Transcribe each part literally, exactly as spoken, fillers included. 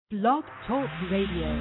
Blog Talk Radio.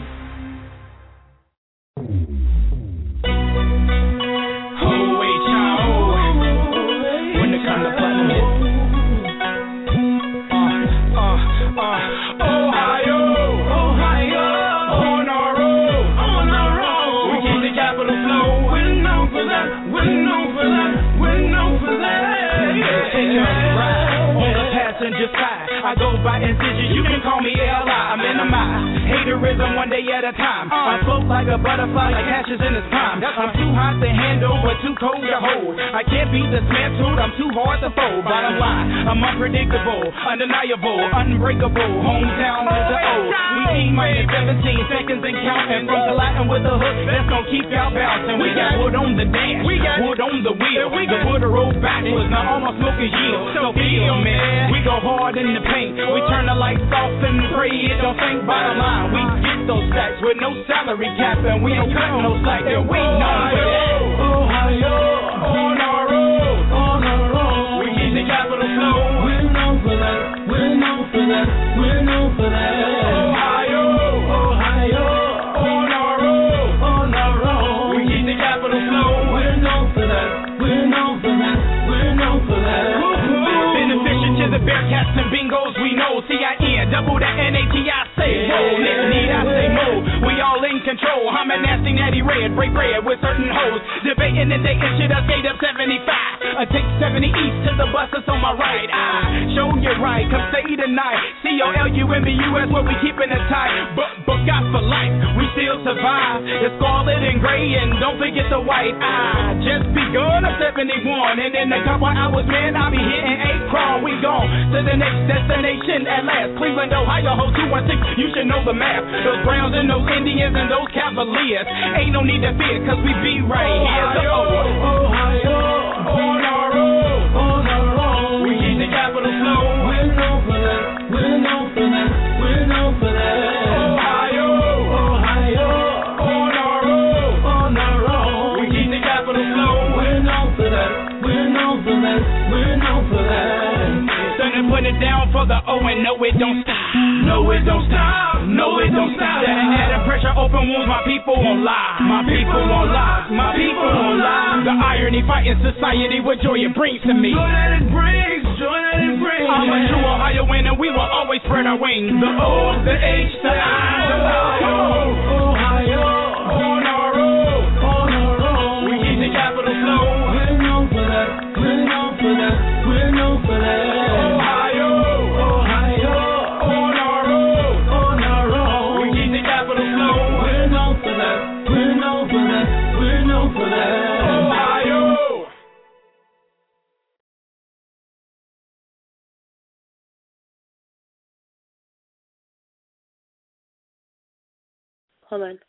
I go by incision, you can call me L I, I'm in the mind. Haterism one day at a time. I float like a butterfly, like ashes in its prime. I'm too hot to handle, but too cold to hold. I can't be dismantled, I'm too hard to fold. Bottom line, I'm unpredictable, undeniable, unbreakable. Hometown is the old. We E minus seventeen seconds and counting. From the Latin with a hook, that's gonna keep y'all bouncing. We got wood on the dash, we got wood on the wheel. The wood rolled backwards, now all my smoke is yield. So feel, man, we go hard in the paint. We turn the lights off and pray it don't think. Bottom line, we get those stacks with no salary cap, and we ain't cut no slack, and we know for that. Ohio, on our road, on our road. We keep the capital flow. We're known for that. We're known for that. We're known for that. Ohio, Ohio, on our road, on our road. We keep the capital flow. We're known for that. We're known for that. We're known for that. Beneficial to the Bearcats and Bingos, we know. C I N, double that N A T I say. Whoa, next need I say mo. We all in control. I'm a nasty natty red, break bread with certain hoes. Debating and dating shit, I skate up seventy-five. I take seventy east to the bus that's on my right. I show you right, come stay tonight. C O L U M B U S where we keeping it tight. But, but God for life, we still survive. It's scarlet and gray and don't forget the white. I just begun at seventy-one. And in a couple hours, man, I'll be hitting eight crawl. We gone to the next destination at last. Cleveland, Ohio, ho two one six, you should know the map. Those Browns and those Indians and those Cavaliers. Ain't no need to fear, cause we be right here. Ohio, Ohio, on our road, on our road. We keep the capital flow. We're known for that, we're known for that, we're known for that. Ohio, Ohio, on our road, on our road. We keep the capital flow. We're known for that, we're known for that, we're known for that. Put it down for the O and no it don't stop. No it don't stop. No it don't stop. That added pressure open wounds, my people won't lie. My people won't lie. My people won't lie. The irony fighting society, what joy it brings to me. Joy that it brings, joy that it brings. I'm a true Ohioan and we will always spread our wings. The O, the H, the I, the O. Ohio, on our road, on our road. We keep the capital flow. We're known for that. We're known for that. We're known for that. Hold on.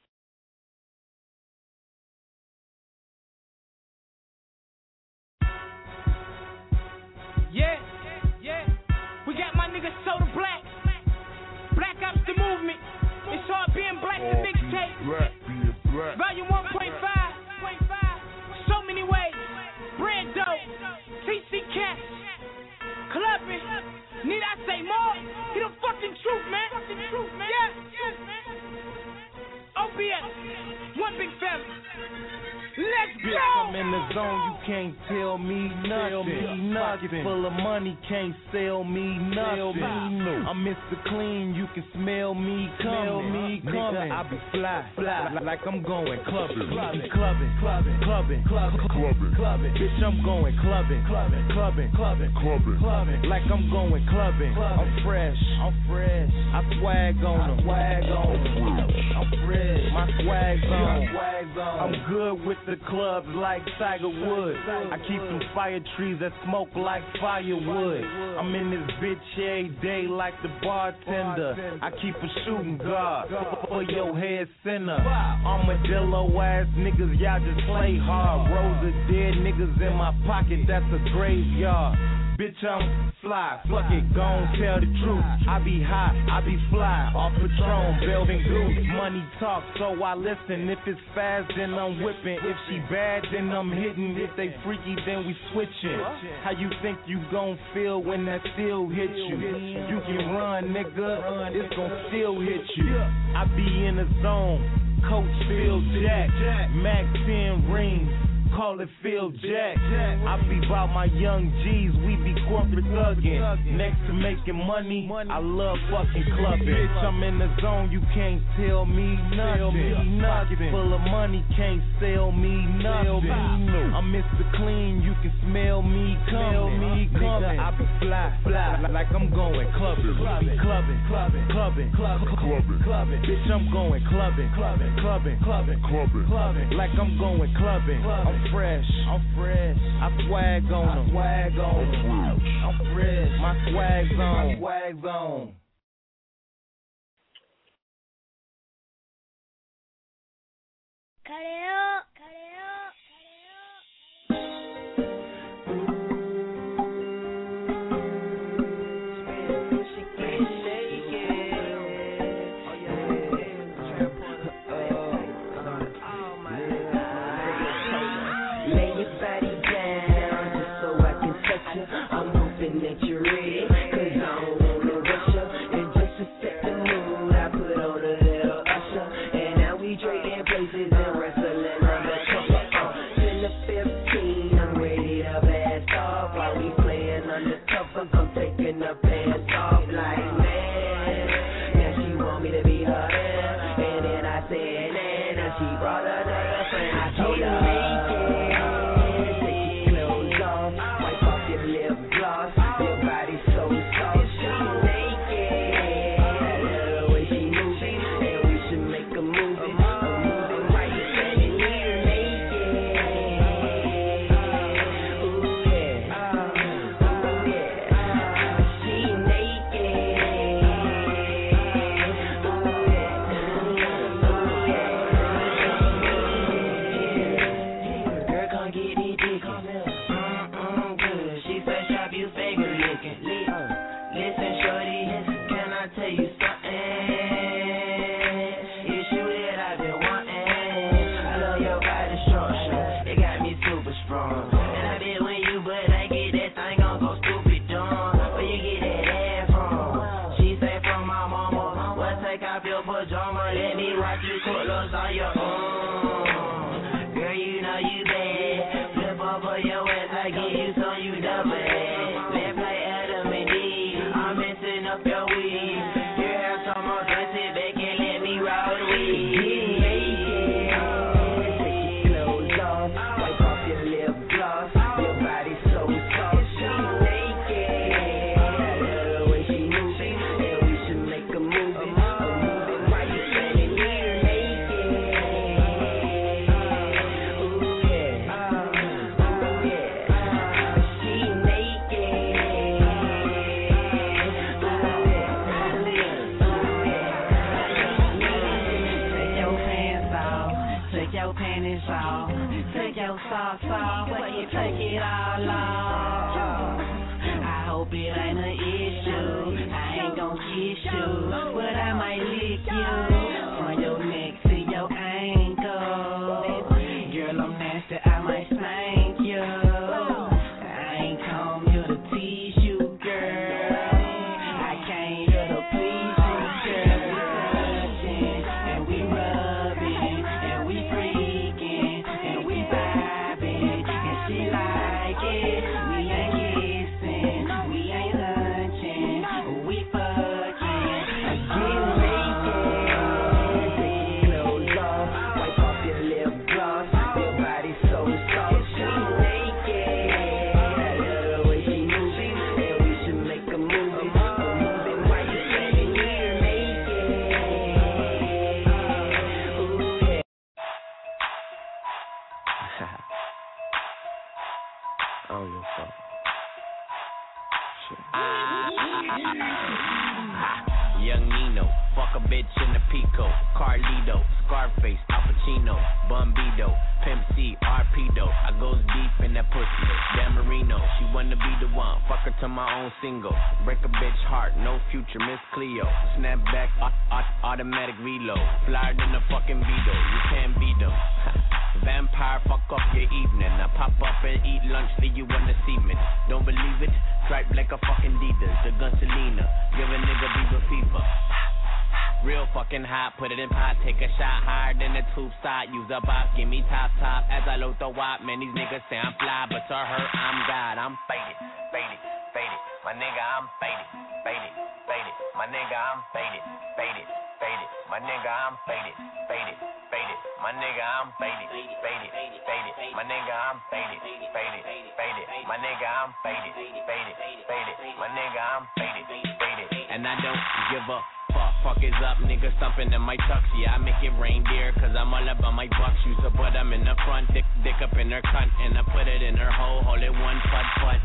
Yeah, yeah. We got my nigga Soda Black. Black Ops the movement. It's hard being black the mixtape. Volume one point five. So many ways. Brand dope. T C Cats. Clubbing. Need I say more? He the fucking truth, man. Fucking truth, man. Yeah, yeah, man. O B S, one big family. Let's go! I'm in the zone, you can't tell me nothing. Pocket full of money, can't sell me nothing. I'm Mister Clean, you can smell me coming. Nigga, I be fly, fly, like I'm going clubbing. Clubbing, clubbing, clubbing, clubbing, clubbing, clubbing. Bitch, I'm going clubbing, clubbing, clubbing, clubbing, clubbing, clubbing. Like I'm going clubbing. I'm fresh, I'm fresh. I swag on them, swag on them. I'm fresh, my swag's on. I'm good with the clubs like Tiger Woods. I keep some fire trees that smoke like firewood. I'm in this bitch every day like the bartender. I keep a shooting guard for your head center. Armadillo ass niggas, y'all just play hard. Rows of dead niggas in my pocket, that's a graveyard. Bitch, I'm fly, fuck it, gon' tell the truth. I be high, I be fly, off Patron, Velvet Goose. Money talk, so I listen. If it's fast, then I'm whipping. If she bad, then I'm hitting. If they freaky, then we switching. How you think you gon' feel when that still hit you? You can run, nigga, it's gon' still hit you. I be in the zone, Coach Phil Jack, Mac ten rings. Call it Phil Jack. I be about my young G's, we be corporate thuggin'. Next to making money, I love fucking clubbing. Bitch, I'm in the zone, you can't tell me nothing. Pocket full of money, can't sell me nothing. I'm Mister Clean, you can smell me coming. Nigga, I be fly, fly, like I'm going clubbing. Clubbing, clubbing, clubbing, clubbing, clubbing, clubbing. Bitch, I'm going clubbing, clubbing, clubbing, clubbing, clubbing, clubbing. Like I'm going clubbing. I'm fresh, I'm fresh. I swag on them, swag on them. I'm fresh, my swag's on, swag's on. Cut it up, cut it up, cut it that you're ready, cause I don't wanna rush ya. And just to set the mood, I put on a little usher. And now we trading places and wrestling undercover. Uh, ten to fifteen, I'm ready to blast off. While we playing undercover, I'm taking the pants off like man. Now she want me to be her man. And then I said nah, now she brought another friend. I told her Young Nino, fuck a bitch in the a Pico, Carlito, Scarface, Al Pacino, Bumbido, Pimp C, R P though. I goes deep in that pussy. Dan Marino, she wanna be the one. Fuck her to my own single. Break a bitch heart, no future, Miss Cleo. Snap back, automatic reload. Flyer than a fucking Beetle. You can't beat them. Vampire, fuck up your evening. I pop up and eat lunch, leave you on the semen. Don't believe it? Stripe like a fucking Adidas. The gun Selena, give a nigga Beaver fever. Real fucking hot, put it in pot, take a shot higher than the tube side. Use a box, give me top top as I load the wop. Man, these niggas say I'm fly, but to her I'm God. I'm faded, faded, faded. My nigga, I'm faded, faded, faded. My nigga, I'm faded, faded, faded. My nigga, I'm faded, faded, faded. My nigga, I'm faded, faded, faded. My nigga, I'm faded, faded, faded. My nigga, I'm faded, faded, faded. My nigga, I'm faded, faded. And I don't give a fuck. Fuck is up, nigga stumping in my tux. Yeah, I make it reindeer, cause I'm all about my bucks. Use a butt, I'm in the front, dick, dick up in her cunt, and I put it in her hole, hold it one put, put.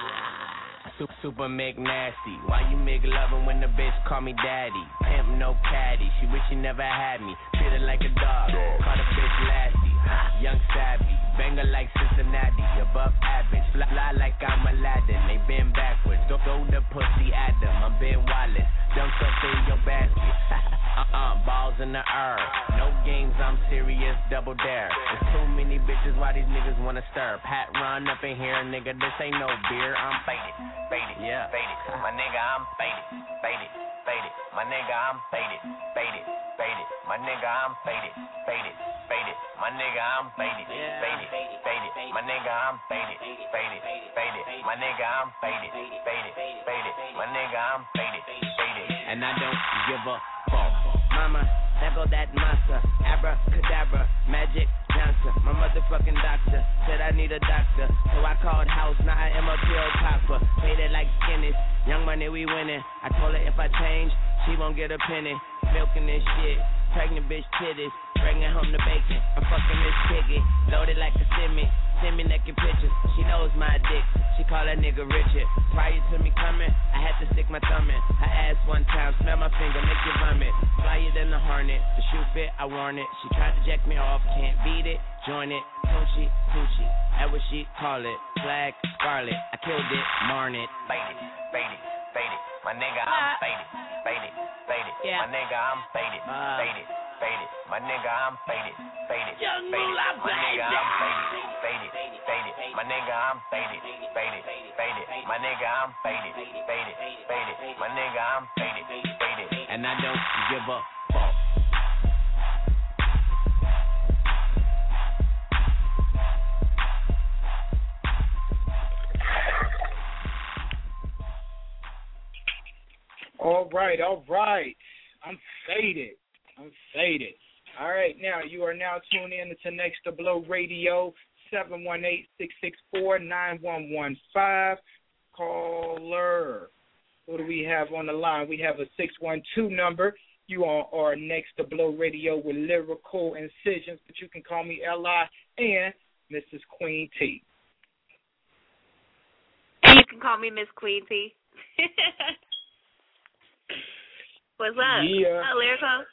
Super, super make nasty. Why you make loving when the bitch call me daddy? Pimp no caddy, she wish she never had me. Treat her like a dog, call the bitch lassie. Young savvy, banger like Cincinnati, above average. Fly, fly like I'm Aladdin, they bend backwards. Don't go the pussy Adam, I'm Ben Wallace. Dunk up in your basket. Uh-uh, balls in the air. No games, I'm serious, double dare. There's too many bitches, why these niggas wanna stir? Pat run up in here, nigga, this ain't no beer. I'm faded, faded, yeah, faded. My nigga, I'm faded, faded, faded. My nigga, I'm faded, faded, faded. My nigga, I'm faded, faded, faded. My nigga, I'm faded, faded, faded. My nigga, I'm faded, faded, faded. My nigga, I'm faded, faded, faded. My nigga, I'm faded, faded. And I don't give a fuck. Mama, there go that monster. Abracadabra, Magic Johnson. My motherfucking doctor said I need a doctor. So I called house, now I am a pill popper. Paid it like skinnies. Young money, we winning. I told her if I change, she won't get a penny. Milking this shit. Pregnant bitch titties. Bringing home the bacon. I'm fucking this piggy. Loaded like a semi. Send me naked pictures. She knows my dick. She call that nigga Richard. Prior to me coming, I had to stick my thumb in her ass one time. Smell my finger, make you vomit. Flyer than a hornet. The shoe fit, I worn it. She tried to jack me off, can't beat it. Join it, Poochie, Poochie. That what she call it. Flag, scarlet. I killed it, marn it. Faded, faded, faded. My nigga, I'm faded, faded, faded. Yeah. My nigga, I'm faded, uh. faded. Faded, my nigga, I'm faded, faded, faded. My nigga, I'm faded, faded, faded. My nigga, I'm faded, faded, faded. My nigga, I'm faded, faded, faded. My nigga, I'm faded, faded. And I don't give a fuck. All right, all right. I'm faded. I'm faded. All right, now you are now tuned in to Next to Blow Radio, seven one eight, six six four, nine one one five. Caller. Who do we have on the line? We have a six one two number. You are, are Next to Blow Radio with lyrical incisions, but you can call me L I and Missus Queen T. And you can call me Miss Queen T. What's up? Yeah. Oh, lyrical.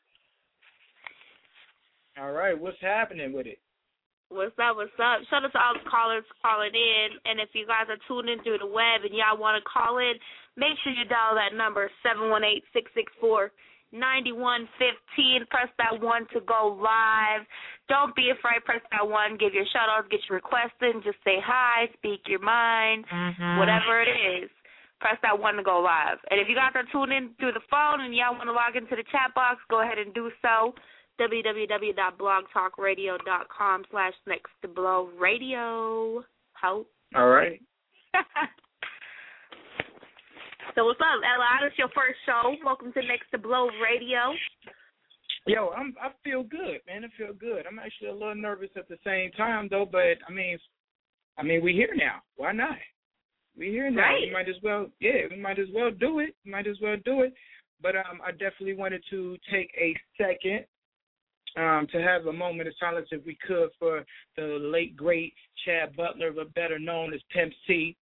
All right, what's happening with it? What's up, what's up? Shout out to all the callers calling in, and if you guys are tuning in through the web and y'all want to call in, make sure you dial that number, seven one eight, six six four, nine one one five. Press that one to go live. Don't be afraid, press that one, give your shout-outs, get your requests in, just say hi, speak your mind, mm-hmm. whatever it is. Press that one to go live. And if you guys are tuning in through the phone and y'all want to log into the chat box, go ahead and do so. w w w dot blog talk radio dot com slash next to blow radio. How? All right. So what's up, Ella? It's your first show. Welcome to Next to Blow Radio. Yo, I'm I feel good, man. I feel good. I'm actually a little nervous at the same time though, but I mean I mean we're here now. Why not? We're here now. Right. We might as well yeah, we might as well do it. We might as well do it. But um I definitely wanted to take a second Um, to have a moment of silence, if we could, for the late, great Chad Butler, but better known as Pimp C.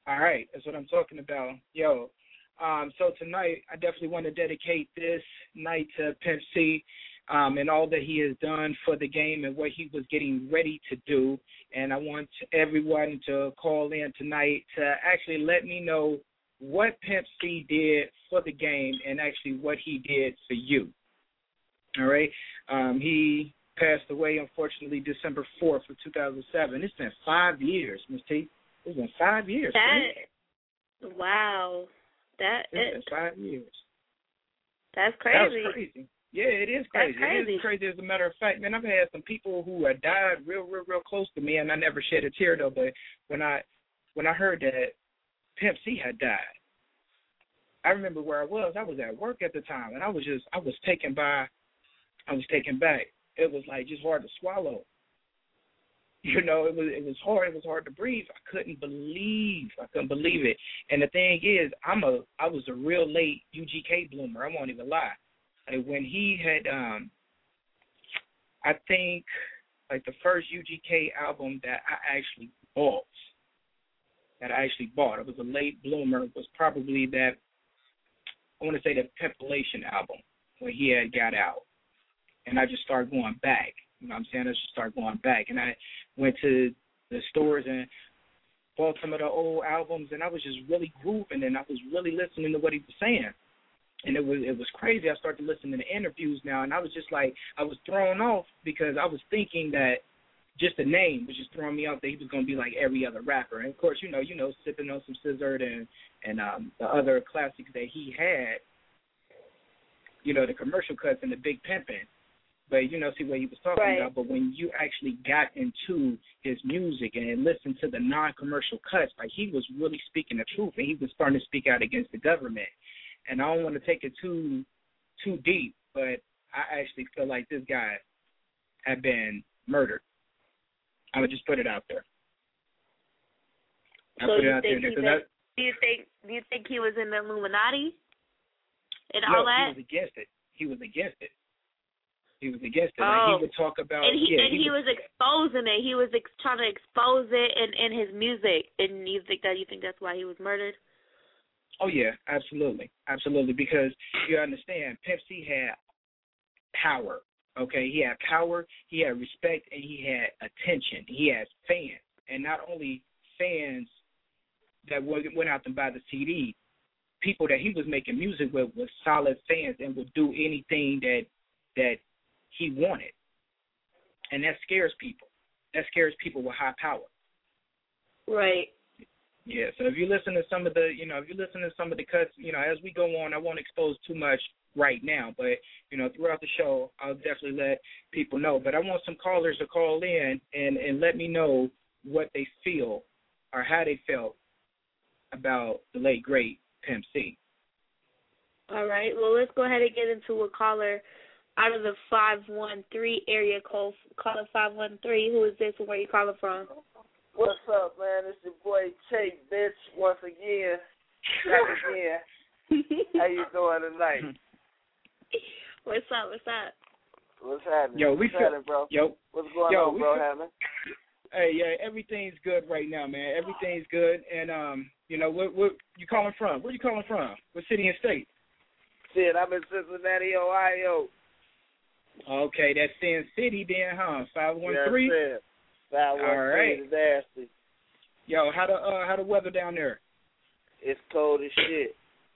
All right, that's what I'm talking about. Yo, um, so tonight I definitely want to dedicate this night to Pimp C um, and all that he has done for the game and what he was getting ready to do. And I want everyone to call in tonight to actually let me know what Pimp C did for the game and actually what he did for you. All right? Um, he passed away, unfortunately, December fourth of two thousand seven. It's been five years, Miss T. It's been five years. That, wow. That It's been five years. That's crazy. That was crazy. Yeah, it is crazy. That's crazy. It is crazy as a matter of fact. Man, I've had some people who have died real, real, real close to me, and I never shed a tear, though. But when I when I heard that Pimp C had died, I remember where I was. I was at work at the time, and I was just, I was taken by, I was taken back. It was like just hard to swallow. You know, it was it was hard. It was hard to breathe. I couldn't believe. I couldn't believe it. And the thing is, I'm a I was a real late U G K bloomer. I won't even lie. Like when he had, um, I think, like the first U G K album that I actually bought, that I actually bought. It was a late bloomer. It was probably that, I want to say the Pimpilation album when he had got out. And I just started going back. You know what I'm saying? I just started going back. And I went to the stores and bought some of the old albums, and I was just really grooving, and I was really listening to what he was saying. And it was it was crazy. I started listening to interviews now, and I was just like, I was thrown off because I was thinking that just the name was just throwing me off that he was going to be like every other rapper. And, of course, you know, you know, sipping on some Scissored and, and um, the other classics that he had, you know, the commercial cuts and the Big Pimpin'. But, you know, see what he was talking right. about. But when you actually got into his music and listened to the non-commercial cuts, like he was really speaking the truth, and he was starting to speak out against the government. And I don't want to take it too too deep, but I actually feel like this guy had been murdered. I would just put it out there. I so put you it out think there. he I, do you think do you think he was in the Illuminati and no, all that? he was against it. He was against it. He was against it. Oh. Like he would talk about, and he yeah, and he, he was, was exposing it. He was ex- trying to expose it in, in his music. And you think that you think that's why he was murdered? Oh yeah, absolutely, absolutely. Because you understand, Pimp C had power. Okay, he had power, he had respect, and he had attention. He had fans, and not only fans that went out and buy the C D. People that he was making music with was solid fans and would do anything that that he wanted, and that scares people. That scares people with high power. Right. Yeah. So if you listen to some of the, you know, if you listen to some of the cuts, you know, as we go on, I won't expose too much right now, but you know, throughout the show, I'll definitely let people know. But I want some callers to call in and and let me know what they feel or how they felt about the late great Pimp C. All right. Well, let's go ahead and get into a caller out of the five one three area code. Caller five one three. Who is this and where you calling from? What's up, man? It's your boy Tate, bitch, once again. Back again. How you doing tonight? What's up? What's up? What's happening? Yo, we What's happening, bro? Yo, What's going yo, on, bro, feel, Hammond? Hey, yeah, everything's good right now, man. Everything's good, and um, you know, where, where you calling from? Where you calling from? What city and state? Shit, I'm in Cincinnati, Ohio. Okay, that's Sin City, then, huh? Five one three. Yes, Five one three is nasty. Yo, how the uh, how the weather down there? It's cold as shit.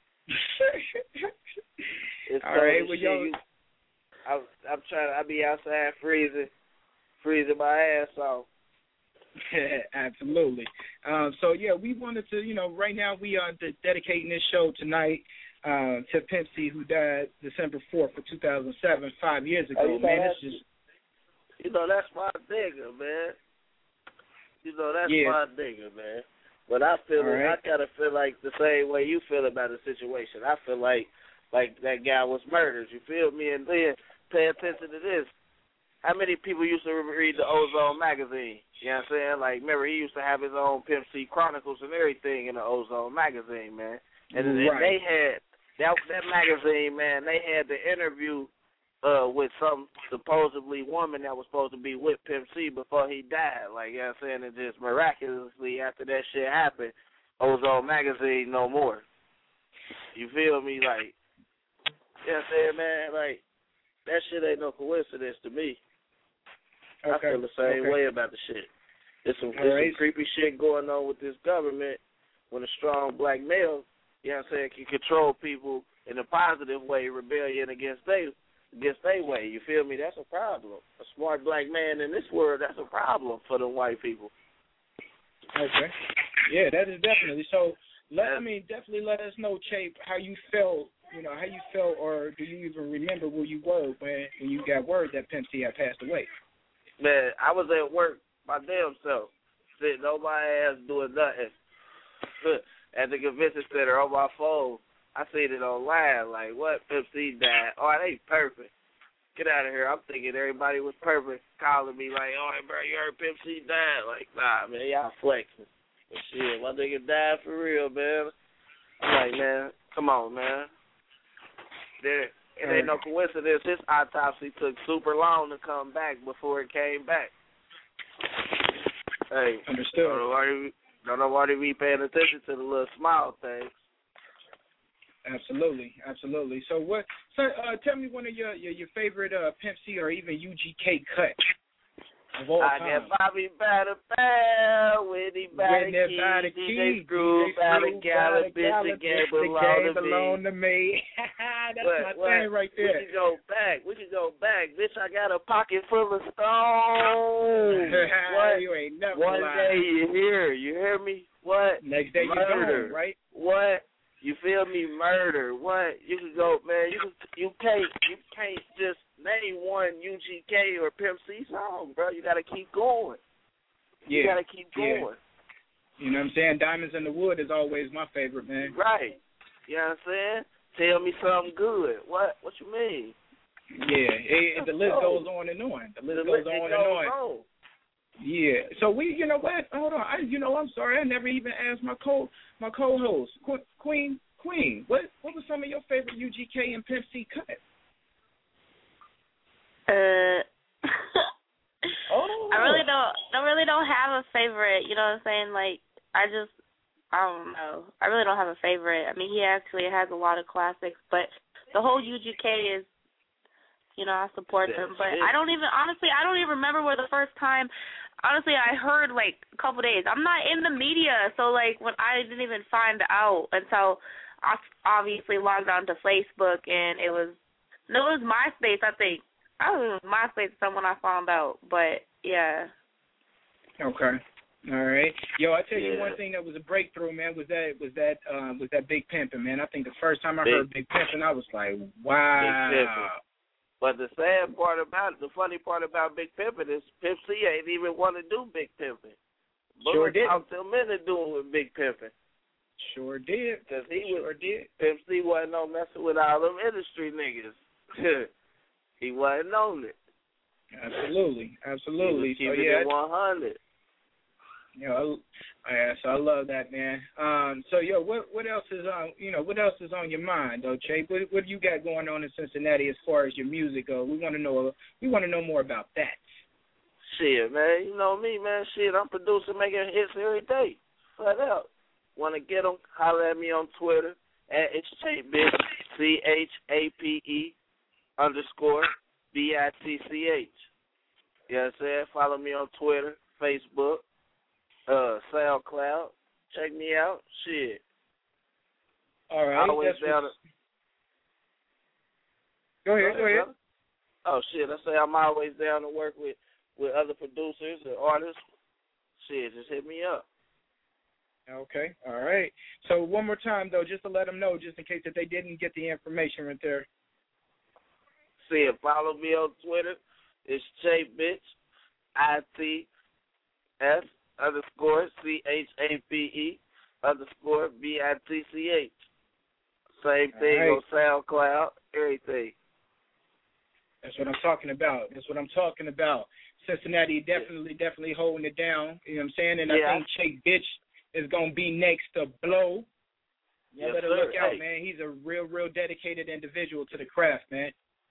It's All cold right, as well, shit. yo, You, I'm, I'm trying. I be outside freezing, freezing my ass off. Absolutely. Um, so yeah, we wanted to, you know, right now we are de- dedicating this show tonight uh, to Pimp C, who died December fourth of two thousand seven, five years ago. Oh, you know, man, that's, it's just, you know, that's my nigga, man. You know, that's yeah. my nigga, man. But I feel, it, right. I kind of feel like the same way you feel about the situation. I feel like, like that guy was murdered. You feel me? And then pay attention to this. How many people used to read the Ozone magazine? You know what I'm saying? Like, remember, he used to have his own Pimp C Chronicles and everything in the Ozone magazine, man. And, right. and they had, that that magazine, man, they had the interview uh, with some supposedly woman that was supposed to be with Pimp C before he died. Like, you know what I'm saying? And just miraculously, after that shit happened, Ozone Magazine no more. You feel me? Like, you know what I'm saying, man? Like, that shit ain't no coincidence to me. Okay. I feel the same okay. way about the shit. There's some, there's right. some creepy shit going on with this government when a strong black male, you know what I'm saying, can control people in a positive way, rebellion against they against their way. You feel me? That's a problem. A smart black man in this world, that's a problem for the white people. Okay. Yeah, that is definitely. So, let, I mean, definitely let us know, Chape, how you felt, you know, how you felt, or do you even remember where you were when, when you got word that Pimp C had passed away? Man, I was at work my damn self, sitting on my ass doing nothing. At the convention center on my phone, I seen it online, like, what, Pimp C died? Oh, it ain't perfect. Get out of here. I'm thinking everybody was perfect, calling me like, oh, hey, bro, you heard Pimp C died? Like, nah, man, y'all flexing. But shit, my nigga died for real, man. I'm like, man, come on, man. There, it ain't no coincidence. His autopsy took super long to come back before it came back. Hey, understood. Don't know why they, don't know why they be paying attention to the little small things. Absolutely, absolutely. So what? So uh, tell me one of your your, your favorite uh, Pimp C or even U G K cuts of all I time. I get Bobby by the bell, Whitney by the key, D J Screw by the gallon, bitch, the game belong to me. That's what, my what? thing right there. We can go back. We can go back. Bitch, I got a pocket full of stones. What? You ain't never One lied. day you hear, you hear me? What? Next day Murder. you're gone, right? What? You feel me? Murder. What? You can go, man. You can, you can't you can't just name one U G K or Pimp C song, bro. You gotta keep going. You Yeah. gotta keep going. Yeah. You know what I'm saying? Diamonds in the Wood is always my favorite, man. Right. You know what I'm saying? Tell me something good. What? What you mean? Yeah. It, the list goes on and on. The list the goes list on goes and on. on. Yeah. So we, you know what? Hold on. I, you know, I'm sorry. I never even asked my co my co-host, Qu- Queen. Queen. What what were some of your favorite U G K and Pimp C cuts? Uh. oh. I really don't. I really don't have a favorite. You know what I'm saying? Like I just. I don't know. I really don't have a favorite. I mean, he actually has a lot of classics, but the whole U G K is. You know, I support That's them, but it. I don't even, honestly, I don't even remember where the first time, honestly, I heard, like, a couple days. I'm not in the media, so, like, when I didn't even find out until I obviously logged on to Facebook, and it was, no, it was MySpace, I think. I don't know, it was MySpace someone I found out, but, yeah. Okay. All right. Yo, I tell you Yeah. one thing that was a breakthrough, man, was that was that um, was that Big Pimpin', man. I think the first time I Big, heard Big Pimpin', I was like, wow. Big Pimpin'. But the sad part about it, the funny part about Big Pimpin' is Pimp C ain't even want to do Big Pimpin'. Sure did. Talked him into doing with Big Pimpin'. Sure did. Because he sure was, did. Pimp C wasn't on messing with all them industry niggas. He wasn't on it. Absolutely. Absolutely. He So, was keeping yeah, it one hundred. You know, I, yeah, so I love that, man. Um, so, yo, what what else is on? You know, what else is on your mind, though, Chape? What what you got going on in Cincinnati as far as your music goes? We want to know. We want to know more about that. Shit, man, you know me, man. Shit, I'm producing, making hits every day. Flat out. Want to get them? Holler at me on Twitter at it's Chape Bitch, C H A P E underscore B I T C H. You know what I'm saying? Follow me on Twitter, Facebook. Uh, SoundCloud. Check me out. Shit. All right. Always That's down. what's... Go ahead. Go ahead. Oh shit! I say I'm always down to work with, with other producers and artists. Shit, just hit me up. Okay. All right. So one more time though, just to let them know, just in case that they didn't get the information right there. See, follow me on Twitter. It's Chape Bitch. I T S. Underscore C H A P E underscore B I T C H. Same thing right. on SoundCloud, everything. That's what I'm talking about. That's what I'm talking about. Cincinnati definitely, yeah. definitely holding it down. You know what I'm saying? And yeah. I think Chape Bitch is going to be next to blow. Y'all yes, better sir. look out, hey. man. He's a real, real dedicated individual to the craft, man.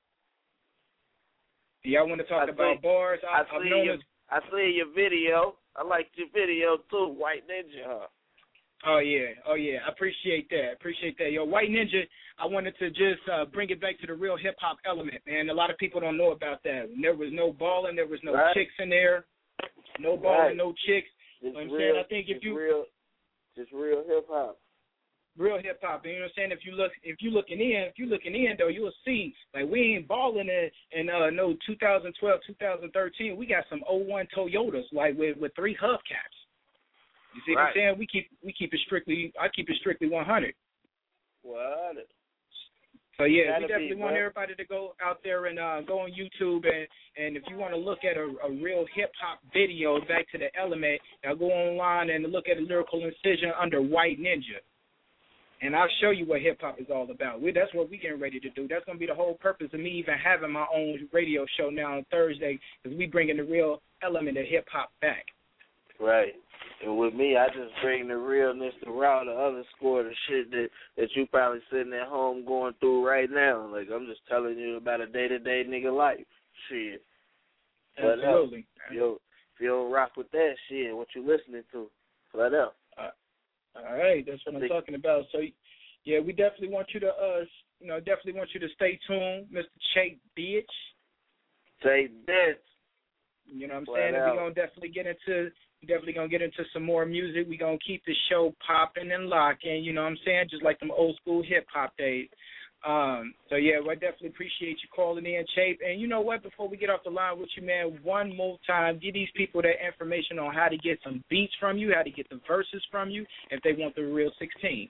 Do y'all want to talk I about see, bars? I, I, I've see known your, as... I see your video. I liked your video, too, White Ninja, huh? Oh yeah, oh yeah, I appreciate that. Appreciate that. Yo, White Ninja, I wanted to just uh, bring it back to the real hip hop element, man. A lot of people don't know about that. There was no balling, there was no right. chicks in there, no balling, right. no chicks. Just You know what I'm real, saying? I think if you real, just real hip hop. Real hip hop, you know what I'm saying? If you look, if you looking in, if you looking in though, you'll see like we ain't balling in, in uh, no two thousand twelve, two thousand thirteen. We got some oh one Toyotas like with with three hubcaps. You see right. what I'm saying? We keep we keep it strictly. I keep it strictly one hundred. What? So yeah, Gotta we definitely be, want bro. everybody to go out there and uh, go on YouTube and and if you want to look at a, a real hip hop video back to the element, now go online and look at a lyrical incision under White Ninja. And I'll show you what hip-hop is all about. We, that's what we're getting ready to do. That's going to be the whole purpose of me even having my own radio show now on Thursday, because we bringing the real element of hip-hop back. Right. And with me, I just bring the realness around the underscore the shit that, that you probably sitting at home going through right now. Like, I'm just telling you about a day-to-day nigga life. Shit. Absolutely. But, uh, yo, if you don't rock with that shit, what you listening to? Flat out. Uh, All right, that's what I'm talking about. So, yeah, we definitely want you to, uh, you know, definitely want you to stay tuned, Mister Chait Bitch. Chait Bitch. You know what I'm Flat saying? And out. we're gonna definitely get into, we definitely gonna get into some more music. We're gonna keep the show popping and locking. You know what I'm saying? Just like them old school hip hop days. Um, so yeah, well, I definitely appreciate you calling in, Chait. And you know what? Before we get off the line with you, man, one more time, give these people that information on how to get some beats from you, how to get the verses from you, if they want the real sixteen.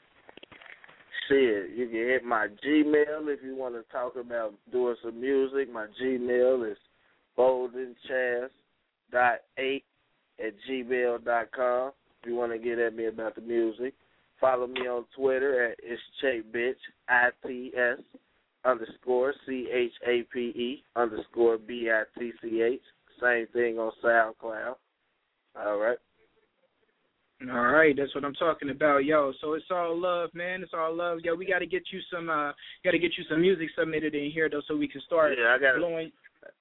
Shit, you can hit my Gmail if you want to talk about doing some music. My Gmail is boldenchaz dot eight at gmail dot com if you want to get at me about the music. Follow me on Twitter at It's Chait Bitch, I T S underscore C H A P E underscore B I T C H. Same thing on SoundCloud. All right. All right, that's what I'm talking about, yo. So it's all love, man. It's all love, yo. We got to get you some, uh, got to get you some music submitted in here though, so we can start yeah, I gotta, blowing.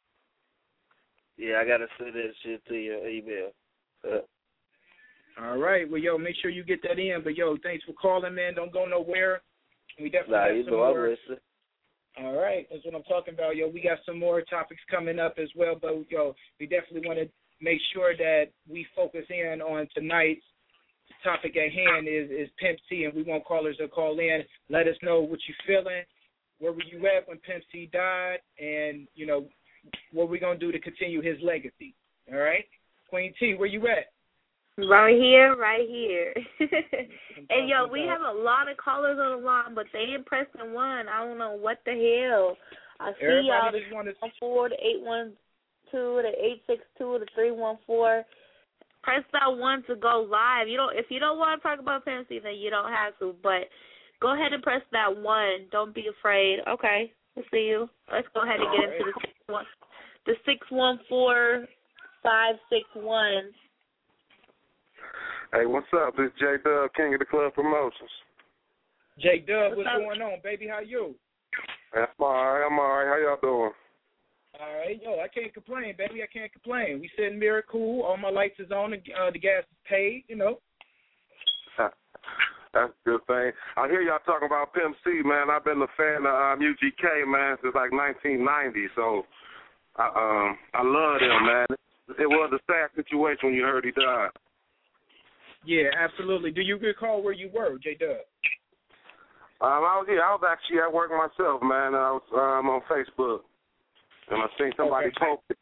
Yeah, I gotta send that shit to your email. Uh, All right. Well, yo, make sure you get that in. But, yo, thanks for calling, man. Don't go nowhere. We definitely nah, got you some know more. I'm listening. All right. That's what I'm talking about, yo. We got some more topics coming up as well. But, yo, we definitely want to make sure that we focus in on tonight's topic at hand is, is Pimp C. And we want callers to call in. Let us know what you're feeling. Where were you at when Pimp C died? And, you know, what we're going to do to continue his legacy. All right? Queen T, where you at? Right here, right here. And, yo, we have a lot of callers on the line, but they ain't pressing one. I don't know what the hell. I see Everybody y'all just wanna... the four, the eight one two, the eight six two, the three one four. Press that one to go live. You don't. If you don't want to talk about Pimp C, then you don't have to. But go ahead and press that one. Don't be afraid. Okay, we'll see you. Let's go ahead and get into the six one, the six one four five six one. Hey, what's up? It's J Dub, King of the Club Promotions. J Dub, what's, what's going on, baby? How you? I'm all right. I'm all right. How y'all doing? All right, yo, I can't complain, baby. I can't complain. We sitting there cool. All my lights is on. The, uh, the gas is paid. You know. That's a good thing. I hear y'all talking about Pimp C, man. I've been a fan of um, U G K, man, since like nineteen ninety. So, I, um, I love him, man. It was a sad situation when you heard he died. Yeah, absolutely. Do you recall where you were, J Dub? Um, I was yeah, I was actually at work myself, man. I was um, on Facebook, and I seen somebody Okay. post it.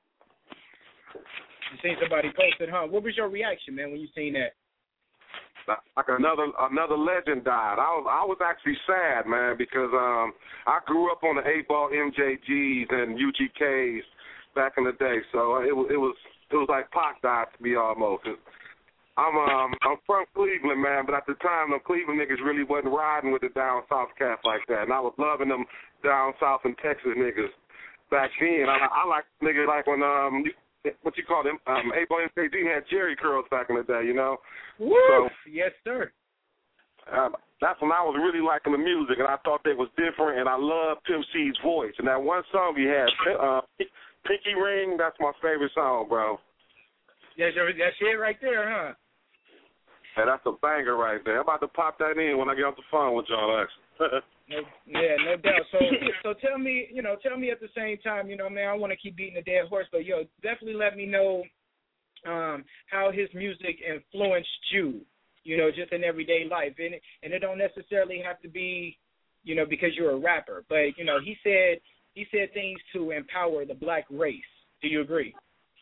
You seen somebody posted, huh? What was your reaction, man, when you seen that? Like another another legend died. I was I was actually sad, man, because um I grew up on the eight ball M J Gs and U G Ks back in the day, so it was it was it was like Pac died to me almost. I'm um I'm from Cleveland, man, but at the time the Cleveland niggas really wasn't riding with the down south cats like that, and I was loving them down south and Texas niggas back then. I, I like niggas like when um what you call them um eight ball M J G had Jerry curls back in the day, you know. Woo! So, yes, sir. Uh, that's when I was really liking the music, and I thought they was different, and I loved Pimp C's voice. And that one song he had, uh, Pinky Ring, that's my favorite song, bro. That's, your, that's it right there, huh? Hey, that's a banger right there. I'm about to pop that in when I get off the phone with y'all, actually. No, yeah, no doubt. So, so tell me, you know, tell me at the same time, you know, man, I want to keep beating a dead horse, but yo, definitely let me know um, how his music influenced you, you know, just in everyday life, and and it don't necessarily have to be, you know, because you're a rapper, but you know, he said he said things to empower the black race. Do you agree?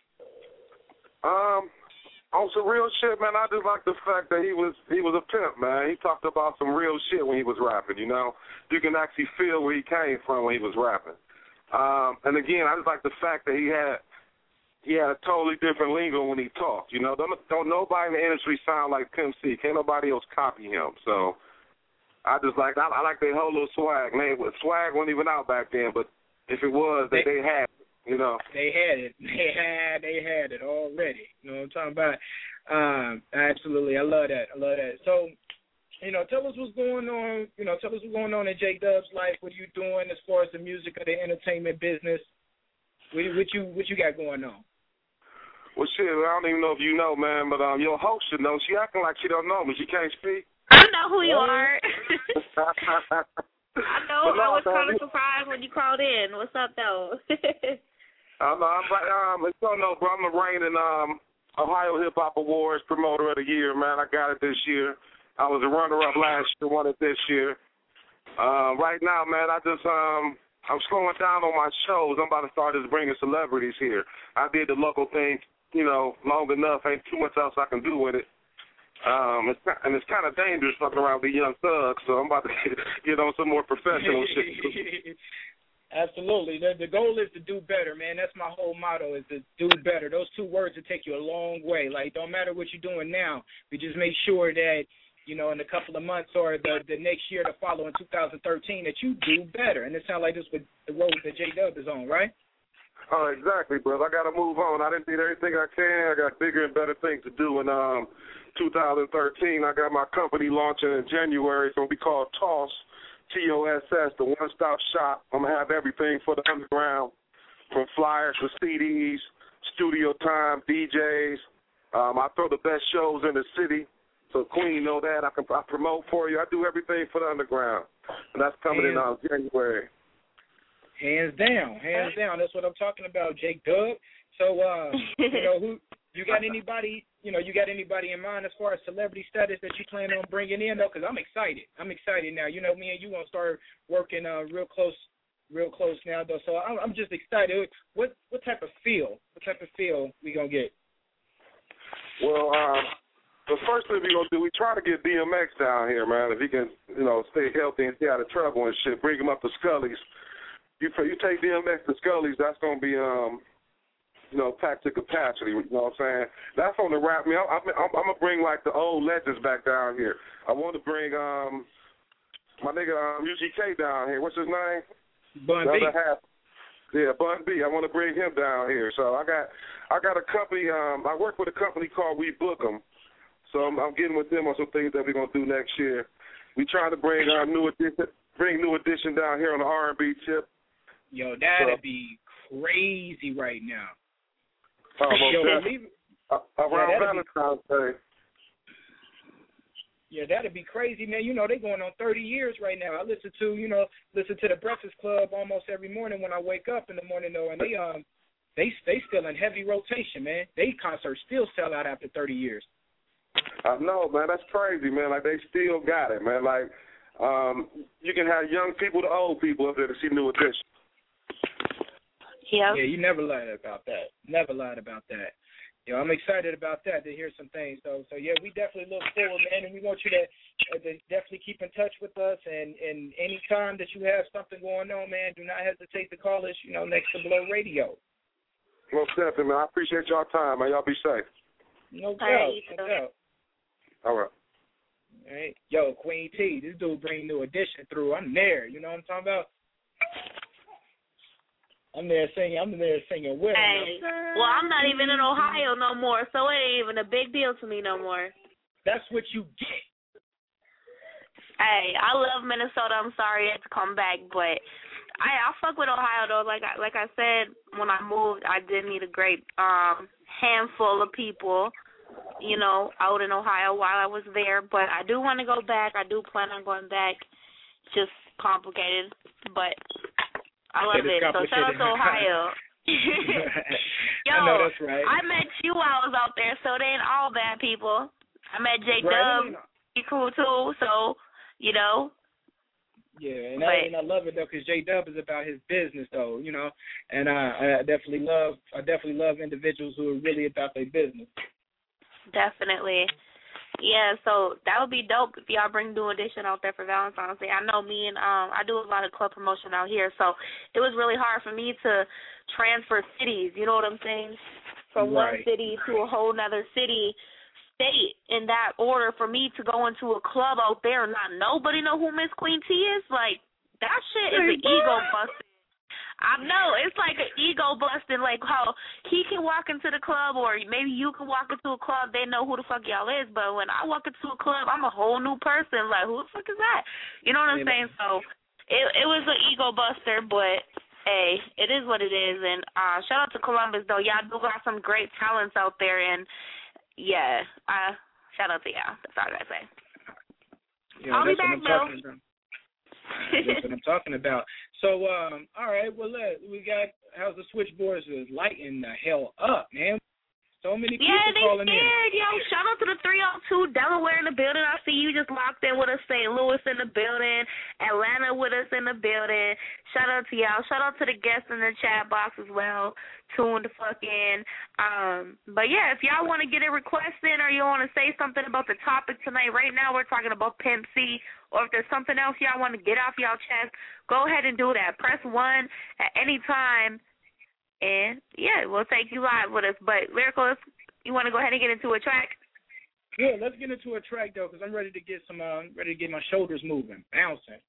Um. On some real shit, man, I just like the fact that he was he was a pimp, man. He talked about some real shit when he was rapping, you know. You can actually feel where he came from when he was rapping. Um, and again, I just like the fact that he had he had a totally different lingo when he talked, you know. Don't, don't nobody in the industry sound like Pimp C. Can't nobody else copy him. So I just like I, I like their whole little swag. Man, swag wasn't even out back then, but if it was, they, they had it. You know, they had it. They had. They had it already. You know what I'm talking about? Um, absolutely. I love that. I love that. So, you know, tell us what's going on. You know, tell us what's going on in J Dub's life. What are you doing as far as the music or the entertainment business? What, what you What you got going on? Well, shit, I don't even know if you know, man, but um, your host should know. She acting like she don't know me. She can't speak. I know who you are. I know. no, I was man. kind of surprised when you called in. What's up, though? I'm, I'm, um, I don't know, bro. I'm the reigning um, Ohio Hip Hop Awards Promoter of the Year, man. I got it this year. I was a runner-up last year, won it this year. Uh, right now, man, I just um, I'm slowing down on my shows. I'm about to start just bringing celebrities here. I did the local thing, you know, long enough. Ain't too much else I can do with it. Um, it's, and it's kind of dangerous fucking around with young thugs, so I'm about to get on some more professional shit. Absolutely. The, the goal is to do better, man. That's my whole motto, is to do better. Those two words will take you a long way. Like, don't matter what you're doing now. We just make sure that, you know, in a couple of months or the, the next year to follow in two thousand thirteen that you do better. And it sounds like this with the road that J Dub is on, right? Oh, exactly, brother. I got to move on. I didn't do everything I can. I got bigger and better things to do in um, two thousand thirteen. I got my company launching in January. It's going to be called TOSS. T O S S, the one-stop shop. I'm going to have everything for the underground, from flyers to C Ds, studio time, D Js. Um, I throw the best shows in the city, so Queen know that. I can I promote for you. I do everything for the underground, and that's coming hands, in uh, January. Hands down, hands down. That's what I'm talking about, Jake Dub. So, uh, you know, who you got anybody? You know, you got anybody in mind as far as celebrity status that you plan on bringing in, though? Because I'm excited. I'm excited now. You know, me and you gonna start working uh, real close, real close now, though. So I'm, I'm just excited. What what type of feel? What type of feel we gonna get? Well, um, the first thing we gonna do, we try to get D M X down here, man. If he can, you know, stay healthy and stay out of trouble and shit, bring him up to Scully's. You you take D M X to Scully's, that's gonna be um. you know, packed to capacity, you know what I'm saying? That's on the rap. I mean, I'm, I'm, I'm going to bring, like, the old legends back down here. I want to bring um my nigga um, U G K down here. What's his name? Bun B. Half. Yeah, Bun B. I want to bring him down here. So I got I got a company. Um, I work with a company called We Book 'Em. So I'm, I'm getting with them on some things that we're going to do next year. We trying to bring um, new edition, bring new edition down here on the R and B tip. Yo, that'd so, be crazy right now. Almost Yo, that, leave, uh, around yeah, Valentine's Day. Yeah, that'd be crazy, man. You know, they going on thirty years right now. I listen to, you know, listen to the Breakfast Club almost every morning when I wake up in the morning, though, and they um they they still in heavy rotation, man. They concerts still sell out after thirty years. I know, man. That's crazy, man. Like, they still got it, man. Like, um, you can have young people to old people up there to see New Edition. Yeah. Yeah, you never lied about that. Never lied about that. You know, I'm excited about that, to hear some things. So, so yeah, we definitely look forward, man, and we want you to, uh, to definitely keep in touch with us. And, and any time that you have something going on, man, do not hesitate to call us, you know, next to Blow Radio. Most definitely, man. I appreciate y'all time, man. Y'all be safe. No doubt. No doubt. All right. All right. Yo, Queen T, this dude bring New Edition through. I'm there. You know what I'm talking about? I'm there singing. I'm there singing with hey, well, I'm not even in Ohio no more, so it ain't even a big deal to me no more. That's what you get. Hey, I love Minnesota. I'm sorry I had to come back, but I I fuck with Ohio though. Like I like I said, when I moved, I did meet a great um handful of people. you know, out in Ohio while I was there. But I do want to go back. I do plan on going back. Just complicated, but I love it. So shout out to Ohio. Yo, I know that's right. I met you while I was out there, so they ain't all bad people. I met J Dub. Right. He cool too, so, you know. Yeah, and, I, and I love it though, because J Dub is about his business though, you know, and I, I definitely love I definitely love individuals who are really about their business. Definitely. Yeah, so that would be dope if y'all bring New Edition out there for Valentine's Day. I know me and um I do a lot of club promotion out here, so it was really hard for me to transfer cities, you know what I'm saying? From right. one city to a whole nother city, state in that order for me to go into a club out there and not nobody know who Miss Queen T is. Like, that shit is an ego buster. I know, it's like an ego busting, like how he can walk into the club or maybe you can walk into a club, they know who the fuck y'all is, but when I walk into a club, I'm a whole new person, like, who the fuck is that? You know what I'm yeah. saying? So it it was an ego buster, but hey, it is what it is, and uh, shout out to Columbus, though. Y'all do got some great talents out there, and yeah, uh, shout out to y'all. That's all I gotta say. Yeah, I'll be back, though. That's what I'm talking about. So, um, all right, well, let, we got, how's the switchboards is lighting the hell up, man. So many people yeah, they calling scared, in. Yo, shout out to the three oh two, Delaware in the building. I see you just locked in with us, Saint Louis in the building, Atlanta with us in the building. Shout out to y'all. Shout out to the guests in the chat box as well. Tune the fuck in. Um, but, yeah, if y'all want to get a request in or you want to say something about the topic tonight, right now we're talking about Pimp C, or if there's something else y'all want to get off y'all chest, go ahead and do that. Press one at any time. And, yeah, we'll take you live with us. But, Lyrical, you want to go ahead and get into a track? Yeah, let's get into a track, though, because I'm ready to get some, uh, ready to get my shoulders moving, bouncing.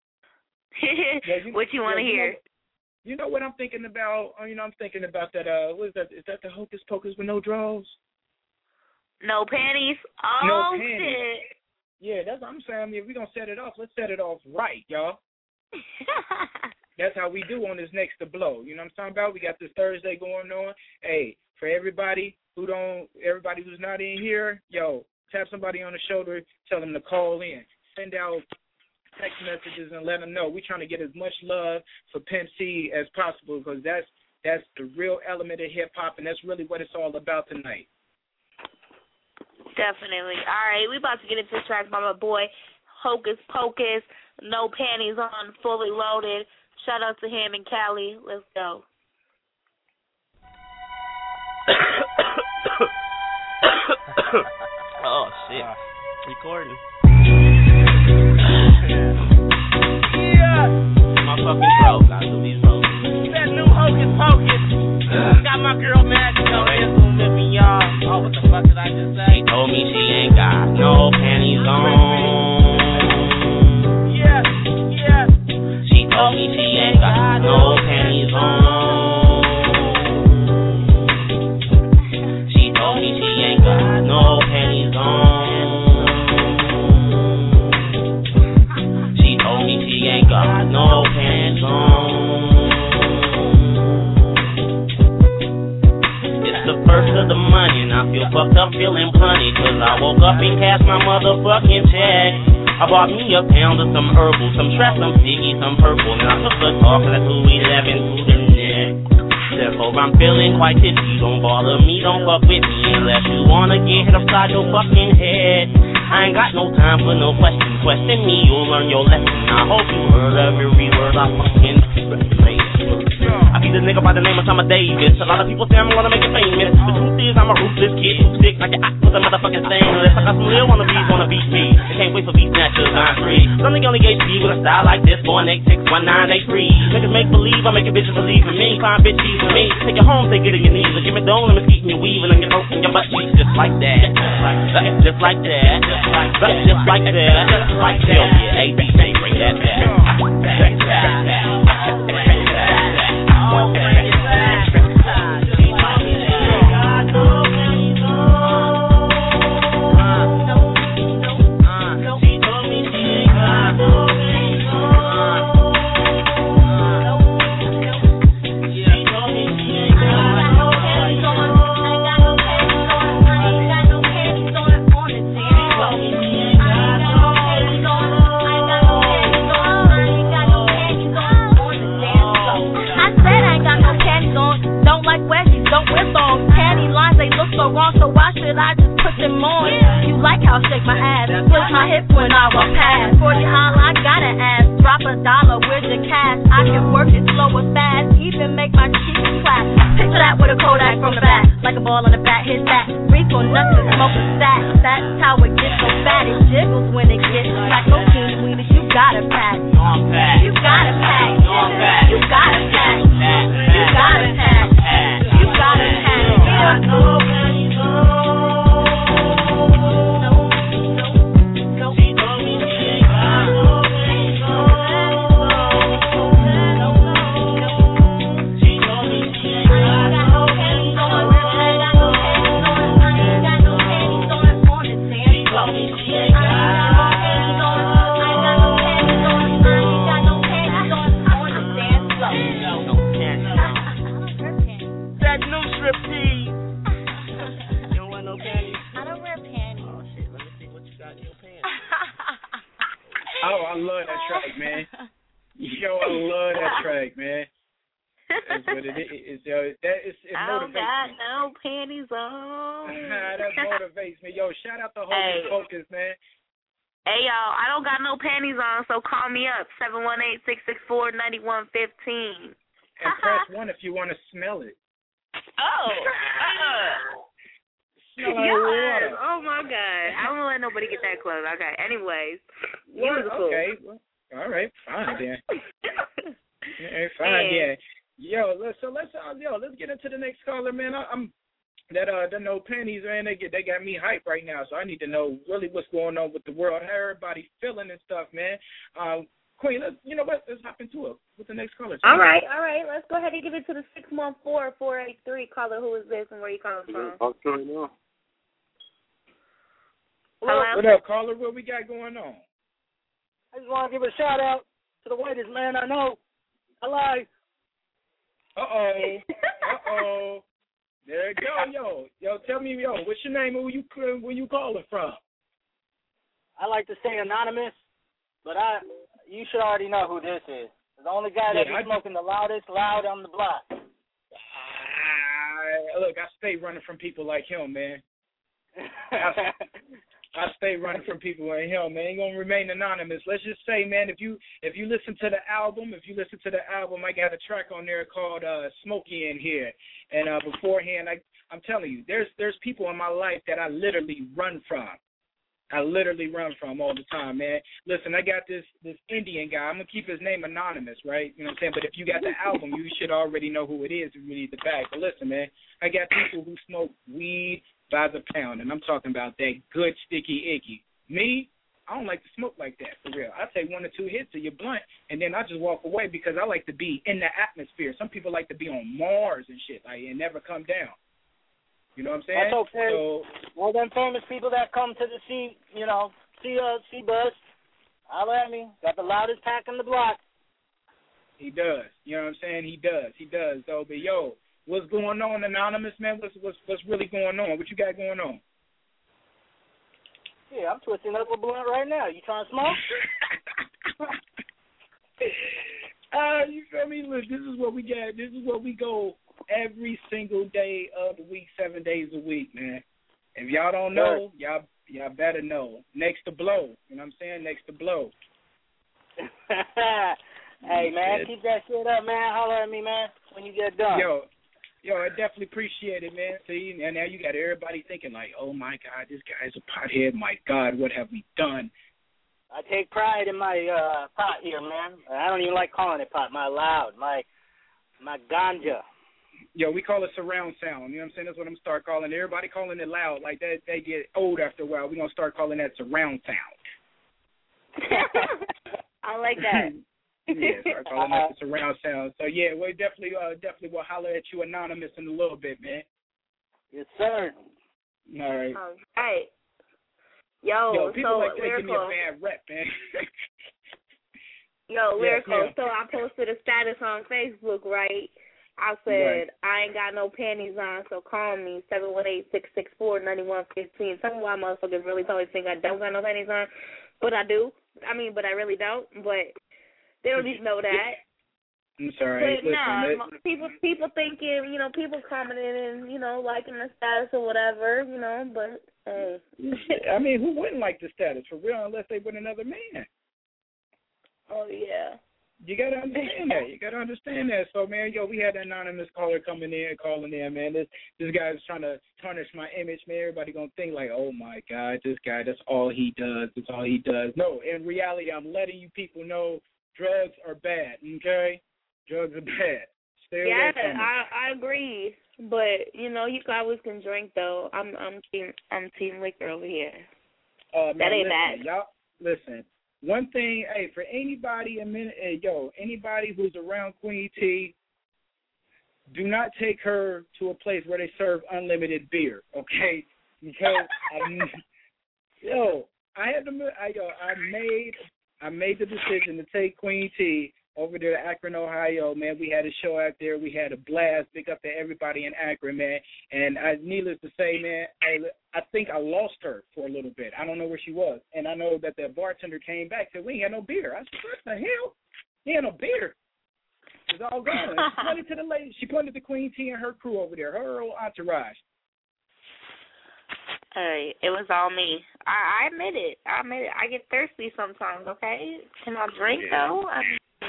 yeah, you, what you want to yeah, hear? You know, you know what I'm thinking about? You know, I'm thinking about that, uh, what is that? Is that the Hocus Pocus with no draws? No panties? Oh, no panties. shit. Yeah, that's what I'm saying. I mean, if we're going to set it off, let's set it off right, y'all. That's how we do on this Next to Blow. You know what I'm talking about? We got this Thursday going on. Hey, for everybody who don't, everybody who's not in here, yo, tap somebody on the shoulder, tell them to call in. Send out text messages and let them know. We're trying to get as much love for Pimp C as possible because that's, that's the real element of hip-hop, and that's really what it's all about tonight. Definitely. All right, we about to get into this track by my boy, Hocus Pocus, No Panties On, Fully Loaded. Shout out to him and Cali. Let's go. Oh, shit. Recording. Yeah. My fucking throat. Gotta do these roads. That new Hocus Pocus. Got my girl mad, you know, it's gonna whip me off. Oh, what the fuck did I just say? Told me she ain't got no panties on. Yeah, yeah. She told me she ain't got no panties on. She told me she ain't got no panties on. She told me she ain't got no panties on. It's the first of the month and I feel fucked up feeling plenty, cause I woke up and cashed my motherfucking check. I bought me a pound of some herbal, some trash, some sticky, some purple, and I took the talk at two eleven to the neck. Therefore I'm feeling quite tipsy, don't bother me, don't fuck with me unless you wanna get hit upside your fucking head. I ain't got no time for no questions, question me, you'll learn your lesson. I hope you heard every word I fucking say. I be the nigga by the name of Thomas Davis. A lot of people say I'm gonna make it famous. The truth is I'm a ruthless kid who stick like an eye with a motherfucking stainless. I got some real wannabes wanna beat me. They can't wait for beat snatchers, I'm free. Some nigga only H P with a style like this, four eight six one nine eight three. Niggas make believe, I make a bitches believe in me. Find bitches with me. Take it home, take it in your knees. Or give me dome, let me skeet in your weave, and then get hope in your butt cheeks. Just like that. Just like that. Just like that. Just like that. Just like that. Hell yeah, A D J, bring that back. Bring that back. Oh, bring it back. She told me she ain't got no panties on. She told me she ain't got no panties on. She told me she ain't got no panties on. She told me she ain't got no panties on. I'll shake my ass. Push my hips when I walk past. forty holla, I got an ass. Drop a dollar, where's your cash? I can work it slow or fast, even make my cheeks clap. Picture that with a Kodak from the back, like a ball on the bat, hit that. Freak on nuts and smoke a stack. That's how it gets so fat. It jiggles when it gets slack. No teeny weenies, you gotta pack. You gotta pack. You gotta pack. You gotta pack. You gotta pack. Yeah. Oh, I love that track, man. Yo, I love that track, man. That's what it is. Yo, that is, it I don't motivates got me. no panties on. That motivates me. Yo, shout out to Hocus Hey. Pocus, man. Hey, y'all, I don't got no panties on, so call me up, seven one eight, six six four, nine one one five. And press one if you want to smell it. Oh, uh-uh. Smell like Yes. water. Oh, my God. I don't let nobody get that close. Okay, anyways. Well, Beautiful. okay. Well, all right, fine then. Yeah, fine Hey. then. Yo, let's so let's uh, yo let's get into the next caller, man. I, I'm that uh the no panties, man. They get they got me hyped right now, so I need to know really what's going on with the world, how everybody feeling and stuff, man. Um, Queen, let's you know what? Let's hop into it with the next caller. All right, all right. Let's go ahead and give it to the six one four, four eight three caller. Who is this and where you calling from? Okay, now. Hello? What up, caller? What we got going on? I just want to give a shout out to the whitest man I know. Hello. Uh-oh. Uh-oh. There you go, yo. Yo, tell me, yo, what's your name and where you, where you calling from? I like to say anonymous, but I you should already know who this is. The only guy that Yeah, be I- smoking the loudest loud on the block. I, look, I stay running from people like him, man. I, I stay running from people like him, man. Ain't gonna remain anonymous. Let's just say, man, if you if you listen to the album, if you listen to the album, I got a track on there called uh, "Smokey in Here." And uh, beforehand, I I'm telling you, there's there's people in my life that I literally run from. I literally run from all the time, man. Listen, I got this this Indian guy. I'm gonna keep his name anonymous, right? You know what I'm saying? But if you got the album, you should already know who it is if you need the bag. But listen, man, I got people who smoke weed by the pound, and I'm talking about that good sticky icky. Me, I don't like to smoke like that, for real. I take one or two hits of your blunt, and then I just walk away because I like to be in the atmosphere. Some people like to be on Mars and shit, like, and never come down. You know what I'm saying? That's okay. So, All them famous people that come to the see, you know, see us, see bus, holler at me. Got the loudest pack in the block. he does. You know what I'm saying? He does. He does, though. But, yo, what's going on, Anonymous, man? What's, what's, what's really going on? What you got going on? Yeah, I'm twisting up a blunt right now. You trying to smoke? uh, you feel me? Look, this is what we got. This is what we go every single day of the week, seven days a week, man. If y'all don't know, y'all y'all better know. Next to blow. You know what I'm saying? Next to blow. Hey, man, Yeah. keep that shit up, man. Holler at me, man, when you get done. Yo, yo, I definitely appreciate it, man. See, and now you got everybody thinking like, oh, my God, this guy's a pothead. My God, what have we done? I take pride in my uh, pot here, man. I don't even like calling it pot. My loud, my my ganja. Yo, we call it surround sound. You know what I'm saying? That's what I'm going to start calling it. Everybody calling it loud. Like, that, they get old after a while. We're going to start calling that surround sound. I like that. Yeah, start calling that the surround sound. So, yeah, we definitely uh, definitely will holler at you Anonymous in a little bit, man. Yes, sir. All right. All right. Yo, Yo, people so like that give me a Lyrical. bad rep, man. Yo, Yes, Lyrical. ma'am. So I posted a status on Facebook, right? I said, Right. I ain't got no panties on, so call me, seven one eight, six six four, nine one one five. Some of why motherfuckers really probably think I don't got no panties on, but I do. I mean, but I really don't, but they don't need to know that. I'm sorry. But Listen, no, it, people people thinking, you know, people commenting and, you know, liking the status or whatever, you know, but hey. I mean, who wouldn't like the status for real unless they with another man? Oh yeah. You gotta understand that. You gotta understand that. So man, yo, we had an anonymous caller coming in, calling in, man. This this guy's trying to tarnish my image, man. Everybody gonna think like, oh my God, this guy, that's all he does. That's all he does. No, in reality, I'm letting you people know drugs are bad. Okay, drugs are bad. Stay yeah, away from them. I I agree. But you know, you always can drink though. I'm I'm team I'm team liquor over here. Uh, man, that ain't listen, bad. Y'all, listen. One thing, hey, for anybody, a minute, hey, yo, anybody who's around Queen T, do not take her to a place where they serve unlimited beer, okay? Because I'm, yo, I had to, I, yo, I made, I made the decision to take Queen T over there to Akron, Ohio, man. We had a show out there. We had a blast. Big up to everybody in Akron, man. And I, needless to say, man, I, I think I lost her for a little bit. I don't know where she was. And I know that the bartender came back and said, we ain't had no beer. I said, what the hell? He had no beer. It's all gone. She pointed to the lady. She pointed to Queen T and her crew over there, her whole entourage. Hey, it was all me. I, I admit it. I admit it. I get thirsty sometimes, okay? Can I drink, yeah. though? I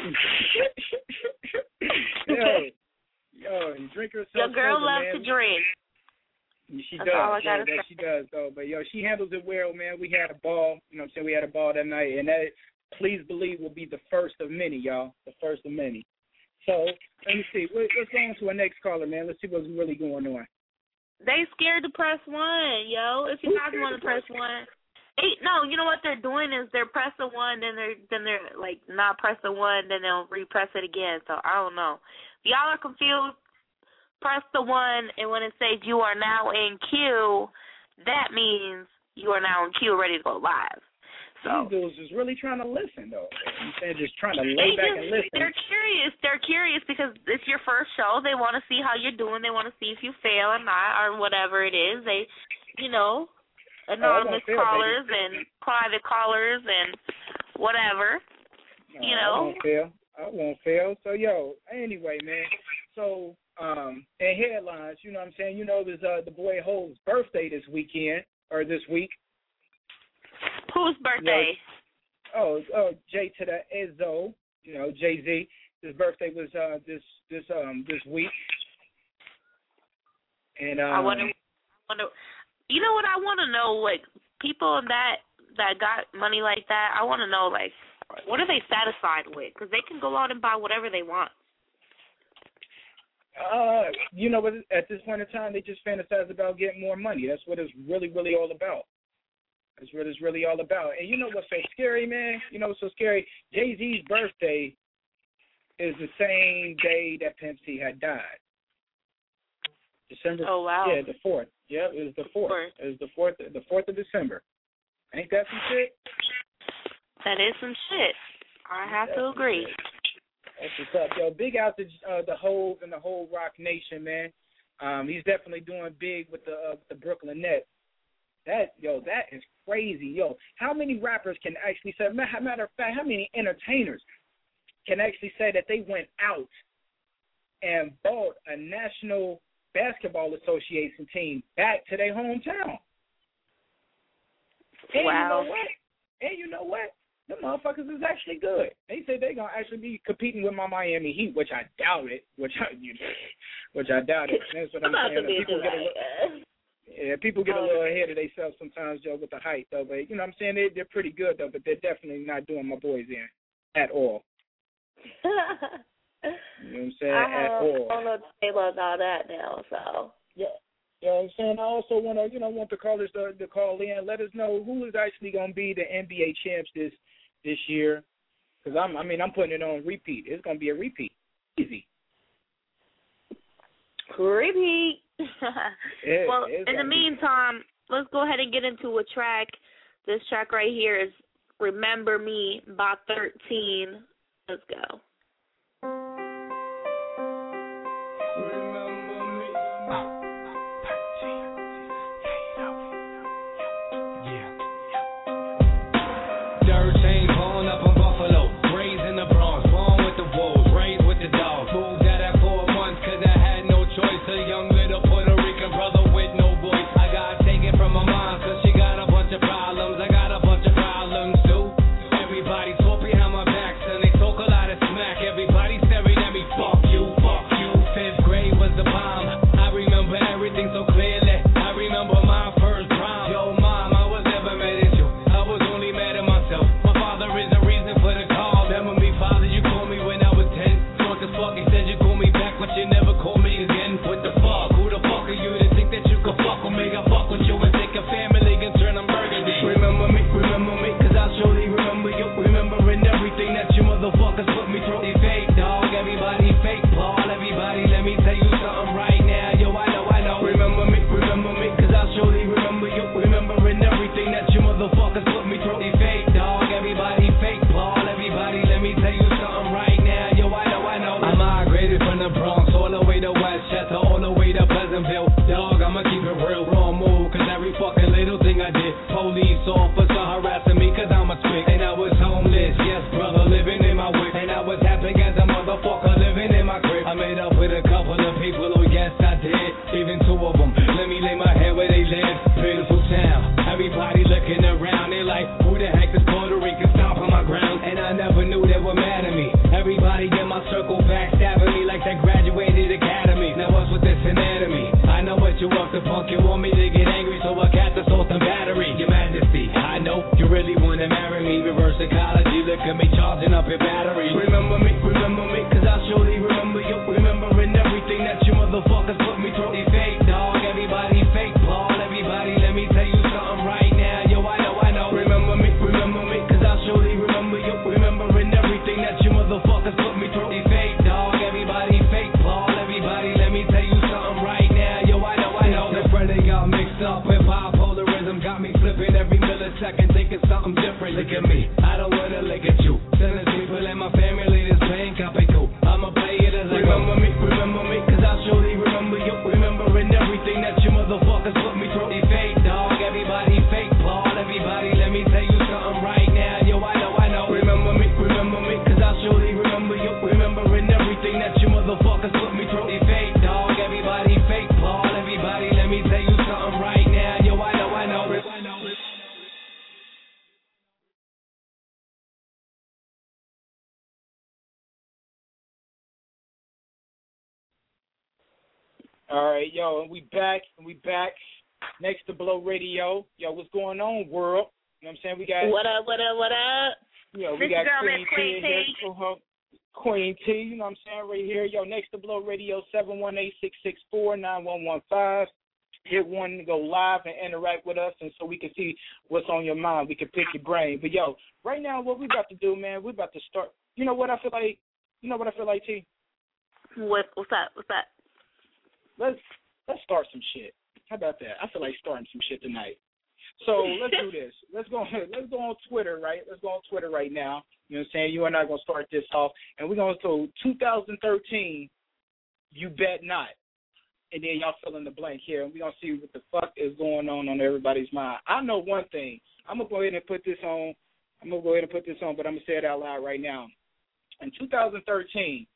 yo, yo, you drink herself. Your girl sober, loves man. to drink. She That's does. all I Yeah, gotta that say. she does, though. But, yo, she handles it well, man. We had a ball. You know what I'm saying? We had a ball that night. And that, please believe, will be the first of many, y'all. The first of many. So, let me see. Let's go on to our next caller, man. Let's see what's really going on. They scared to press one, yo. If you Who's guys scared want to to press press one. Hey, no, you know what they're doing is they're pressing one, then they're then they're like not pressing one, then they'll repress it again. So I don't know. If y'all are confused, press the one, and when it says you are now in queue, that means you are now in queue, ready to go live. So these dudes is really trying to listen, though. They're just trying to lay they back just, and listen. They're curious. They're curious because it's your first show. They want to see how you're doing. They want to see if you fail or not or whatever it is. They, you know. Anonymous oh, fail, callers baby. and private callers and whatever, no, you know. I won't fail. I won't fail. So, yo, anyway, man. So, um, in headlines, you know what I'm saying? You know, there's uh, the boy Ho's birthday this weekend, or this week. Whose birthday? You know, oh, oh, J to the Izzo, you know, Jay-Z. His birthday was uh, this this um this week. And um, I wonder, wonder You know what I want to know? Like people that that got money like that, I want to know like what are they satisfied with? Because they can go out and buy whatever they want. Uh, you know, but at this point in time, they just fantasize about getting more money. That's what it's really, really all about. That's what it's really all about. And you know what's so scary, man? You know what's so scary? Jay-Z's birthday is the same day that Pimp C had died. December. Oh wow. Yeah, the fourth. Yeah, it was the fourth. It was the fourth. The fourth of December. Ain't that some shit? That is some shit. I have That's to agree. That's what's up, yo. Big out to uh, the Hove and the whole Rock Nation, man. Um, he's definitely doing big with the uh, the Brooklyn Nets. That yo, that is crazy, yo. How many rappers can actually say? Matter of fact, how many entertainers can actually say that they went out and bought a National Basketball Association team back to their hometown? And wow. You know what? And you know what? Them motherfuckers is actually good. They say they're gonna actually be competing with my Miami Heat, which I doubt it. Which I, you know, which I doubt it. That's what I'm saying. People get, a little, yeah, people get a little ahead of themselves sometimes, Joe, with the hype, though. But you know what I'm saying? They, they're pretty good, though. But they're definitely not doing my boys in at all. You know what I'm saying? I at have, all. I don't know what to say about all that now. So yeah. You know what I'm saying? I also want to, you know, want the callers to, to call in. Let us know who is actually going to be the N B A champs this this year. Because I'm, I mean, I'm putting it on repeat. It's going to be a repeat. Easy. Repeat. It, well, in the meantime, let's go ahead and get into a track. This track right here is "Remember Me" by thirteen. Let's go. Dirt chain pulling up in Buffalo, raised in the Bronx, born with the wolves, raised with the police officer harassing me cause I'm a trick. And I was homeless, yes brother, living in my whip. And I was happy as a motherfucker living in my crib. I made up with a couple of people, oh yes I did. Even two of them, let me lay my head where they live. Beautiful town, everybody looking around. They like, who the heck is Puerto Rican stomping my ground? And I never knew they were mad at me. Everybody in my circle backstabbing me like they graduated academy. Now what's with this anatomy? I know what you want to punk, you want me to get angry, so I got the assault and battery. Your Majesty, I know you really want to marry me. Reverse psychology, look at me charging up your battery. Remember me, remember me, cause I surely remember you. Remembering everything that you motherfuckers put me through. They fake, dog, everybody fake, Paul. Everybody, let me tell you something right now. Yo, I know, I know. Remember me, remember me, cause I surely remember you. Remembering everything that you motherfuckers put me through. They fake, dog, everybody fake, Paul. Everybody, let me tell you something right now. Yo, I know, I know. The Friday got mixed up with bipolarism, got me flipping every millisecond, thinking something different. Look at me, I don't wanna look at you. Sending people in my family this pain copy cool. I'ma play it as I remember me, remember me, cause I surely remember you. Remembering everything that you motherfuckers put me through. They fake, dog, everybody fake, Paul. Everybody, let me tell you something right now. Yo, I know, I know. Remember me, remember me, cause I surely remember you. Remembering everything that you motherfuckers put me through. They fake, dog, everybody fake, Paul. Everybody, let me tell you something right now. Yo, I know, I know. I know. All right, yo, and we back, and we back. Next to Blow Radio. Yo, what's going on, world? You know what I'm saying? We got What up, what up, what up? Yo, we This got girl Queen is T Queen in here. T. Uh-huh. Queen T, you know what I'm saying, right here. Yo, next to Blow Radio, seven one eight, six six four, nine one one five. Hit one to go live and interact with us, and so we can see what's on your mind. We can pick your brain. But, yo, right now what we about to do, man, we about to start. You know what I feel like? You know what I feel like, T? What, what's that? What's that? Let's let's start some shit. How about that? I feel like starting some shit tonight. So let's do this. Let's go. Let's go on Twitter, right? Let's go on Twitter right now. You know what I'm saying? You and I are gonna start this off, and we're gonna go two thousand thirteen. You bet not. And then y'all fill in the blank here, and we're gonna see what the fuck is going on on everybody's mind. I know one thing. I'm gonna go ahead and put this on. I'm gonna go ahead and put this on, but I'm gonna say it out loud right now. In two thousand thirteen.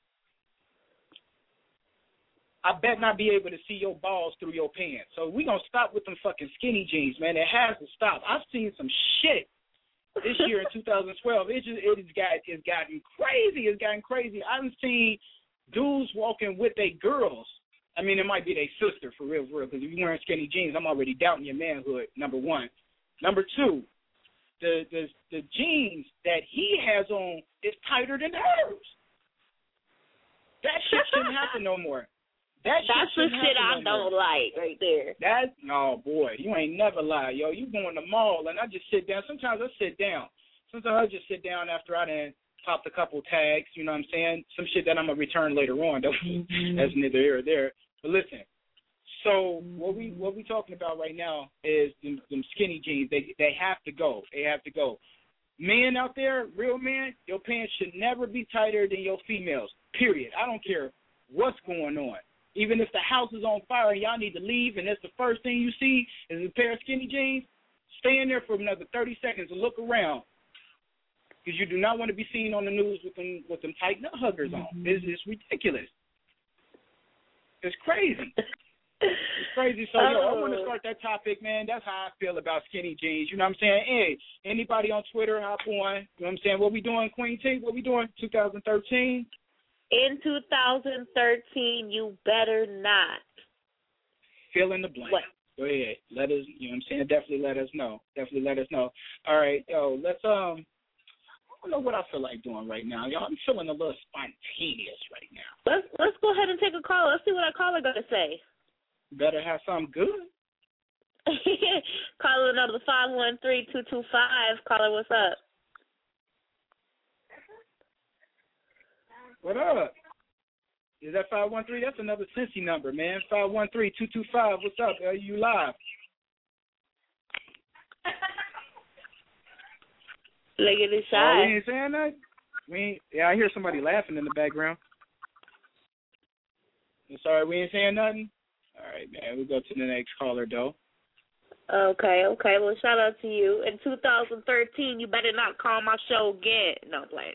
I bet not be able to see your balls through your pants. So we going to stop with them fucking skinny jeans, man. It has to stop. I've seen some shit this year in two thousand twelve. It just it has got it's gotten crazy. It's gotten crazy. I've seen dudes walking with their girls. I mean, it might be their sister for real, for real, because if you're wearing skinny jeans, I'm already doubting your manhood, number one. Number two, the, the, the jeans that he has on is tighter than hers. That shit shouldn't happen no more. That That's the shit I no don't like right there. That no boy, you ain't never lie, yo. You go in the mall and I just sit down. Sometimes I sit down. Sometimes I just sit down after I done popped a couple tags. You know what I'm saying? Some shit that I'm gonna return later on. Though that's neither here or there. But listen. So what we what we talking about right now is them, them skinny jeans. They they have to go. They have to go. Men out there, real men, your pants should never be tighter than your females. Period. I don't care what's going on. Even if the house is on fire and y'all need to leave and that's the first thing you see is a pair of skinny jeans, stay in there for another thirty seconds and look around. Because you do not want to be seen on the news with them with them tight nut huggers on. It's, it's ridiculous. It's crazy. It's crazy. So, yo, I want to start that topic, man. That's how I feel about skinny jeans. You know what I'm saying? Hey, anybody on Twitter, hop on. You know what I'm saying? What we doing, Queen T? What we doing? twenty thirteen? In two thousand thirteen, you better not. Fill in the blank. What? Go ahead. Let us, you know what I'm saying? Definitely let us know. Definitely let us know. All right, yo, let's, um, I don't know what I feel like doing right now. Y'all, I'm feeling a little spontaneous right now. Let's let's go ahead and take a call. Let's see what our caller got to say. Better have something good. Caller number five one three two two five. Caller, what's up? What up? Is that five one three? That's another Cincy number, man. five one three two two five. What's up? Are you live? Look at this Oh, shy. we ain't saying that? We ain't, yeah, I hear somebody laughing in the background. I'm sorry, we ain't saying nothing? All right, man. We'll go to the next caller, though. Okay, okay. Well, shout out to you. In two thousand thirteen, you better not call my show again. No, I'm playing.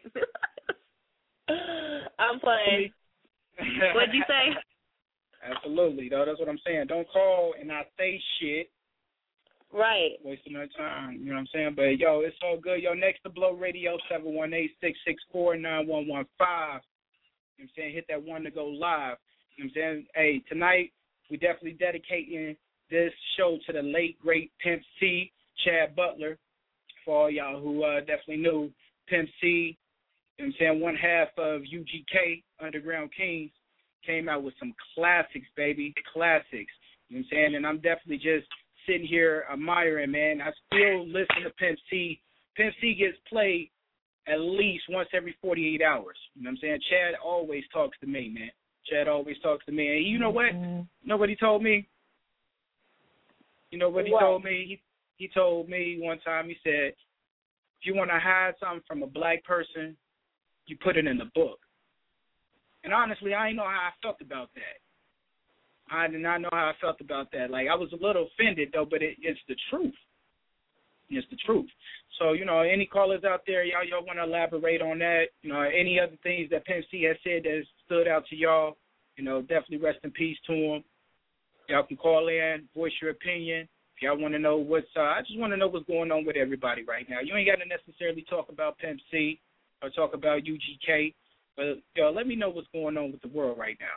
I'm playing. What'd you say? Absolutely, though. That's what I'm saying. Don't call and not say shit. Right. Wasting our time. You know what I'm saying? But, yo, it's all good. Yo, next to Blow Radio, seven one eight, six six four, nine one one five. You know what I'm saying? Hit that one to go live. You know what I'm saying? Hey, tonight, we definitely dedicating this show to the late, great Pimp C, Chad Butler. For all y'all who uh, definitely knew Pimp C, you know what I'm saying, one half of U G K, Underground Kings, came out with some classics, baby, classics. You know what I'm saying? And I'm definitely just sitting here admiring, man. I still listen to Pimp C. Pimp C gets played at least once every forty-eight hours. You know what I'm saying? Chad always talks to me, man. Chad always talks to me. And you know what? Mm-hmm. You know what he told me? You know what he what? told me? He, he told me one time, he said, if you want to hide something from a black person, you put it in the book. And honestly, I didn't know how I felt about that. I did not know how I felt about that. Like, I was a little offended, though, but it, it's the truth. It's the truth. So, you know, any callers out there, y'all, y'all want to elaborate on that? You know, any other things that Pimp C has said that stood out to y'all, you know, definitely rest in peace to him. Y'all can call in, voice your opinion. If y'all want to know what's, uh, I just want to know what's going on with everybody right now. You ain't got to necessarily talk about Pimp C or talk about U G K, but, yo, let me know what's going on with the world right now.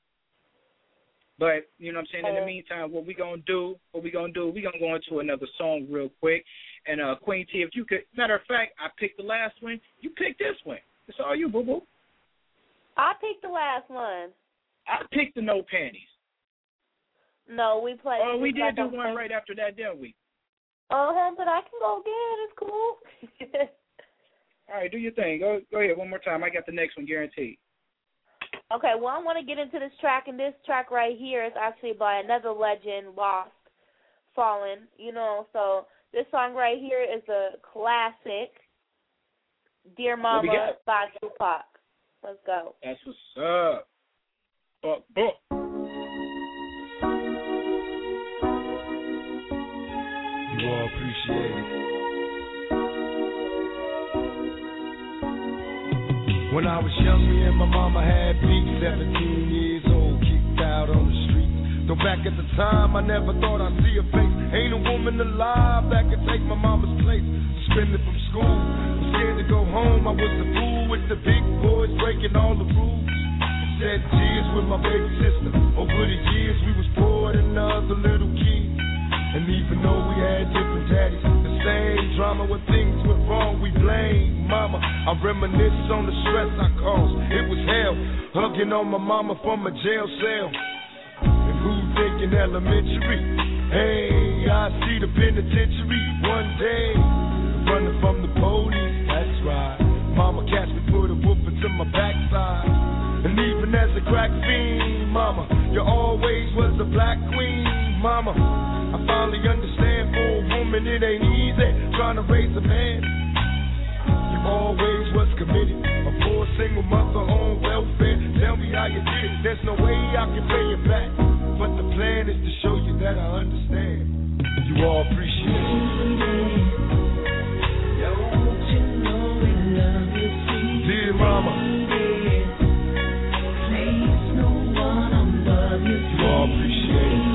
But, you know what I'm saying, in the meantime, what we going to do, what we going to do, we going to go into another song real quick. And, uh, Queen T, if you could, matter of fact, I picked the last one. You picked this one. It's all you, boo-boo. I picked the last one. I picked the No Panties. No, we played. Oh, we did do one right after that, didn't we? Oh, but I can go again. It's cool. All right, do your thing. Go go ahead one more time. I got the next one guaranteed. Okay, well, I want to get into this track, and this track right here is actually by another legend, Lost, Fallen, you know, so this song right here is a classic, Dear Mama by Tupac. Let's go. That's what's up. Buck, buck. You all appreciate it. When I was young, me and my mama had beef, seventeen years old, kicked out on the street. Though back at the time, I never thought I'd see her face. Ain't a woman alive that could take my mama's place. Suspended from school, I'm scared to go home. I was the fool with the big boys, breaking all the rules. Shed tears with my baby sister. Over the years, we was poor than other little kids. And even though we had different daddies, the same drama when things went wrong, we blame mama. I reminisce on the stress I caused. It was hell, hugging on my mama from a jail cell. And who thinking elementary? Hey, I see the penitentiary one day, running from the police. That's right. Mama catch me, put a whoop into my backside. And even as a crack fiend, mama, you always was a black queen, mama. I finally understand for a woman it ain't easy trying to raise a man. You always was committed, a poor single mother on welfare. Tell me how you did it, there's no way I can pay you back. But the plan is to show you that I understand. You all appreciate it. Don't you know we love you, sweet dear mama. Place no one above you. You all appreciate it.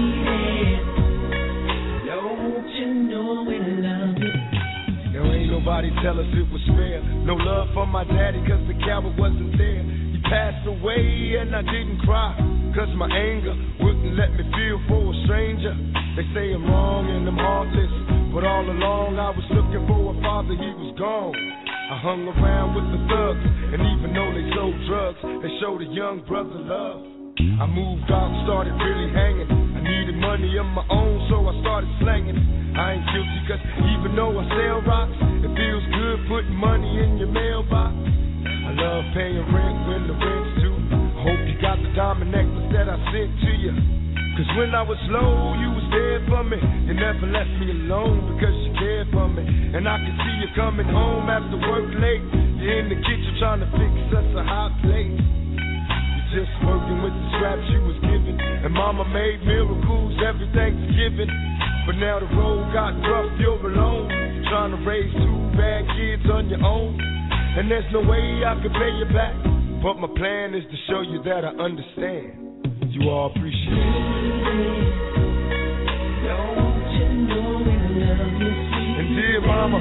Nobody tell us it was fair. No love for my daddy cause the coward wasn't there. He passed away and I didn't cry cause my anger wouldn't let me feel for a stranger. They say I'm wrong and I'm heartless, but all along I was looking for a father, he was gone. I hung around with the thugs, and even though they sold drugs, they showed a young brother love. I moved out and started really hanging. I needed money of my own, so I started slanging. I ain't guilty cause even though I sell rocks, it feels good putting money in your mailbox. I love paying rent when the rent's due. I hope you got the diamond necklace that I sent to you. Cause when I was low, you was there for me. You never left me alone because you cared for me. And I can see you coming home after work late. You're in the kitchen trying to fix us a hot plate. Just working with the scraps you was given. And mama made miracles every Thanksgiving. But now the road got rough, you're alone. Trying to raise two bad kids on your own. And there's no way I can pay you back. But my plan is to show you that I understand. You all appreciate it. Don't you know we love you, sweet and dear mama,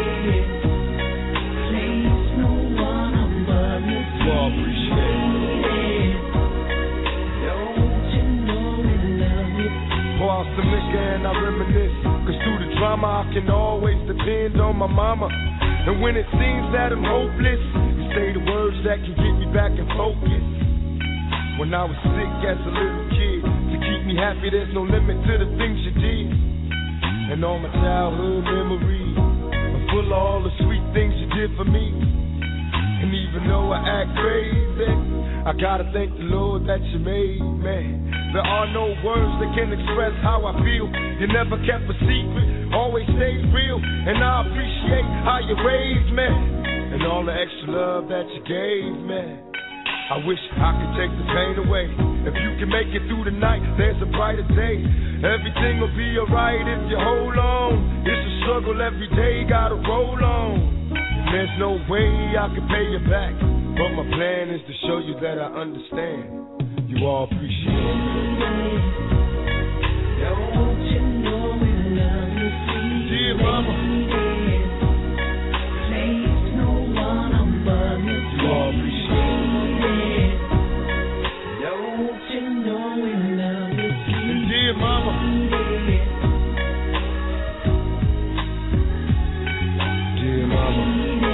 please no one above you. You all appreciate it. Don't you know we love you. Pour out some liquor and I reminisce. Cause through the drama I can always depend on my mama. And when it seems that I'm hopeless, you say the words that can get me back in focus. When I was sick as a little kid, to keep me happy there's no limit to the things you did. And all my childhood memories are full of all the sweet things you did for me. And even though I act crazy, I gotta thank the Lord that you made me. There are no words that can express how I feel. You never kept a secret, always stayed real. And I appreciate how you raised me and all the extra love that you gave me. I wish I could take the pain away. If you can make it through the night, there's a brighter day. Everything will be alright if you hold on. It's a struggle every day, gotta roll on. And there's no way I can pay you back. But my plan is to show you that I understand. You all appreciate it. Don't you know we love you, sweet dear mama. Please no one above you. You all appreciate it. Don't you know we love you, sweet dear mama. Dear mama.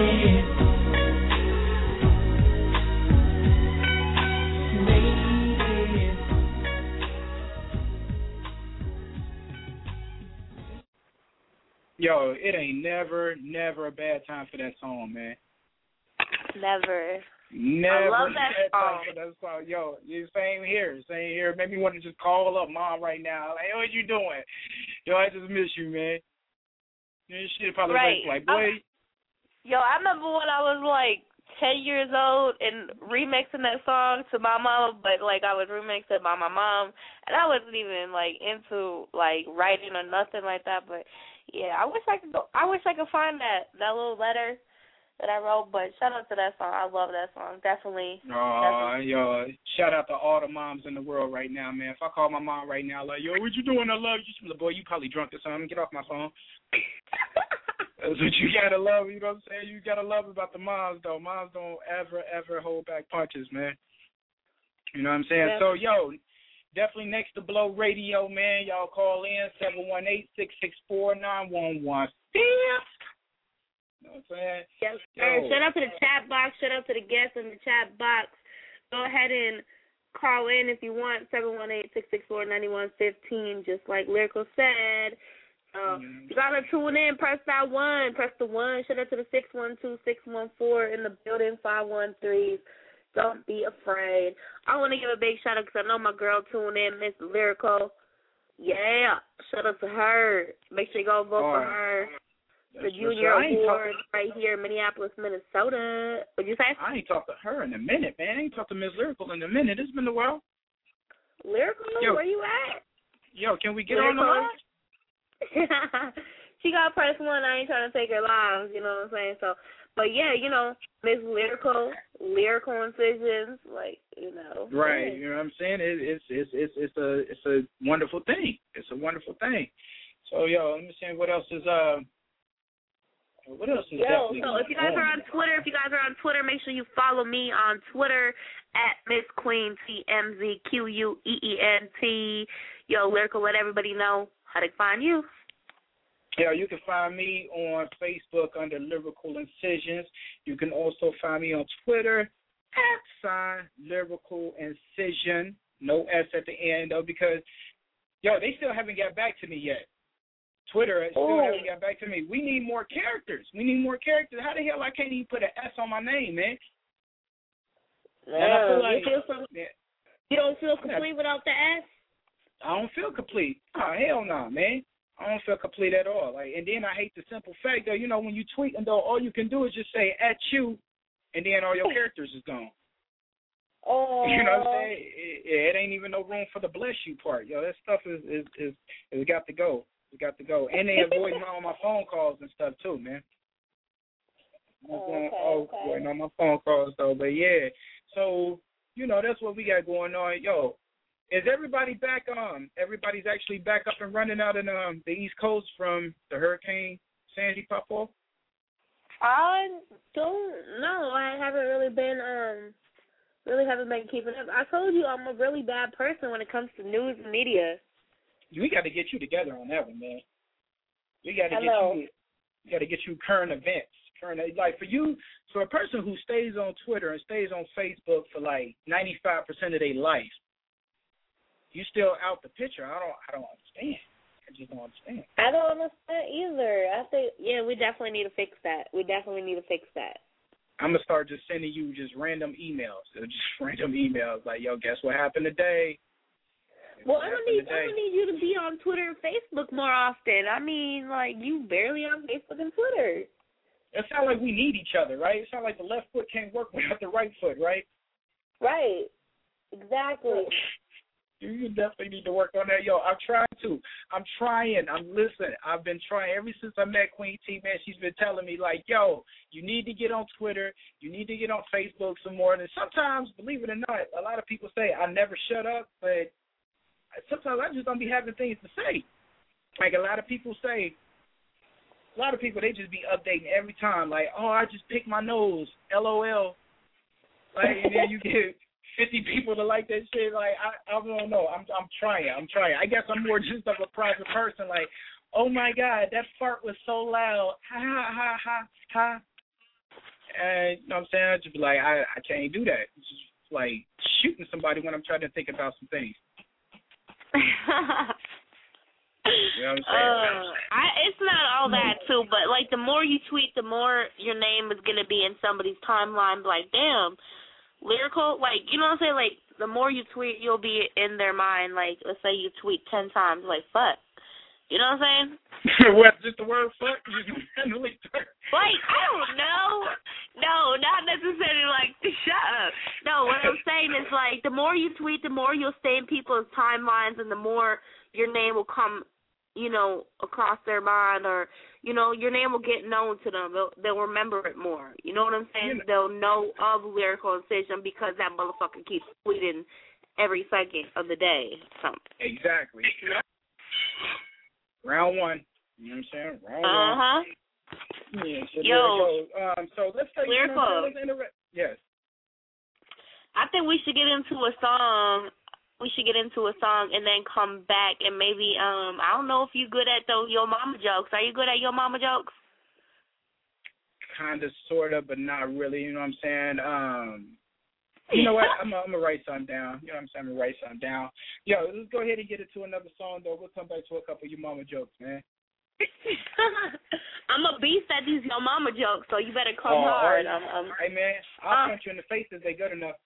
Yo, it ain't never, never a bad time for that song, man. Never. Never. I love that song. For that song. Yo, same here, same here. Made me want to just call up Mom right now. Like, what you doing? Yo, I just miss you, man. You shit probably right. like, boy. Yo, I remember when I was like ten years old and remixing that song to my mom, but like I was remixing by my mom, and I wasn't even like into like writing or nothing like that. But yeah, I wish I could go. I wish I could find that that little letter that I wrote. But shout out to that song. I love that song. Definitely. Oh, definitely. yo, shout out to all the moms in the world right now, man. If I call my mom right now, like, yo, what you doing? I love you. She's like, boy, you probably drunk or something. Get off my phone. That's what you gotta love. You know what I'm saying? You gotta love about the moms, though. Moms don't ever, ever hold back punches, man. You know what I'm saying? Yeah. So, yo, definitely Next to Blow Radio, man. Y'all call in seven one eight, six six four, nine one one six. You know what I'm saying? Yes, sir. Shout out to the chat box. Shout out to the guests in the chat box. Go ahead and call in if you want, seven one eight, six six four, nine one one five, just like Lyrical said. Uh, mm-hmm. You gotta tune in, press that one, press the one. Shout out to the six one two, six one four in the building, five one three. Don't be afraid. I want to give a big shout out because I know my girl tuned in, Miss Lyrical. Yeah, shout out to her. Make sure you go vote oh, for her. The Junior Award right here in Minneapolis, Minnesota. What'd you say? I ain't talked to her in a minute, man. I ain't talked to Miss Lyrical in a minute. It's been a while. Lyrical, yo, where you at? Yo, can we get Lyrical? on the line? She got press one. I ain't trying to take her lives, you know what I'm saying? So, but yeah, you know, Miss Lyrical, lyrical incisions, like, you know. Right, yeah. You know what I'm saying? It, it's it's it's it's a it's a wonderful thing. It's a wonderful thing. So, yo, let me see what else is uh. What else is Yo, so if you guys are on Twitter, if you guys are on Twitter, make sure you follow me on Twitter at Miss Queen T M Z Q U E E N T. Yo, Lyrical, let everybody know how to find you. Yeah, you can find me on Facebook under Lyrical Incisions. You can also find me on Twitter at sign Lyrical Incision. No S at the end, though, because, yo, they still haven't got back to me yet. Twitter still oh. haven't got back to me. We need more characters. We need more characters. How the hell I can't even put an S on my name, man? Yeah, and I feel like, you, feel some, yeah. you don't feel complete without the S? I don't feel complete. Oh, hell no, man. I don't feel complete at all. Like, and then I hate the simple fact that, you know, when you tweet, and though all you can do is just say at you, and then all your characters is gone. Oh. You know what I'm saying? It, it ain't even no room for the bless you part. Yo, that stuff is is is, is got to go. We got to go. And they avoiding all my phone calls and stuff too, man. Oh, going, okay, oh, okay. avoiding all my phone calls though. But yeah, so you know that's what we got going on. Yo, is everybody back? Um, everybody's actually back up and running out in um the East Coast from the Hurricane Sandy pop off. I don't know. I haven't really been um really haven't been keeping up. I told you I'm a really bad person when it comes to news and media. We got to get you together on that one, man. We got to get Hello. you. We got to get you current events. Current like for you, for a person who stays on Twitter and stays on Facebook for like ninety-five percent of their life, you still out the picture. I don't. I don't understand. I just don't understand. I don't understand either. I think yeah, we definitely need to fix that. We definitely need to fix that. I'm gonna start just sending you just random emails, just random emails like, yo, guess what happened today? Well, I don't need I don't need you to be on Twitter and Facebook more often. I mean, like you barely on Facebook and Twitter. It sounds like we need each other, right? It sounds like the left foot can't work without the right foot, right? Right. Exactly. You definitely need to work on that. Yo, I'm trying to. I'm trying. I'm listening. I've been trying ever since I met Queen T, man. She's been telling me, like, yo, you need to get on Twitter. You need to get on Facebook some more. And sometimes, believe it or not, a lot of people say I never shut up, but sometimes I just don't be having things to say. Like a lot of people say, a lot of people, they just be updating every time. Like, oh, I just picked my nose, L O L. Like, and then you get fifty people to like that shit. Like, I, I don't know. I'm I'm trying. I'm trying. I guess I'm more just of a private person. Like, oh, my God, that fart was so loud. Ha, ha, ha, ha, ha. And, you know what I'm saying? I just be like, I, I can't do that. It's just like shooting somebody when I'm trying to think about some things. You know what I'm saying? Uh, I, it's not all that, too, but, like, the more you tweet, the more your name is going to be in somebody's timeline. Like, damn, lyrical? Like, you know what I'm saying? Like, the more you tweet, you'll be in their mind. Like, let's say you tweet ten times, like, fuck. You know what I'm saying? What, just the word fuck? Randomly Like, I don't know. No, not necessarily like, shut up. No, what I'm saying is, like, the more you tweet, the more you'll stay in people's timelines and the more your name will come, you know, across their mind, or, you know, your name will get known to them. They'll, they'll remember it more. You know what I'm saying? Yeah. They'll know of Lyrical Incision because that motherfucker keeps tweeting every second of the day. So. Exactly. Round one. You know what I'm saying? Round uh-huh. one. Yeah, so Yo. Um, so let's take Lyrical. You know, yes. I think we should get into a song. We should get into a song and then come back and maybe, um, I don't know if you're good at those Yo Mama jokes. Are you good at Yo Mama jokes? Kind of, sort of, but not really. You know what I'm saying? Um, you know what? I'm going to write something down. You know what I'm saying? I'm going to write something down. Yo, let's go ahead and get into another song, though. We'll come back to a couple of Yo Mama jokes, man. I'm a beast at these Yo Mama jokes, so you better come oh, hard. Right. I'm, I'm, hey, man, I'll uh, punch you in the face if they good enough.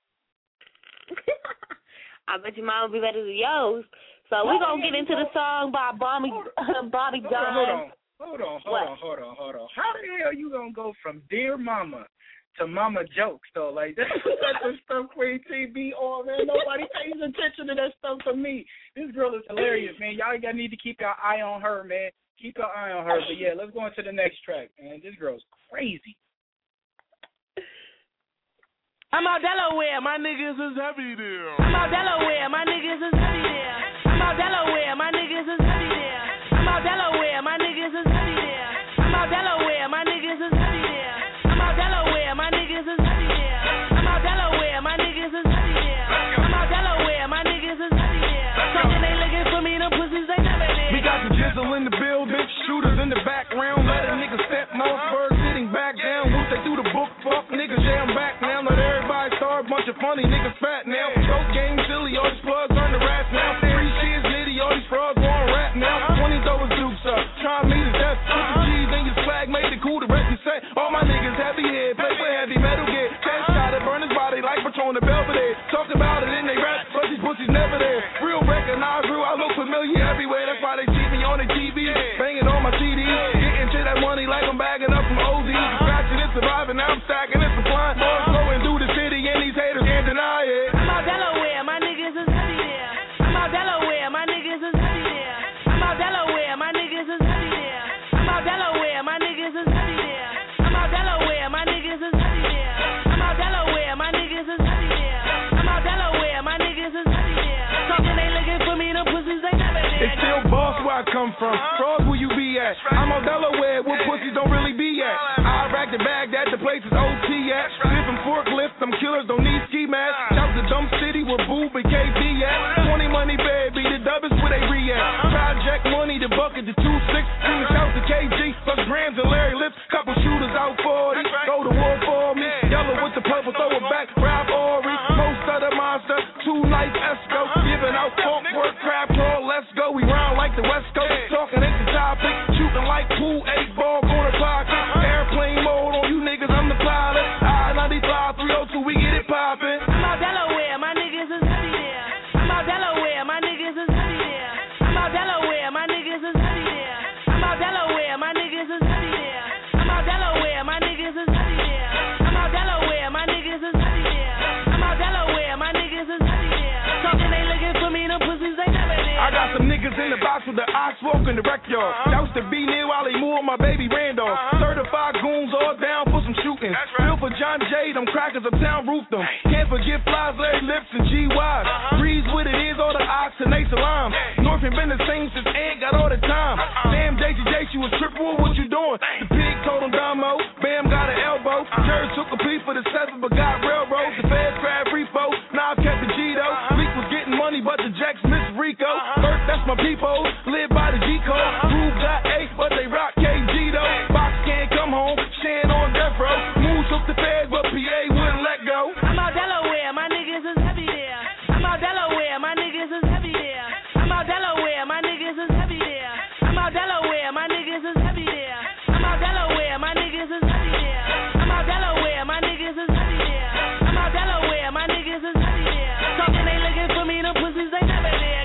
I bet your mom will be better than yours. So we're going to get into the song by Bobby, Bobby John. Hold on, hold on, hold what? on, hold on, hold on. How the hell you going to go from Dear Mama to Mama Jokes, though? Like, that's, that's the stuff Queen T be on, man. Nobody pays attention to that stuff for me. This girl is hilarious, man. Y'all got need to keep your eye on her, man. Keep your eye on her. But, yeah, let's go into the next track, man. This girl's crazy. I'm out Delaware, my niggas is heavy there. I'm out Delaware, my niggas is heavy there. I'm out Delaware, my niggas is heavy there. I'm out Delaware, my niggas is heavy there. I'm out Delaware, my niggas is heavy there. I'm out Delaware, my niggas is heavy there. I'm out Delaware, my niggas is heavy there. I'm out Delaware, my niggas is heavy there. Talking they looking for me, them pussies they never there. We got the jizzle in the building, shooters in the background. Let a nigga step Mossberg sitting back down. Once they through the book, fuck niggas, yeah, I'm back now. Let everybody start, bunch of funny niggas fat now. Dope game silly, all these plugs earn the rats now. Three shits nitty, all these frauds on rap now. Twenty throw his dukes up, try me to death. Put the G's in your swag, made it cool to rest and say. All my niggas heavy head, play with heavy metal gear. Cash shot it, burn his body like Patron the Belvedere. Talk about it in they rap, but these pussies never there. Real recognize, real, I look familiar everywhere. That's why they see me on the T V, banging on my C Ds. Getting to that money like I'm bagging up from O Z's. Scratching and surviving, now I'm stacking and supplying. Going through the city and these haters can't deny it. I'm out Delaware, my niggas is heavy there. I'm out Delaware, my niggas is heavy there. I'm out Delaware, my niggas I come from. Frogs, where you be at? I'm on Delaware, where pussies don't really be at. I rack the bag that the place is O T at. Flipping forklifts, them killers don't need ski masks. Shout to Dumb City where Boob and K B at. twenty money, baby, the dub is where they re at. Project money, the bucket, the two sixteen. Shout to K G, plus Grams and Larry Lips. Couple shooters out forty, go to war for me. Yellow with the purple, throw it back, Ralph Ori. Most of the monster, two nights Esco. Giving out funk work, crab crawl, let's go. We round like the West Coast, talking at the topic. Shooting like pool, eight ball, corner pocket. Airplane mode on you niggas, I'm the pilot. I ninety-five, three oh two, we get it poppin'. I'm out Delaware, my niggas is heavy there. I'm out Delaware, my niggas is heavy there. I'm out Delaware, my niggas is heavy there. I'm out Delaware, my niggas is heavy there. I'm out Delaware, my niggas is heavy there. I'm out Delaware, my niggas is heavy there. I'm out Delaware, my niggas is heavy there. Talking they looking for me, them pussies they never there. I got some niggas in the box with the ox walk in the rec yard. That was to be near while they move my baby Randolph. Certified goons all down for some shooting. Bill for John Jay, them crackers uptown roofed them. Can't forget Flies, Larry Lips, and G Ys. Breeze with it is all the ox and Ace Alarm. Northern been the same since Ant got all the time. Damn, J G J, she was triple, what you doing? The pig told him Damo, Bam got an elbow. Jerry took a piece for the seven, but got railroad. The feds grabbed repo, now I've kept the G though. Leak was getting money, but the Jacks missed Rico. Bert, that's my people, live by the G code. Groove got eight, but they rock K G though. Box can't come home, Shan on death row. Moon took the feds, but P A wouldn't let go. I'm out Delaware, my niggas is heavy there. I'm out Delaware, my niggas is heavy there. I'm out Delaware, my niggas is heavy there. I'm out Delaware, my niggas is heavy there. I'm out Delaware, my niggas is heavy there. I'm out Delaware, my niggas is heavy there. I'm out Delaware, my niggas is heavy there. Talking they looking for me, them pussies they never there.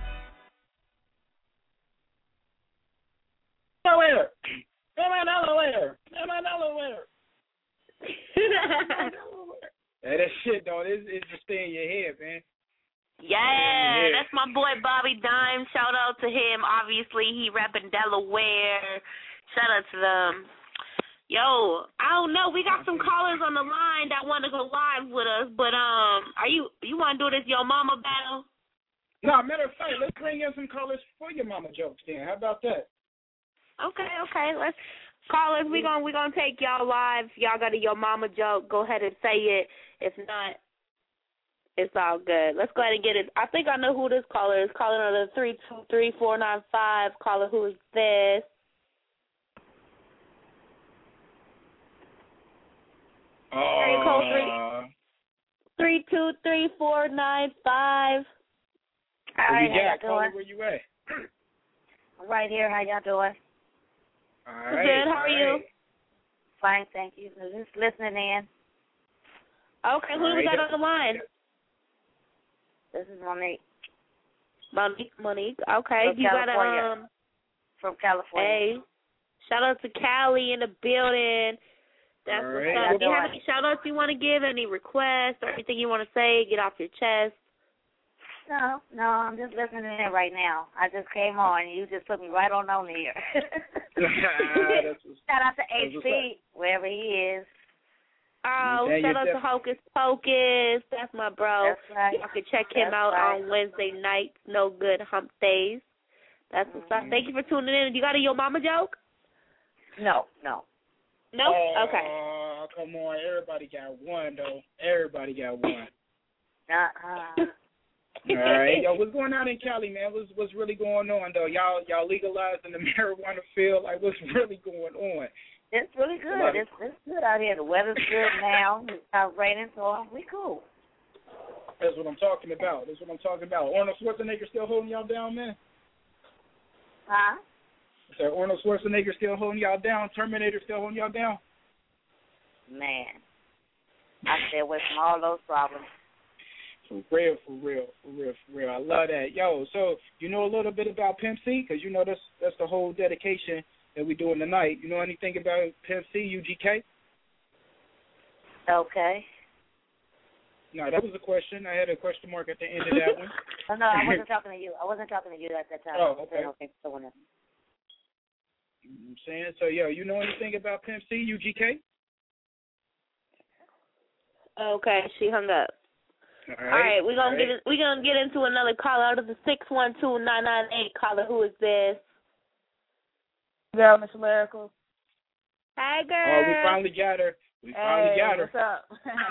Delaware. Am I Delaware? Am I Delaware? Hey, that shit, though, it's, it's just stay in your head, man. Yeah, yeah, that's my boy Bobby Dime. Shout out to him. Obviously, he repping Delaware. Shout out to them. Yo, I don't know. We got some callers on the line that want to go live with us, but um, are you you want to do this Yo Mama battle? No, matter of fact, let's bring in some callers for your mama jokes then. How about that? Okay, okay. Let's callers. We gonna we gonna take y'all live. Y'all got a Yo Mama joke. Go ahead and say it. If not, it's all good. Let's go ahead and get it. I think I know who this caller is. Caller number three two three four nine five. Caller, who is this? Area code three three two three four nine five. Hi, you how y'all got? Caller, doing? where you at? I'm right here. How y'all doing? All right. Good. How are you? Fine, thank you. Just listening in. Okay. Who do we got on the line? This is Monique. Monique. Monique. Okay. From You got California. a um. From California. Hey. Shout out to Cali in the building. That's All what's right. up. Do you have any shout outs you want to give? Any requests or anything you want to say? Get off your chest. No, no, I'm just listening in right now. I just came on. You just put me right on on here. Shout out to H P, wherever he is. Oh, Yeah, shout you're out to def- Hocus Pocus. That's my bro. That's right. Y'all can check him That's out right. on Wednesday nights. No good hump days. That's what's up. Thank you for tuning in. You got a Yo Mama joke? No, no. No? Oh, Okay. come on. Everybody got one, though. Everybody got one. Uh-uh. All right, yo, what's going on in Cali, man? What's what's really going on, though? Y'all y'all legalizing the marijuana field? Like, what's really going on? It's really good. It's, it's good out here. The weather's good now. It's not raining, so we cool. That's what I'm talking about. That's what I'm talking about. Arnold Schwarzenegger still holding y'all down, man? Huh? Is there Arnold Schwarzenegger still holding y'all down? Terminator still holding y'all down? Man, I stay away from all those problems. For real, for real, for real, for real. I love that. Yo, so you know a little bit about Pimp C? Because you know that's that's the whole dedication that we're doing tonight. You know anything about Pimp C, U G K? Okay. No, that was a question. I had a question mark at the end of that one. Oh, no, I wasn't talking to you. I wasn't talking to you at that time. Oh, I was okay. saying, okay, someone else. You know what I'm saying? So, yo, you know anything about Pimp C, U G K? Okay, she hung up. All All right, right, we're gonna All get right. it, we're gonna get into another caller out of the six one two nine nine eight caller. Who is this? Girl, Miss Lyrical. Hi, girl. Oh, we finally got her. We finally Hey, got her. what's up?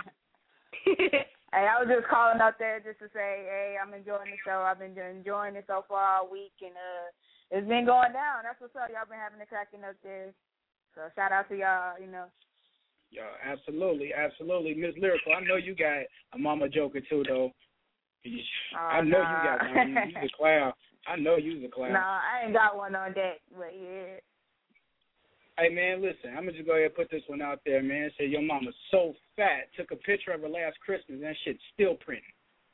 Hey, I was just calling up there just to say, hey, I'm enjoying the show. I've been enjoying it so far all week, and uh, it's been going down. That's what's up. Y'all been having it cracking up there. So shout out to y'all, you know. Yo, absolutely, absolutely. Miss Lyrical, I know you got a mama joker too, though. I know nah. you got one. You a clown. I know you's a clown. Nah, I ain't got one on deck, but yeah. Hey, man, listen, I'm going to just go ahead and put this one out there, man. Say your mama's so fat. Took a picture of her last Christmas, and that shit's still printing.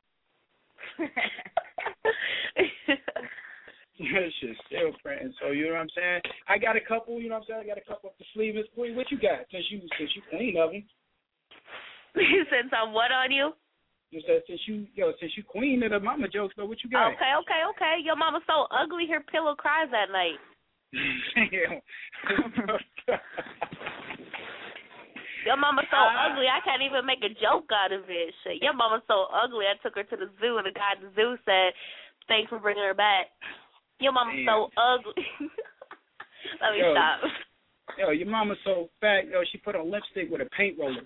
That shit's still printing. So, you know what I'm saying? I got a couple, you know what I'm saying? I got a couple up the sleeve. Miss Queen, what you got? Since you, since you queen of them. Since I'm what on you? Just, uh, since you, yo, since you queen of the mama jokes, though, what you got? Okay, okay, okay. Your mama's so ugly, her pillow cries at night. Your mama's so uh, ugly, I can't even make a joke out of it. Shit. Your mama's so ugly, I took her to the zoo, and the guy at the zoo said, thanks for bringing her back. Your mama's Damn. so ugly. Let me yo, stop. Yo, your mama's so fat, yo, she put on lipstick with a paint roller.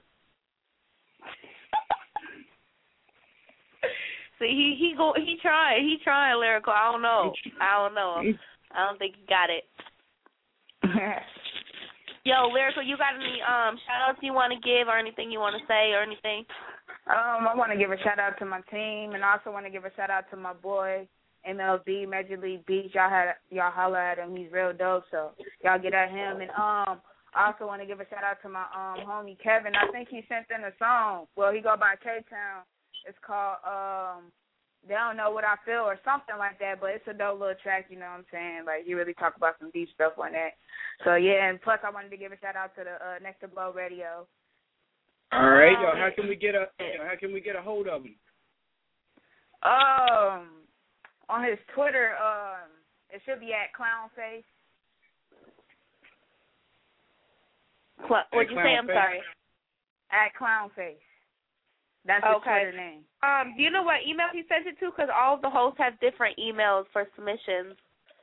See, he he go he trying, he trying, Lyrical. I don't know. I don't know. I don't think he got it. Yo, Lyrical, you got any um shout outs you want to give or anything you want to say or anything? Um, I want to give a shout out to my team, and I also want to give a shout out to my boy M L B Major League Beach. Y'all had y'all holler at him. He's real dope, so y'all get at him. And um, I also want to give a shout out to my um homie Kevin. I think he sent in a song. Well, he go by K Town. It's called um. They don't know what I feel or something like that, but it's a dope little track, you know what I'm saying? Like, he really talk about some deep stuff on that. So, yeah, and plus I wanted to give a shout-out to the uh, Next to Blow Radio. All right, um, yo, how can we get a yo, how can we get a hold of him? Um, on his Twitter, um, it should be at Clownface. What would you say? I'm sorry. At Clownface. That's his okay. Twitter name. Um, do you know what email he sent it to? Because all of the hosts have different emails for submissions.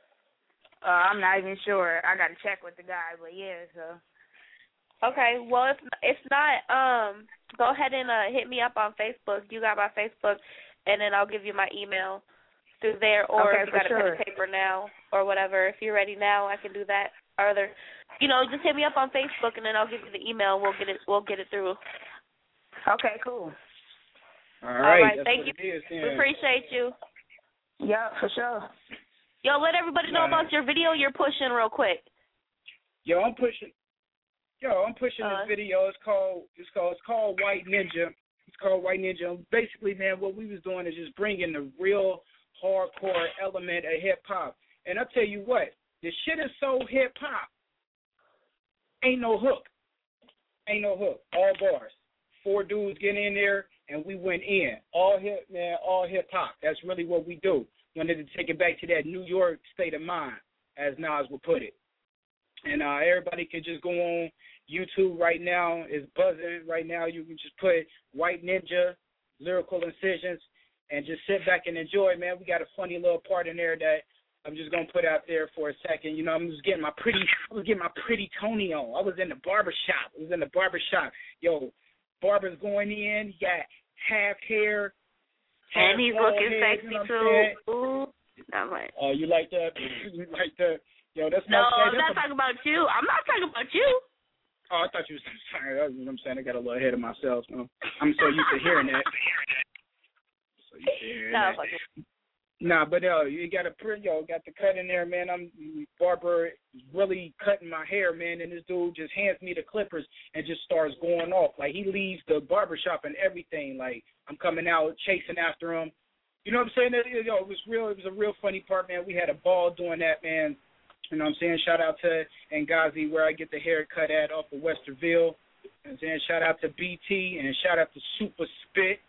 Uh, I'm not even sure. I got to check with the guy, but yeah, so. Okay, well, if if not, um, go ahead and uh, hit me up on Facebook. You got my Facebook, and then I'll give you my email through there. Or okay, if you got sure. a pen and paper now or whatever, if you're ready now, I can do that. Or other, you know, just hit me up on Facebook, and then I'll give you the email. We'll get it. We'll get it through. Okay, cool. All right, All right, that's thank what you. it is, We yeah. appreciate you. Yeah, for sure. Yo, let everybody know Nah. about your video you're pushing real quick. Yo, I'm pushing. Yo, I'm pushing Uh, this video. It's called. It's called. It's called White Ninja. It's called White Ninja. Basically, man, what we was doing is just bringing the real hardcore element of hip hop. And I'll tell you what, the shit is so hip hop. Ain't no hook. Ain't no hook. All bars. Four dudes get in there, and we went in. All hip, man. All hip hop. That's really what we do. Wanted to take it back to that New York state of mind, as Nas would put it. And uh, everybody can just go on YouTube right now. It's buzzing right now. You can just put White Ninja, Lyrical Incisions, and just sit back and enjoy, man. We got a funny little part in there that I'm just going to put out there for a second. You know, I'm just getting my pretty, I was getting my pretty Tony on. I was in the barber shop. I was in the barber shop. Yo, barber's going in. He got half hair. Half And he's bald looking head, sexy, you know what I'm too. saying? Ooh. Not much. Oh, you like that? You like that? Yo, that's No, my I'm that's not a, talking about you. I'm not talking about you. Oh, I thought you was sorry. That's what I'm saying. I got a little ahead of myself. You know? I'm so used to hearing that. So used to hearing No, that. fuck it. Nah, but uh, you got a pretty, yo, got the cut in there, man. I'm barber is really cutting my hair, man, and this dude just hands me the clippers and just starts going off. Like he leaves the barber shop and everything. Like I'm coming out chasing after him. You know what I'm saying? It, yo, it was real. It was a real funny part, man. We had a ball doing that, man. You know what I'm saying? Shout out to Ngazi, where I get the haircut at off of Westerville. You know what I'm saying? Shout out to B T and shout out to Super Spit.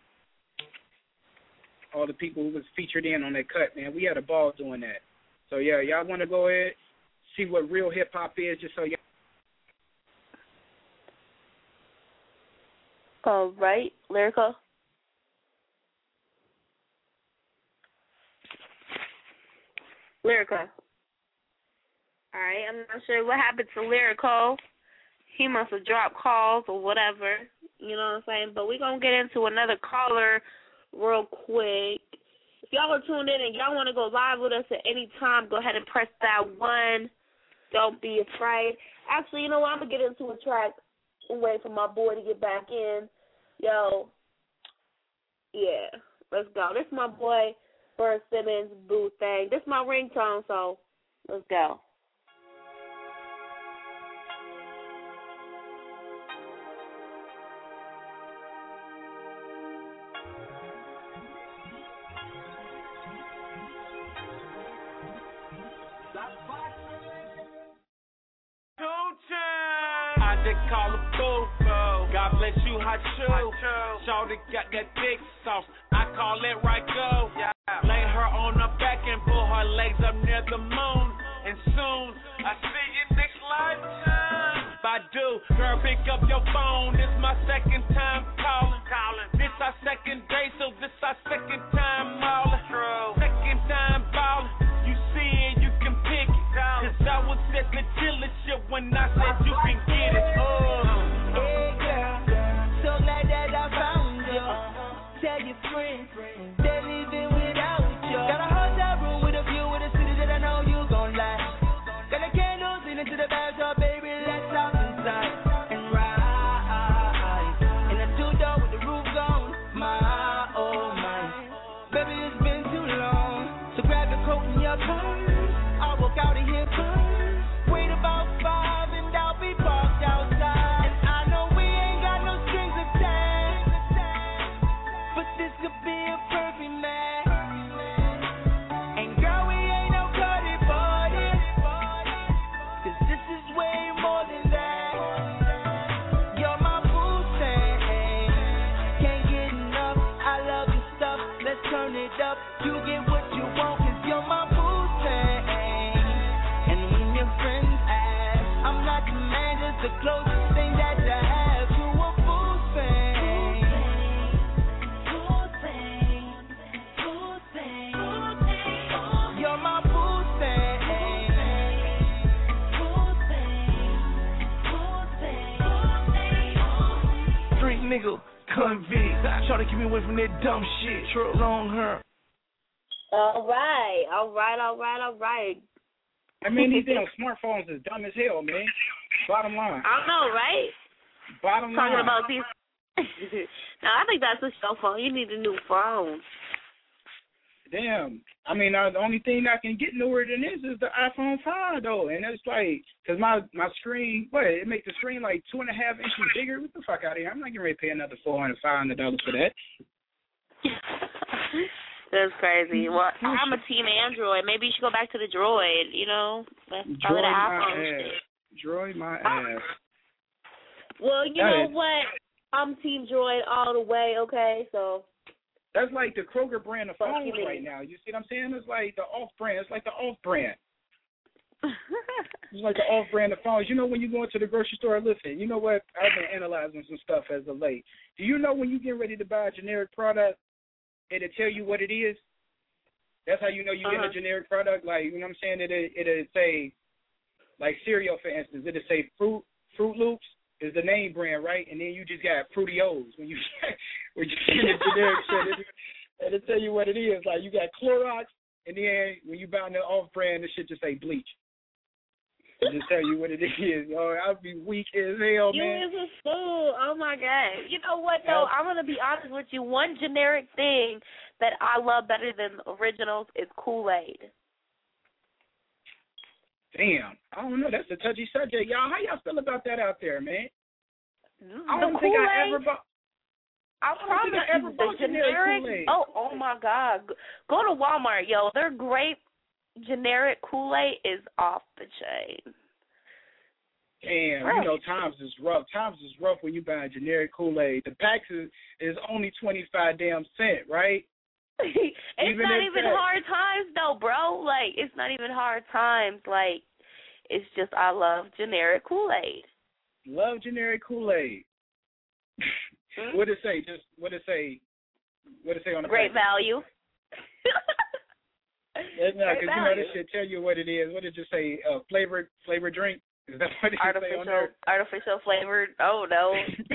All the people who was featured in on that cut, man. We had a ball doing that. So, yeah, y'all want to go ahead, see what real hip-hop is, just so y'all. All right, Lyrical. Lyrical. All right, I'm not sure what happened to Lyrical. He must have dropped calls or whatever. You know what I'm saying? But we're going to get into another caller real quick. If y'all are tuned in and y'all want to go live with us at any time, go ahead and press that one. Don't be afraid. Actually, you know what? I'm going to get into a track and wait for my boy to get back in. Yo, yeah, let's go. This is my boy, Bert Simmons, Boo Thang. This is my ringtone, so let's go. I just call a boo. God bless you, hot shoe. Shawty got that thick sauce. I call it right go. Lay her on her back and pull her legs up near the moon. And soon I see you next lifetime. Badu, girl, pick up your phone. This my second time calling. This our second day, so this our second time mauling. Second time ballin'. You see it, you can pick it. Cause I was at the dealership when I said you can get it. Oh. Hey girl, so glad that I found you. Tell your friends they're leaving without you. Got a hotel room with a view of the city that I know you gon' like. Got the candles in into the bathtub, baby, let's hop inside and ride. In a two-door with the roof gone, my oh my. Baby, it's been too long, so grab your coat and your purse. I'll walk out of here first. Wait about five and I'll be parked outside. And I know we ain't got no strings attached, but this could be a perfect match. And girl, we ain't no cutty party, cause this is way more than that. You're my boo thing, can't get enough. I love your stuff, let's turn it up. You get what you want, cause you're my boo thing. And when your friends ask, I'm not the man, just the closest thing that you have to a boo thing. You're my boo thing. Street nigga, convict. Try to keep me away from that dumb shit. Long hair. All right, all right, all right, all right. I mean, these damn smartphones is dumb as hell, man. Bottom line. I don't know, right? Bottom line. Talking about these. No, I think that's a cell phone. You need a new phone. Damn. I mean, uh, the only thing I can get newer than this is the iPhone five, though. And it's like, because my, my screen, what, it makes the screen like two and a half inches bigger? What the fuck out of here? I'm not getting ready to pay another four hundred dollars, five hundred dollars for that. That's crazy. Well, I'm a team Android. Maybe you should go back to the Droid, you know? That's probably the iPhone shit. Droid my ass. Well, you that know is. what? I'm team Droid all the way, okay? So that's like the Kroger brand of Fuck phones you, right man. now. You see what I'm saying? It's like the off brand. It's like the off brand. It's like the off brand of phones. You know when you go into the grocery store, listen, you know what? I've been analyzing some stuff as of late. Do you know when you get ready to buy a generic product, it'll tell you what it is? That's how you know you're uh-huh. getting a generic product. Like, you know what I'm saying? It'll, it'll say, like cereal, for instance, it'll say Fruit Fruit Loops is the name brand, right? And then you just got Fruity-O's. When you when you get the generic shit, it'll, it'll tell you what it is. Like, you got Clorox, and then when you buy the off-brand, it should just say bleach. It'll just tell you what it is. Oh, I'll be weak as hell, You man. is a fool. Oh, my God. You know what, though? I'm going to be honest with you. One generic thing that I love better than originals is Kool-Aid. Damn. I don't know. That's a touchy subject. Y'all, how y'all feel about that out there, man? I The don't think I Kool-Aid? ever bought. I don't promise think I ever you, the bought generic generic. Kool-Aid. Oh, oh my God! Go to Walmart, yo. Their grape generic Kool-Aid is off the chain. Damn, Right. you know times is rough. Times is rough when you buy generic Kool-Aid. The packs is, is only twenty-five damn cent, right? It's Even not if even that- hard times though, bro. Like it's not even hard times. Like it's just I love generic Kool-Aid. Love generic Kool-Aid. Hmm? What it say? Just what it say? What it say on the Great package? value. Yeah, no, because you know this shit tell you what it is. What did you say? Uh, flavored flavored drink. Is that what it artificial say on there? artificial flavored? Oh no.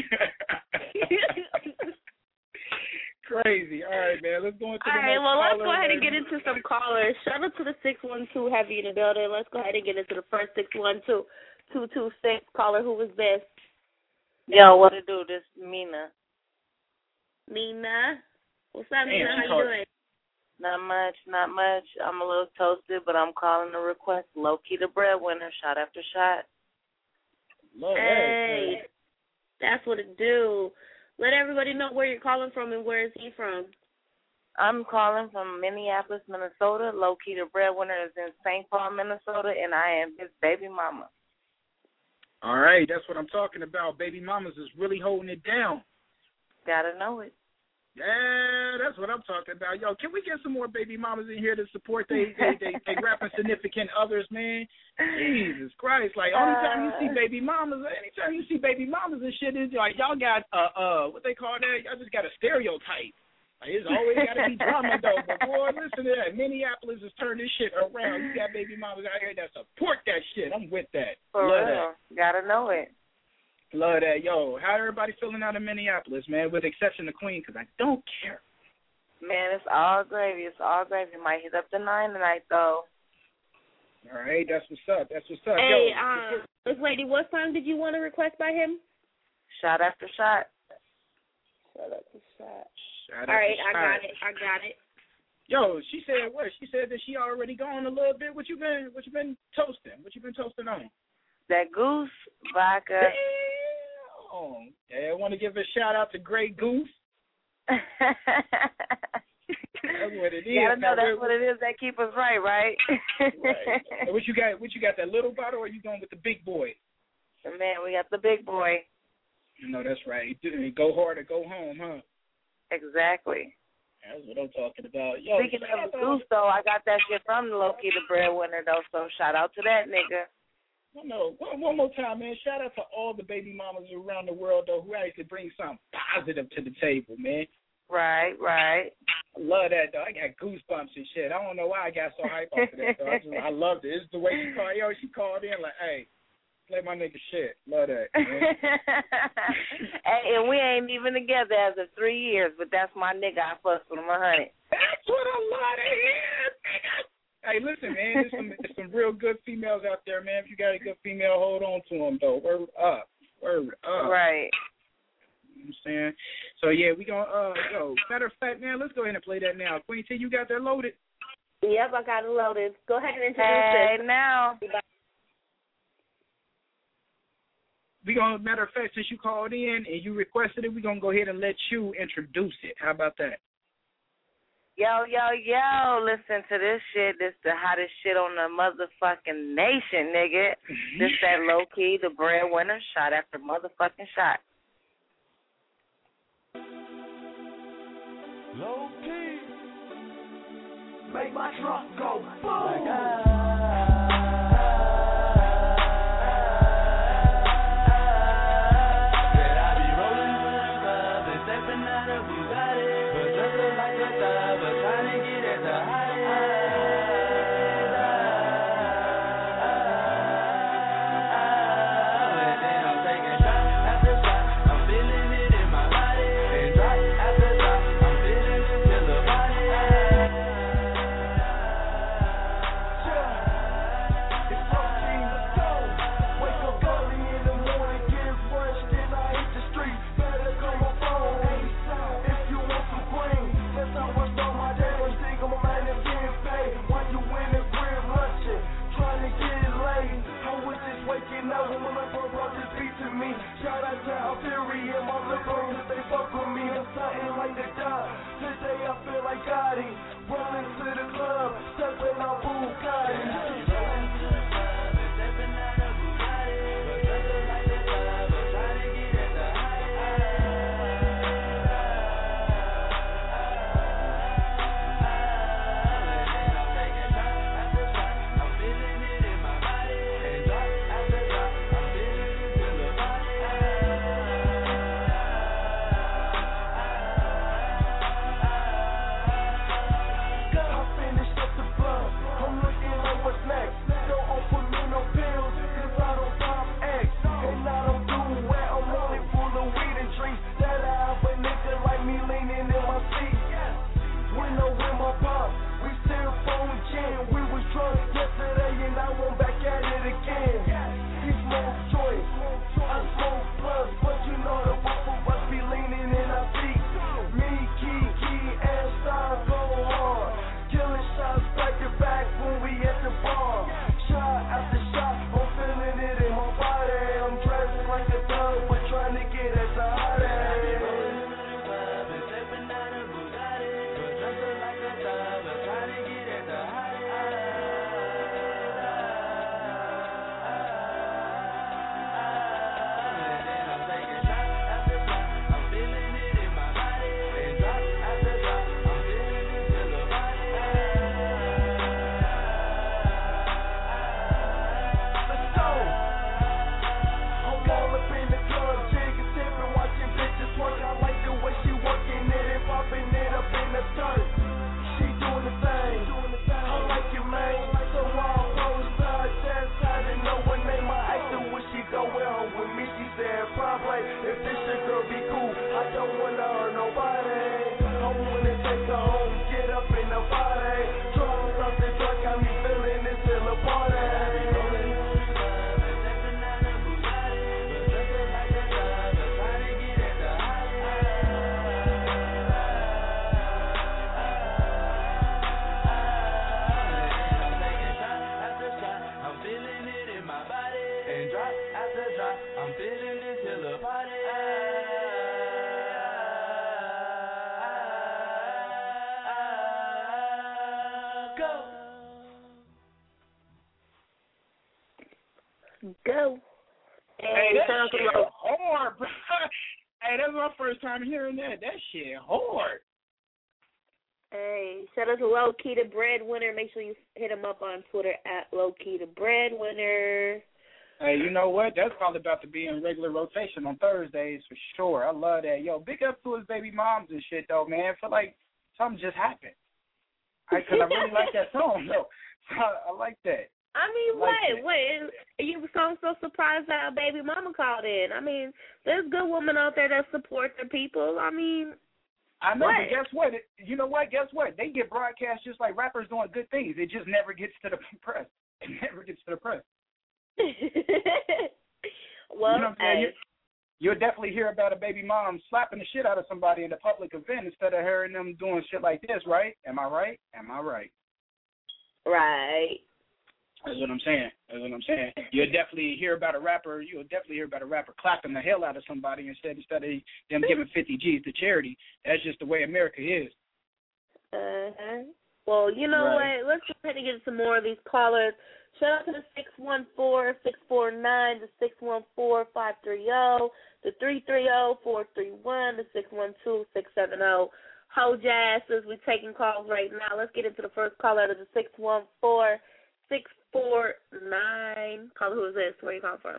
Crazy. All right, man. Let's go into All the right, next well, let's caller, go ahead and baby. get into some callers. Shout out to the six one two heavy in the building. Let's go ahead and get into the first six one two two two six caller. Who was this? Yo, what it do? This Mina. Mina. What's up, Damn, Mina? she How you called- doing? Not much, not much. I'm a little toasted, but I'm calling the request. Low key the breadwinner, shot after shot. Love Hey, that's what it do. Let everybody know where you're calling from and where is he from. I'm calling from Minneapolis, Minnesota. Low key the breadwinner is in Saint Paul, Minnesota, and I am his baby mama. All right, that's what I'm talking about. Baby mamas is really holding it down. Gotta know it. Yeah, that's what I'm talking about. Yo, can we get some more baby mamas in here to support they they they, they rapping significant others, man? Jesus Christ! Like only time you see baby mamas, anytime you see baby mamas and shit is like y'all got uh uh what they call that? Y'all just got a stereotype. Like, it's always got to be drama though. But boy, listen to that. Minneapolis has turned this shit around. You got baby mamas out here that support that shit. I'm with that. For Love real. that. Gotta know it. Love that. Yo, how everybody feeling out in Minneapolis, man, with the exception of Queen, because I don't care. Man, it's all gravy. It's all gravy. Might hit up the nine tonight, though. All right, that's what's up. That's what's up. Hey, Yo, um, this lady, what song did you want to request by him? Shot after shot. Shot after shot. Shout out All right, to I Shot. got it. I got it. Yo, she said what? She said that she already gone a little bit. What you been? What you been toasting? What you been toasting on? That goose vodka. Oh, yeah, I want to give a shout out to Grey Goose. That's what it is. You gotta know Now, that's what, what it is that keep us right, right? right. What you got? What you got? That little bottle, or you going with the big boy? Man, we got the big boy. No, that's right. Go hard or go home, huh? Exactly. That's what I'm talking about. Yo, Speaking of the goose, though, I got that shit from the Low Key the breadwinner, though. So shout out to that nigga. No, no. One, one more time, man. Shout out to all the baby mamas around the world, though, who actually bring something positive to the table, man. Right, right. I love that, though. I got goosebumps and shit. I don't know why I got so hyped off of that, though. I, just, I loved it. It's the way she called. Yo, she called in like, hey, play my nigga shit. Love that, man. Hey, and we ain't even together as of three years, but that's my nigga. I fuss with him a hundred. That's what I love to hear, nigga. Hey, listen, man, there's some, there's some real good females out there, man. If you got a good female, hold on to them, though. Word up. Word up. Right. You know what I'm saying? So, yeah, we going to, uh, yo, matter of fact, man, let's go ahead and play that now. Queen T, you got that loaded? Yep, I got it loaded. Go ahead and introduce Hey, it. now. We gonna, matter of fact, since you called in and you requested it, we're going to go ahead and let you introduce it. How about that? Yo, yo, yo, listen to this shit. This the hottest shit on the motherfucking nation, nigga. This that Low Key, the breadwinner, shot after motherfucking shot. Low key. Make my truck go boom. Like I Go. Hey, And that shout out to shit Lo. hard, bro. Hey, that's my first time hearing that. That shit hard. Hey, shout out to Low Key the Breadwinner. Make sure you hit him up on Twitter at Low Key the Breadwinner. Hey, you know what? That's probably about to be in regular rotation on Thursdays for sure. I love that. Yo, big up to his baby moms and shit, though, man. I feel like something just happened. Because I, I really like that song, though. I, I like that. I mean, I like wait, that. wait. You sound so surprised that a baby mama called in. I mean, there's good women out there that support their people. I mean, I know, what? but guess what? It, you know what? Guess what? They get broadcast just like rappers doing good things. It just never gets to the press. It never gets to the press. Well, you know what I'm saying? You, you'll definitely hear about a baby mom slapping the shit out of somebody in a public event instead of hearing them doing shit like this, right? Am I right? Am I right? Right. That's what I'm saying. That's what I'm saying. You'll definitely hear about a rapper. You'll definitely hear about a rapper clapping the hell out of somebody instead instead of them giving fifty G's to charity. That's just the way America is. Uh huh. Well, you know Right. what? Let's go ahead and get some more of these callers. Shout out to the six one four, six four nine, the six one four, five three zero, the three three zero, four three one, the six one two, six seven zero. Hold your asses. We're taking calls right now. Let's get into the first caller to the six one four, six four nine. Caller, who is this? Where you calling from?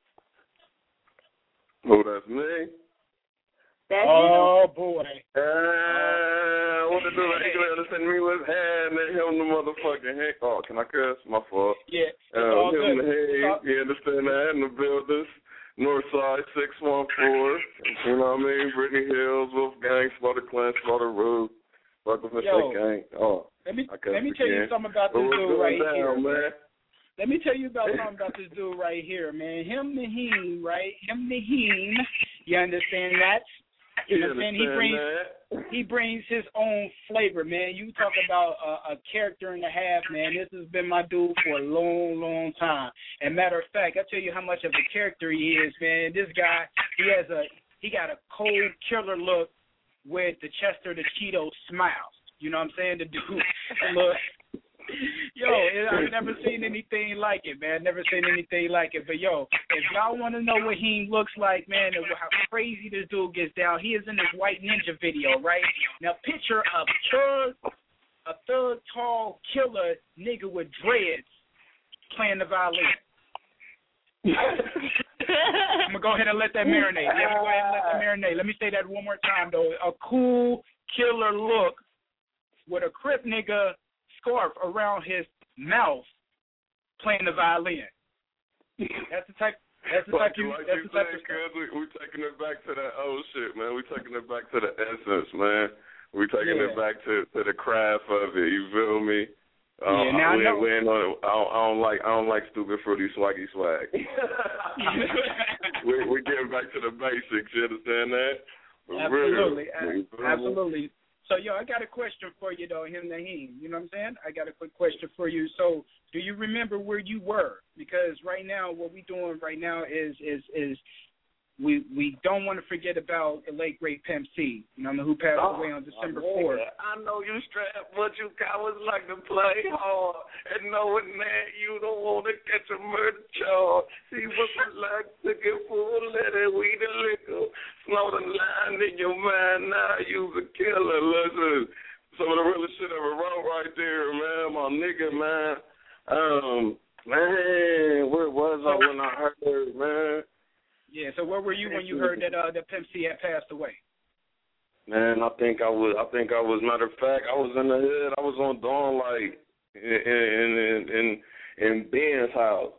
Oh, that's me. That's oh, you. boy. Uh, what to do? Like, you understand me with hand and him the motherfucking head. Oh, can I cuss? My fault. Yeah. It's uh, all him good. the head. You understand that? In the buildings. Northside six one four. You know what I mean? Brittany Hills, Wolfgang, Slaughter Clan, Slaughter Road. Fuck with Yo, gang. Oh. Let me, I let me tell you again. something about But this what's dude going right down, here, man. Let me tell you about something about this dude right here, man. Him Naheem, right? Him Naheem. You understand that? You know what I'm saying? He brings that. he brings his own flavor, man. You talk about a, a character and a half, man. This has been my dude for a long, long time. And matter of fact, I tell you how much of a character he is, man. This guy, he has a he got a cold killer look with the Chester the Cheeto smile. You know what I'm saying? The dude look. Yo, I've never seen anything like it, man. Never seen anything like it. But, yo, if y'all want to know what he looks like, man, and how crazy this dude gets down, he is in this White Ninja video, right? Now, picture a thug, a thug, tall, killer nigga with dreads playing the violin. I'm going to go ahead and let that marinate. Let me go ahead and let that marinate. Let me say that one more time, though. A cool, killer look with a Crip nigga scarf around his mouth playing the violin. That's the type. That's the type. Like, You, like that's you the type said, of cuz we we taking it back to that old shit, man. We taking it back to the essence, man. We taking Yeah. it back to to the craft of it. You feel me? Uh, Yeah, now we, I know. we ain't on, I, don't, I don't like I don't like stupid fruity swaggy swag. we we getting back to the basics. You understand that? For Absolutely, real. You feel me? absolutely. So, yo, I got a question for you, though, him Naheem. You know what I'm saying? I got a quick question for you. So, do you remember where you were? Because right now, what we're doing right now is is is we we don't want to forget about the late great Pimp C. You know, who passed Oh, away on December my fourth. nigga, I know you strapped, but you cowards like to play hard. And knowing that you don't want to catch a murder charge. See what you like to get full of that weed and liquor. Slow the line in your mind, now you's a killer. Listen, some of the realest shit ever wrote right there, man. My nigga, man. Um, man, where was I when I heard, man? Yeah, so where were you when you heard that uh, that Pimp C had passed away? Man, I think I was. I think I was. Matter of fact, I was in the hood. I was on Dawn Light in in in in, in Ben's house.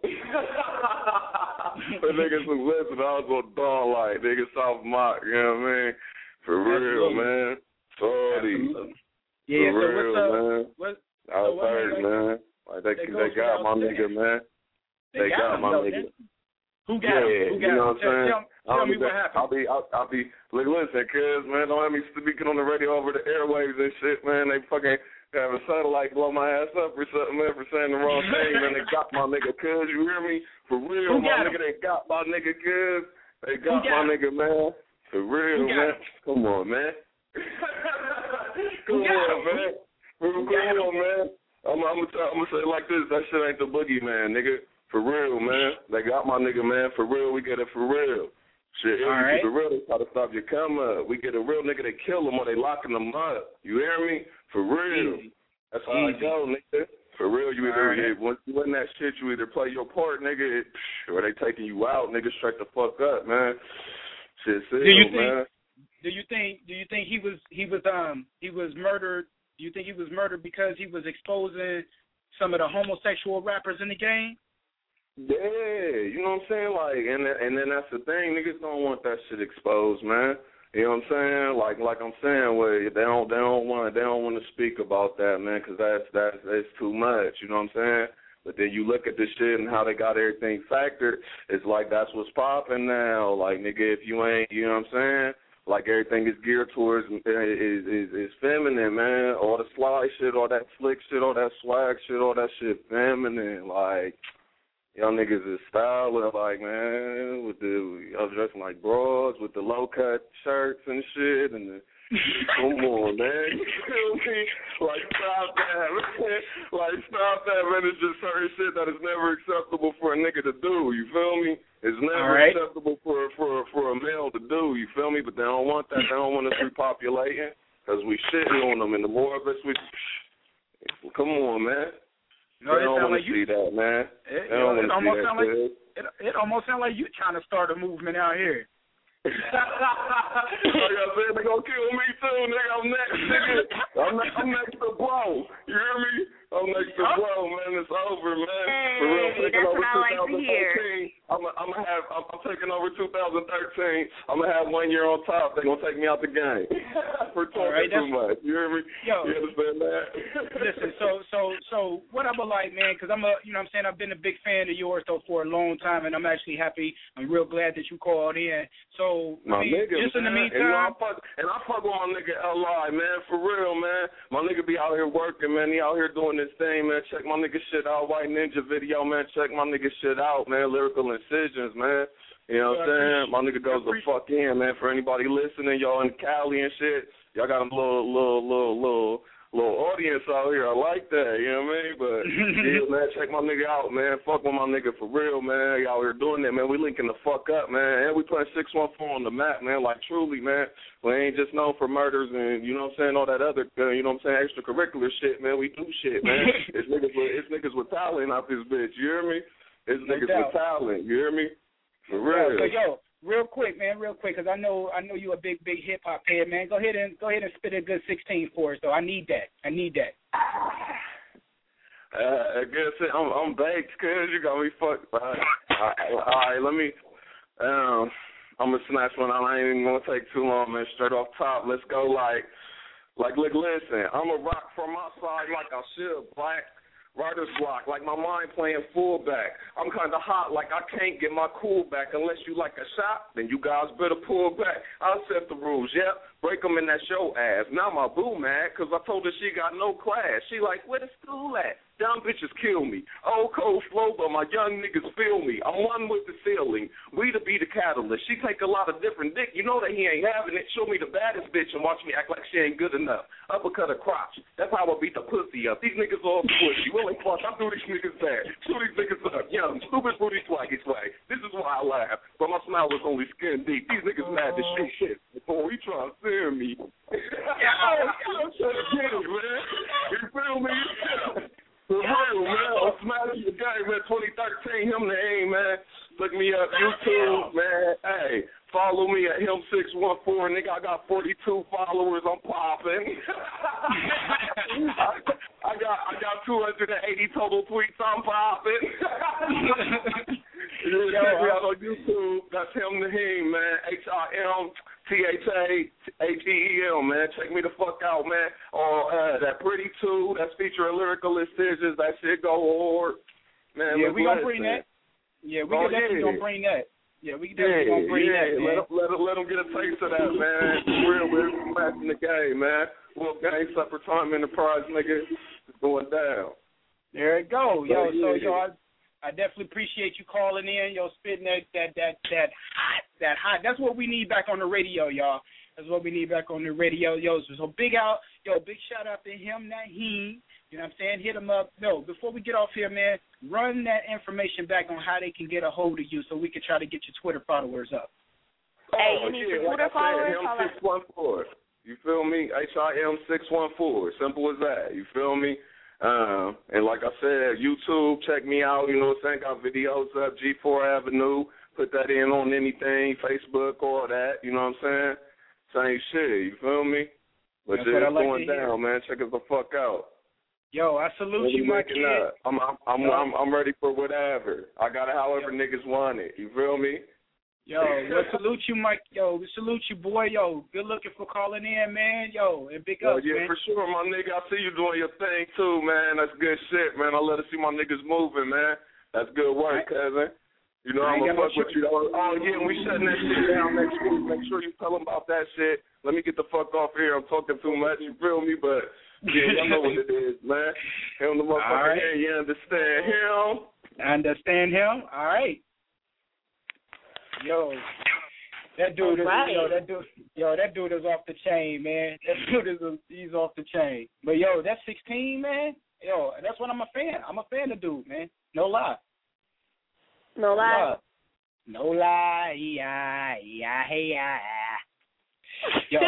The niggas was listening. I was on Dawn Light. Niggas South Mock. You know what I mean? For real, Absolutely. man. Sorry. Yeah. For So real, what's up? man. What? I was so what hurt, made- man. Like they they they, goes got my without nigga, saying. man. They They, got got him, my though, nigga. man. Who got yeah, him? Who got you know him? what I'm Tell, saying? tell, tell I'll me be, what happened. I'll be, I'll, I'll be, like, listen, cuz, man, don't have me speaking on the radio over the airwaves and shit, man. They fucking have a satellite blow my ass up or something, man, for saying the wrong thing, man. They got my nigga, cuz, you hear me? For real, Who my got nigga, him? they got my nigga, cuz. They got, got my him? nigga, man. For real, Who got man. him? Come on, man. Who Come got on, him? man. Who Come got on, him? man. I'm, I'm, gonna, I'm gonna say it like this. That shit ain't the boogeyman, nigga. For real, man. They got my nigga, man. For real, we get it for real. Shit, if All you right. keep it real, they try to stop your come up. We get a real nigga, they kill them or they locking them up. You hear me? For real. Easy. That's how Easy. I go, nigga. For real, you either, Right. once you in that shit, you either play your part, nigga, or they taking you out, nigga, straight the fuck up, man. Shit, Do you sealed, think? man. Do you think? Do you think he was? He was. Um. He was murdered. Do you think he was murdered because he was exposing some of the homosexual rappers in the game? Yeah, you know what I'm saying? Like, and and then that's the thing, niggas don't want that shit exposed, man. You know what I'm saying? Like, like I'm saying, where they don't, they don't want, they don't want to speak about that, man, because that's that's that's too much. You know what I'm saying? But then you look at this shit and how they got everything factored. It's like that's what's popping now. Like, nigga, if you ain't, you know what I'm saying? Like everything is geared towards is is is feminine, man. All the fly shit, all that slick shit, all that swag shit, all that shit feminine. Like, y'all niggas is styling, like, man, with the, y'all dressing like broads with the low-cut shirts and shit, and the, come on, man, you feel me? Like, stop that, man. Like, stop that, man. It's just certain shit that is never acceptable for a nigga to do, you feel me? It's never right. acceptable for, for, for a male to do, you feel me? But they don't want that. They don't want us repopulating because we shitting on them, and the more of us we, come on, man. No, they it don't sound want like to you. see that, man. It, they don't it, it want to see almost that sound like shit. it, it almost sound like you trying to start a movement out here. Like I said, they gonna kill me too, nigga. I'm next, nigga. I'm next, I'm next to Bro. You hear me? I'm next to Bro, man. It's over, man. For real, I'm taking that's over what I like to hear. twenty thirteen. I'm, I'm gonna have. I'm, I'm taking over two thousand thirteen. I'm gonna have one year on top. They're gonna take me out the game for talking right, too much. You hear me? Yo, you understand that? Listen, so so so what I'm like, man, because I'm a, you know, what I'm saying I've been a big fan of yours though for a long time, and I'm actually happy. I'm real glad that you called in. So My I mean, nigga, just in the man. meantime, and, you know, I fuck, and I fuck with my nigga L I, man, for real, man. My nigga be out here working, man. He out here doing this thing, man. Check my nigga shit out. White Ninja video, man. Check my nigga shit out, man. Lyrical Incisions, man. You know what I'm saying? My nigga goes the fuck in, man. For anybody listening, y'all in Cali and shit, y'all got a little, little, little, little, little audience out here. I like that, you know what I mean? But, yeah, man, check my nigga out, man. Fuck with my nigga for real, man. Y'all here doing that, man. We linking the fuck up, man. And we putting six one four on the map, man. Like, truly, man. We ain't just known for murders and, you know what I'm saying, all that other, uh, you know what I'm saying, extracurricular shit, man. We do shit, man. it's, niggas with, it's niggas with talent out this bitch, you hear me? It's No niggas doubt. with talent, you hear me? For yo, real. so yo, real quick, man, real quick, because I know I know you a big, big hip hop head, man. Go ahead and go ahead and spit a good sixteen for us, though. I need that. I need that. Uh, I guess it, I'm, I'm baked, cuz you got me fucked. All right, all right, let me, um, I'm going to snatch one out. I ain't even going to take too long, man. Straight off top, let's go like, like, look, listen, I'm a rock from my side like I should, black. Writer's block, like my mind playing fullback. I'm kind of hot, like I can't get my cool back. Unless you like a shot, then you guys better pull back. I'll set the rules, yep. Break them in that show ass. Now my boo mad, because I told her she got no class. She like, where the school at? Dumb bitches kill me. Old cold flow, but my young niggas feel me. I'm one with the ceiling. We to be the catalyst. She take a lot of different dick. You know that he ain't having it. Show me the baddest bitch and watch me act like she ain't good enough. Uppercut her crotch. That's how I beat the pussy up. These niggas all pussy. Willing fuck. I do these niggas bad. Shoot these niggas up. Young, stupid booty swaggy swag. This is why I laugh. But my smile was only skin deep. These niggas mad to shoot shit. Before he try to steer me. Yo, I'm trying to get it, man. You feel me? For real, man. I'm smiling the game, man. twenty thirteen, him the aim, man. Look me up, YouTube, man. Hey, follow me at him six one four, nigga. I got forty-two followers. I'm popping. I, I got I got two hundred eighty total tweets. I'm popping. You check me out on YouTube. That's him the him, man. H I M T H A H E E M, man. Check me the fuck out, man. Or uh, that Pretty Two, that's featuring lyrical incisions. That shit go hard. Man, yeah, we gonna blessed, bring man. that. Yeah, we oh, can definitely yeah. gonna bring that. Yeah, we definitely yeah, gonna bring yeah. that, man. Let them, let, them, let them get a taste of that, man. For real, we're smashing the game, man. Wolf Gang, Separate Time Enterprise, nigga. It's going down. There it go. Yo, oh, yeah. so, yo, I, I definitely appreciate you calling in, yo, spitting that, that, that, that hot, that hot. That's what we need back on the radio, y'all. That's what we need back on the radio. Yo, so, so big out, yo, big shout out to him, Naheem. You know what I'm saying? Hit him up. No, before we get off here, man, run that information back on how they can get a hold of you so we can try to get your Twitter followers up. Hey, you oh, need yeah, your Twitter like followers? I said, M six one four. You feel me? H I M six one four. Simple as that. You feel me? Um, and like I said, YouTube, check me out. You know what I'm saying? Got videos up, G four Avenue. Put that in on anything, Facebook, all that. You know what I'm saying? Same shit. You feel me? But That's yeah, what I it's like going to hear. down, man. Check it the fuck out. Yo, I salute Really you, my waking kid. up. I'm, I'm, I'm, Yo. I'm, I'm ready for whatever. I got it however niggas want it. You feel me? Yo, well, salute you, Mike. Yo, we salute you, boy. Yo, good looking for calling in, man. Yo, and big Yo, ups, yeah, man. for sure, my nigga. I see you doing your thing, too, man. That's good shit, man. I love to see my niggas moving, man. That's good work, cousin. You know, I I'm ain't going to got fuck no with you. Oh, oh, yeah, we shutting that shit down next week. Make sure you tell them about that shit. Let me get the fuck off here. I'm talking too much. You feel me? But, yeah, y'all know what it is, man. Him the motherfucker right. here. You understand him? I understand him. All right. Yo, that dude is, right. yo, that dude, yo, that dude is off the chain, man. That dude is, a, he's off the chain. But yo, that's sixteen, man. Yo, that's what I'm a fan. I'm a fan of dude, man. No lie. No lie. No lie. Yeah, yeah, hey, yeah. Yo,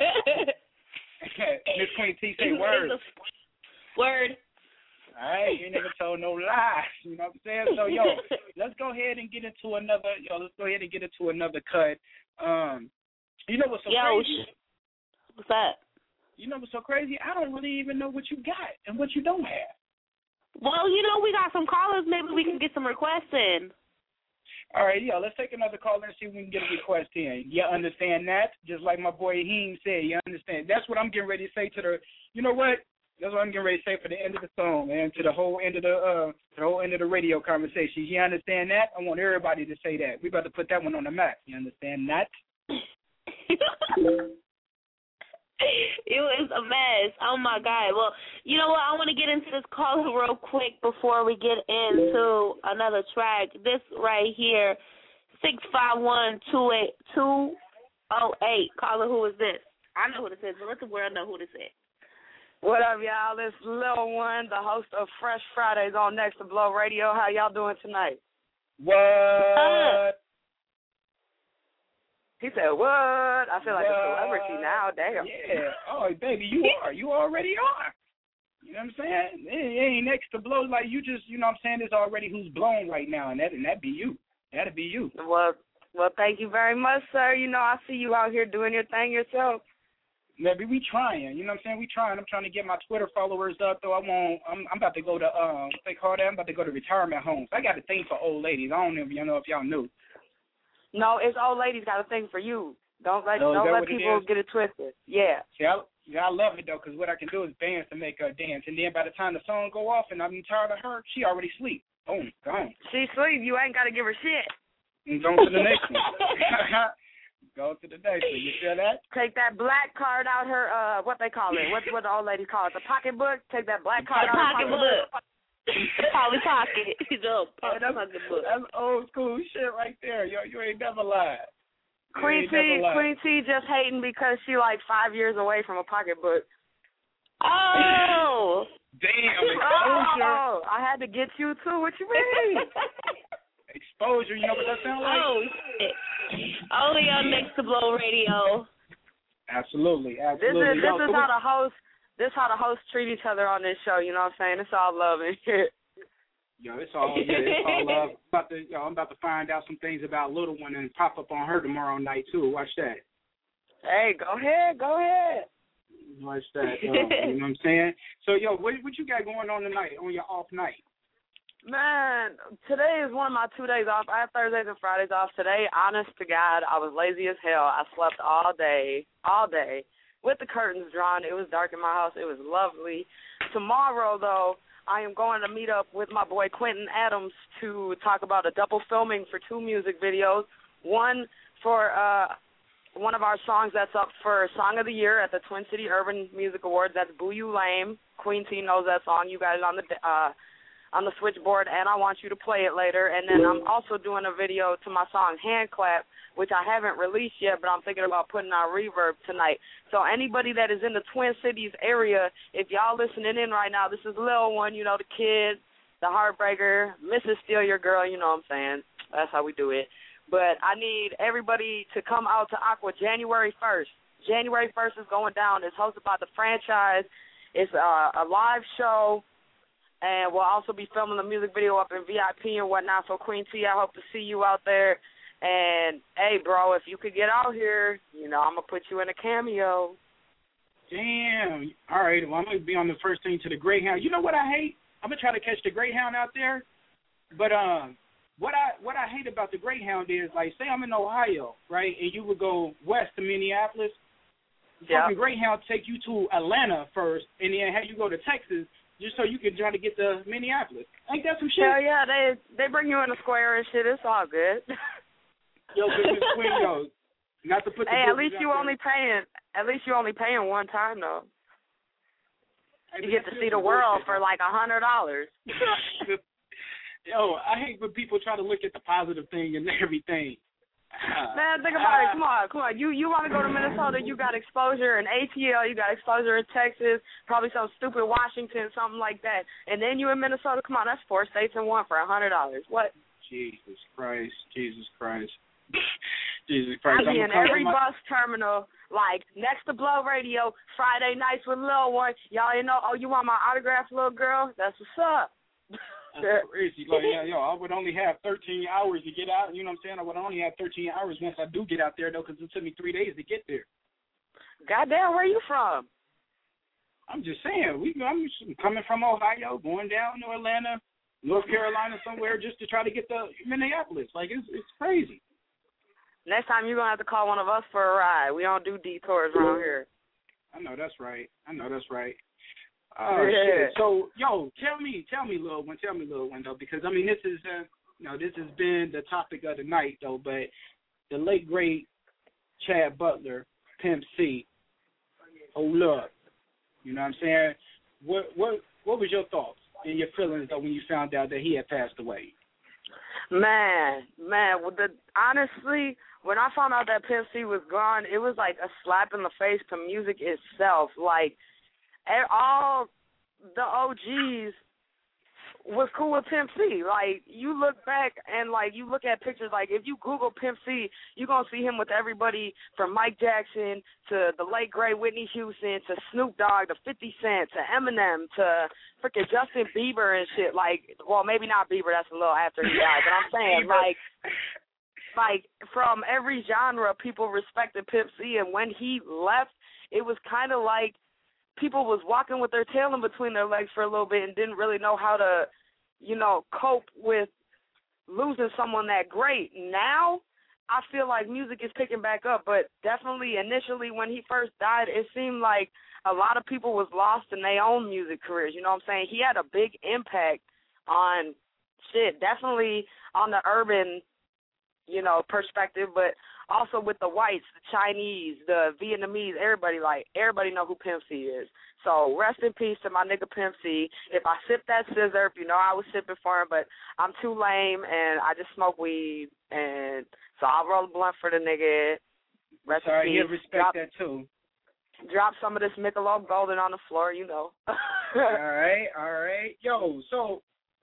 Miss Queen T, say word. Word. All right, you never told no lies. You know what I'm saying? So, yo, let's go ahead and get into another. Yo, let's go ahead and get into another cut. Um, you know what's so Yo, crazy? sh- what's that? You know what's so crazy? I don't really even know what you got and what you don't have. Well, you know, we got some callers. Maybe we can get some requests in. All right, yo, let's take another call and see if we can get a request in. You understand that? Just like my boy Heem said, you understand. That's what I'm getting ready to say to the. You know what? That's what I'm getting ready to say for the end of the song, man. To the whole end of the uh, to the whole end of the radio conversation. You understand that? I want everybody to say that. We about to put that one on the map. You understand that? It was a mess. Oh, my God. Well, you know what? I want to get into this caller real quick before we get into another track. This right here, six five one, two eight two oh eight. Caller, who is this? I know who this is, but let the world know who this is. What up, y'all? It's Lil One, the host of Fresh Fridays on Next to Blow Radio. How y'all doing tonight? What? Uh, He said, what? I feel like what? a celebrity now. Damn. Yeah. Oh, baby, you are. You already are. You know what I'm saying? It ain't next to blow. Like, you just, you know what I'm saying? It's already who's blown right now, and that and that be you. That'd be you. Well, well, thank you very much, sir. You know, I see you out here doing your thing yourself. Maybe we trying. You know what I'm saying? We trying. I'm trying to get my Twitter followers up, though. I won't. I'm, I'm about to go to, um, what they call that? I'm about to go to retirement homes. I got a thing for old ladies. I don't know if you know if y'all knew. No, it's old ladies got a thing for you. Don't let oh, don't let it people is? get it twisted. Yeah. See, I, yeah, I love it, though, because what I can do is dance to make her dance. And then by the time the song go off and I'm tired of her, she already sleep. Boom, gone. She sleep. You ain't got to give her shit. And go to the next one. Go to the next one. You feel that? Take that black card out her, uh, what they call it. What's what the old ladies call it? The pocketbook. Take that black card the out pocket her book. pocketbook. Polly Pocket. No, yeah, that's, pocketbook. That's old school shit right there. Yo, you ain't never lied. Queen T, Queen T just hating because she like five years away from a pocketbook. Oh, damn! Exposure. Oh, I had to get you too. What you mean? Exposure. You know what that sounds like? Oh, shit. Only on Next to Blow Radio. Absolutely, absolutely. This is this Yo, is so how the hosts this how the hosts treat each other on this show. You know what I'm saying? It's all love in here. Yo, it's all yeah, it's all love. I'm about to, yo, I'm about to find out some things about Little One and pop up on her tomorrow night too. Watch that. Hey, go ahead, go ahead. Watch that. Yo, you know what I'm saying? So, yo, what what you got going on tonight on your off night? Man, today is one of my two days off. I have Thursdays and Fridays off. Today, honest to God, I was lazy as hell. I slept all day, all day, with the curtains drawn. It was dark in my house. It was lovely. Tomorrow, though, I am going to meet up with my boy Quentin Adams to talk about a double filming for two music videos. One for uh, one of our songs that's up for Song of the Year at the Twin City Urban Music Awards. That's Boo You Lame. Queen T knows that song. You got it on the uh, on the switchboard, and I want you to play it later. And then I'm also doing a video to my song Hand Clap, which I haven't released yet, but I'm thinking about putting on reverb tonight. So anybody that is in the Twin Cities area, if y'all listening in right now, this is Lil One, you know, the kid, the Heartbreaker, Missus Steal Your Girl, you know what I'm saying. That's how we do it. But I need everybody to come out to Aqua January first. January first is going down. It's hosted by the franchise. It's a, a live show. And we'll also be filming the music video up in V I P and whatnot. So, Queen T, I hope to see you out there. And, hey, bro, if you could get out here, you know, I'm going to put you in a cameo. Damn. All right, well, I'm going to be on the first thing to the Greyhound. You know what I hate? I'm going to try to catch the Greyhound out there. But um, what I what I hate about the Greyhound is, like, say I'm in Ohio, right, and you would go west to Minneapolis. The yeah. fucking Greyhound take you to Atlanta first and then have you go to Texas just so you can try to get to Minneapolis. Ain't that some shit? Hell yeah, they they bring you in a square and shit. It's all good. Yo, business queen, yo, not to put the hey, at least you there. only paying. At least you only paying one time though. Hey, you get to see the world for like a hundred dollars. Yo, I hate when people try to look at the positive thing and everything. Man, think about it. Come on, come on. You you want to go to Minnesota? You got exposure in A T L. You got exposure in Texas. Probably some stupid Washington, something like that. And then you in Minnesota. Come on, that's four states in one for a hundred dollars. What? Jesus Christ! Jesus Christ! Jesus Christ! I be in every my... bus terminal, like next to Blow Radio, Friday nights with Lil One. Y'all, you know, oh, you want my autograph, little girl? That's what's up. That's crazy. Like, yeah, yo, I would only have thirteen hours to get out. You know what I'm saying? I would only have thirteen hours once I do get out there, though, because it took me three days to get there. Goddamn, where you from? I'm just saying. We, I'm coming from Ohio, going down to Atlanta, North Carolina, somewhere, just to try to get to Minneapolis. Like, it's it's crazy. Next time you're going to have to call one of us for a ride. We don't do detours around here. I know that's right. I know that's right. Oh, yeah. Shit. So, yo, tell me, tell me, Lil One, tell me, Lil One, though, because, I mean, this is, uh, you know, this has been the topic of the night, though, but the late, great Chad Butler, Pimp C, hold up, you know what I'm saying? What, what, what was your thoughts and your feelings, though, when you found out that he had passed away? Man, man, well, the, honestly, when I found out that Pimp C was gone, it was like a slap in the face to music itself, like, all the O Gs was cool with Pimp C. Like, you look back and, like, you look at pictures, like, if you Google Pimp C, you're going to see him with everybody from Mike Jackson to the late, great Whitney Houston to Snoop Dogg to fifty Cent to Eminem to freaking Justin Bieber and shit. Like, well, maybe not Bieber. That's a little after he died. But I'm saying, like, like, from every genre, people respected Pimp C. And when he left, it was kind of like people was walking with their tail in between their legs for a little bit and didn't really know how to, you know, cope with losing someone that great. Now, I feel like music is picking back up, but definitely initially when he first died, it seemed like a lot of people was lost in their own music careers. You know what I'm saying? He had a big impact on shit, definitely on the urban, you know, perspective, but also with the whites, the Chinese, the Vietnamese, everybody, like, everybody know who Pimp C is. So rest in peace to my nigga Pimp C. If I sip that scissor, you know I was sipping for him, but I'm too lame, and I just smoke weed, and so I'll roll a blunt for the nigga. Rest Sorry, in you peace. respect drop, that, too. Drop some of this Michelob Golden on the floor, you know. all right, all right. Yo, so...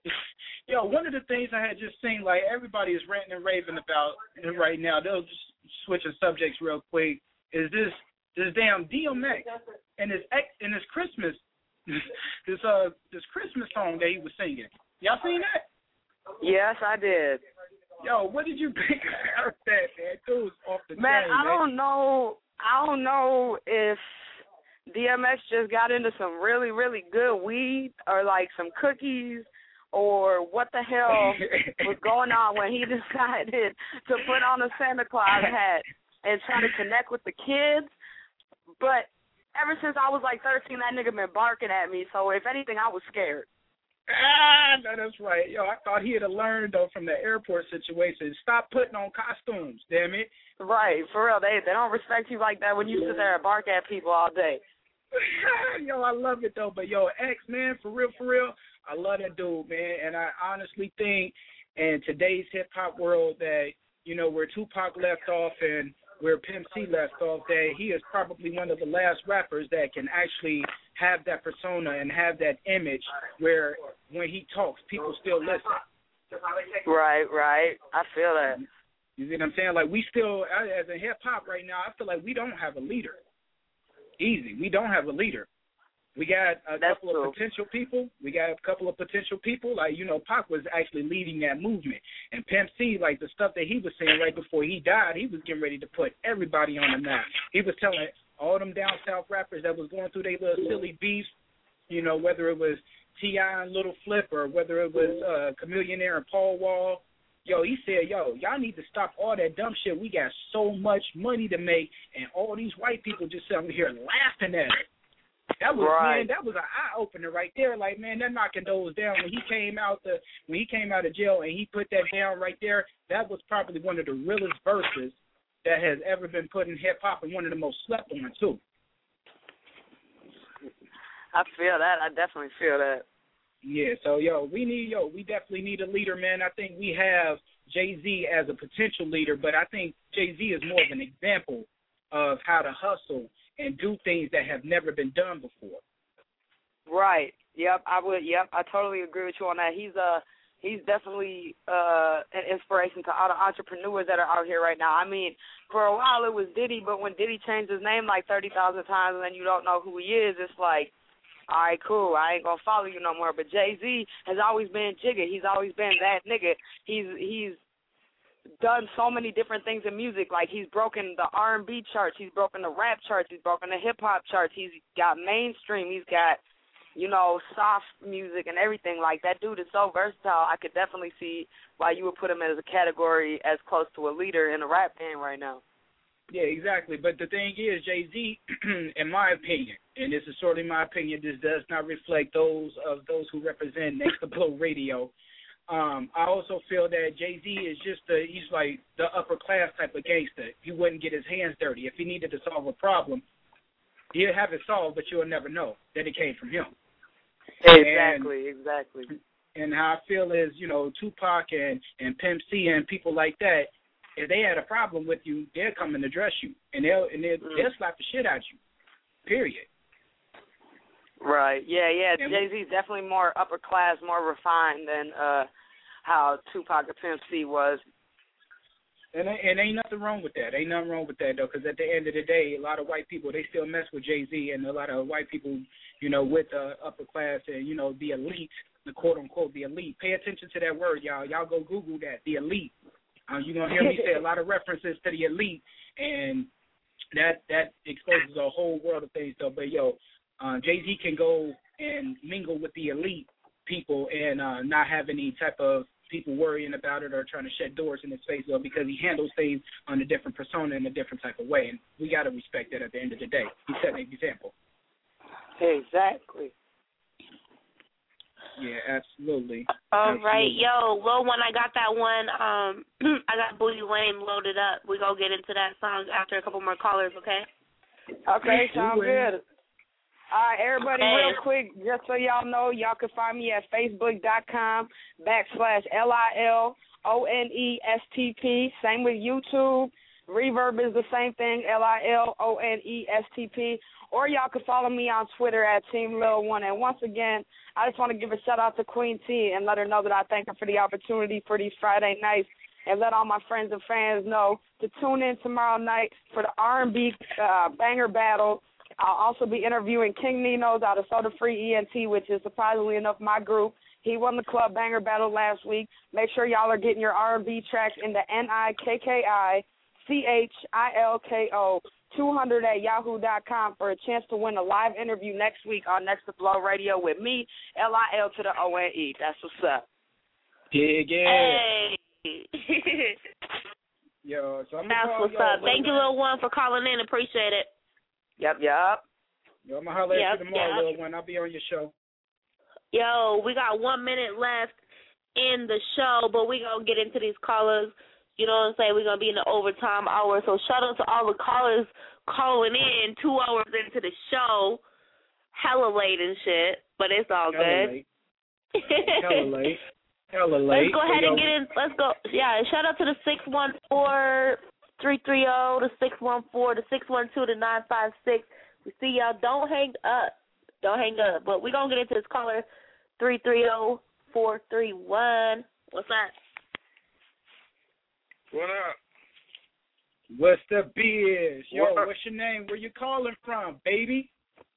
Yo, one of the things I had just seen, like, everybody is ranting and raving about it right now. They'll just switch the subjects real quick. Is this this damn D M X and his ex and his Christmas this uh this Christmas song that he was singing? Y'all seen that? Yes, I did. Yo, what did you think about that, man? It was off the man, chain, I man. don't know. I don't know if D M X just got into some really, really good weed or like some cookies, or what the hell was going on when he decided to put on a Santa Claus hat and try to connect with the kids. But ever since I was like thirteen, that nigga been barking at me. So if anything, I was scared. Ah, no, that's right. Yo, I thought he had learned, though, from the airport situation. Stop putting on costumes, damn it. Right, for real. They they don't respect you like that when you sit there and bark at people all day. Yo, I love it, though. But, yo, X, man, for real, for real, I love that dude, man. And I honestly think in today's hip-hop world that, you know, where Tupac left off and where Pimp C left off, that he is probably one of the last rappers that can actually have that persona and have that image where when he talks, people still listen. Right, right. I feel that. You see what I'm saying? Like, we still, as in hip-hop right now, I feel like we don't have a leader. Easy. We don't have a leader. We got a That's couple true. of potential people. We got a couple of potential people. Like, you know, Pac was actually leading that movement. And Pimp C, like the stuff that he was saying right before he died, he was getting ready to put everybody on the map. He was telling all them down south rappers that was going through their little silly beefs, you know, whether it was T I and Little Flip or whether it was uh, Chameleon and Paul Wall. Yo, he said, yo, y'all need to stop all that dumb shit. We got so much money to make, and all these white people just sitting here laughing at it. That was right. man, that was an eye opener right there. Like, man, they're knocking those down. When he came out the when he came out of jail and he put that down right there, that was probably one of the realest verses that has ever been put in hip hop, and one of the most slept on too. I feel that. I definitely feel that. Yeah, so yo, we need yo, we definitely need a leader, man. I think we have Jay-Z as a potential leader, but I think Jay-Z is more of an example of how to hustle and do things that have never been done before. Right. Yep. I would. Yep. I totally agree with you on that. He's a. He's definitely uh, an inspiration to all the entrepreneurs that are out here right now. I mean, for a while it was Diddy, but when Diddy changed his name like thirty thousand times and then you don't know who he is, it's like, all right, cool, I ain't going to follow you no more. But Jay-Z has always been Jigga. He's always been that nigga. He's he's done so many different things in music. Like, he's broken the R and B charts. He's broken the rap charts. He's broken the hip-hop charts. He's got mainstream. He's got, you know, soft music and everything. Like, that dude is so versatile. I could definitely see why you would put him as a category as close to a leader in the rap game right now. Yeah, exactly. But the thing is, Jay-Z, in my opinion, and this is sort of my opinion, this does not reflect those of those who represent Next to Blow Radio. Um, I also feel that Jay-Z is just a, he's like the upper class type of gangster. He wouldn't get his hands dirty. If he needed to solve a problem, he'll have it solved, but you'll never know that it came from him. Exactly, and, exactly. And how I feel is, you know, Tupac and, and Pimp C and people like that, if they had a problem with you, they'll come and address you, and they'll and they'll, mm. they'll slap the shit out you. Period. Right. Yeah. Yeah. Jay-Z's definitely more upper class, more refined than uh, how Tupac or Pimp C was. And and ain't nothing wrong with that. Ain't nothing wrong with that though, because at the end of the day, a lot of white people they still mess with Jay-Z, and a lot of white people, you know, with the uh, upper class and you know the elite, the quote unquote the elite. Pay attention to that word, y'all. Y'all go Google that, the elite. Uh, you're going to hear me say a lot of references to the elite, and that that exposes a whole world of things, though. But, yo, uh, Jay-Z can go and mingle with the elite people and uh, not have any type of people worrying about it or trying to shut doors in his face, though, because he handles things on a different persona in a different type of way, and we got to respect that at the end of the day. He set an example. Exactly. Yeah, absolutely. All absolutely. right, yo, Lil One, I got that one. Um, I got Booty Lane loaded up. We gonna get into that song after a couple more callers, okay? Okay, sounds good. All right, everybody, hey. real quick, just so y'all know, y'all can find me at facebook.com backslash L I L O N E S T P. Same with YouTube. Reverb is the same thing, L I L O N E S T P. Or y'all can follow me on Twitter at Team Lil One. And once again, I just want to give a shout-out to Queen T and let her know that I thank her for the opportunity for these Friday nights, and let all my friends and fans know to tune in tomorrow night for the R and B uh, banger battle. I'll also be interviewing King Nino's out of Soda Free E N T, which is surprisingly enough my group. He won the club banger battle last week. Make sure y'all are getting your R and B tracks in the N I K K I C H I L K O two hundred at yahoo dot com for a chance to win a live interview next week on Next to Blow Radio with me, L I L to the O N E. That's what's up. Yeah, yeah. Hey. Yo, so I'm That's call, what's yo, up. Thank you, Lil One, for calling in. Appreciate it. Yep, yep. Yo, I'm going to holler at yep, you tomorrow, yep. Lil One. I'll be on your show. Yo, we got one minute left in the show, but we going to get into these callers. You know what I'm saying? We're going to be in the overtime hour. So shout out to all the callers calling in two hours into the show. Hella late and shit, but it's all Hella good. Late. Hella late. Hella late. Let's go ahead so, and get in. Let's go. Yeah, shout out to the six one four, three three zero, the six one four, the six one two, the nine five six. We see y'all. Don't hang up. Don't hang up. But we're going to get into this caller, three three zero, four three one. What's that? What up? What's the biz? Yo, What? what's your name? Where you calling from, baby?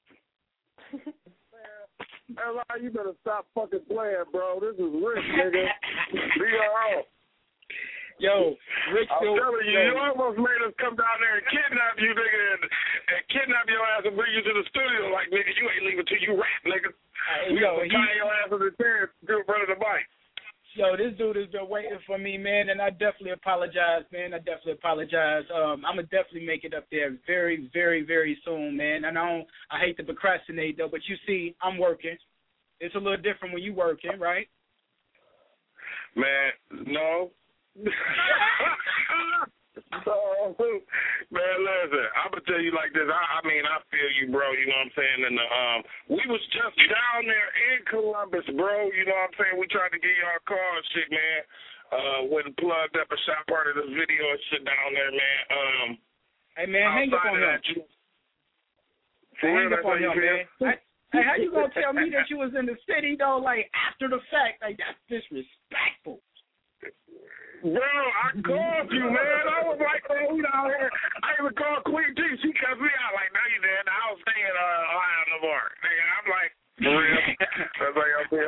L I, you better stop fucking playing, bro. This is Rich, nigga. B R O. Yo, Rich, I'm yo, telling you, yo. you almost made us come down there and kidnap you, nigga, and, and kidnap your ass and bring you to the studio. Like, nigga, you ain't leaving till you rap, nigga. Hey, we yo, gonna he- tie your ass to the chair and do it in front of the mic. Yo, this dude has been waiting for me, man, and I definitely apologize, man. I definitely apologize. Um, I'm gonna definitely make it up there very, very, very soon, man. And I don't, I hate to procrastinate though, but you see, I'm working. It's a little different when you working, right? Man, no. So, man, listen, I'm gonna tell you like this. I, I mean, I feel you, bro. You know what I'm saying? And um, we was just down there in Columbus, bro. You know what I'm saying? We tried to get y'all a car and shit, man. Uh, went and plugged up a shot part of this video and shit down there, man. Um, hey, man, hang up on him. You, Hey, hang real, up on him, man. I, hey, how you gonna tell me that you was in the city though? Like after the fact, like that's disrespectful. Bro, I called you, man. I was like, oh, we down here. I even called Queen T. She cussed me out like, no, you didn't. I was staying uh, Ohio Navarre. Nigga, I'm like, for real. I was like, okay.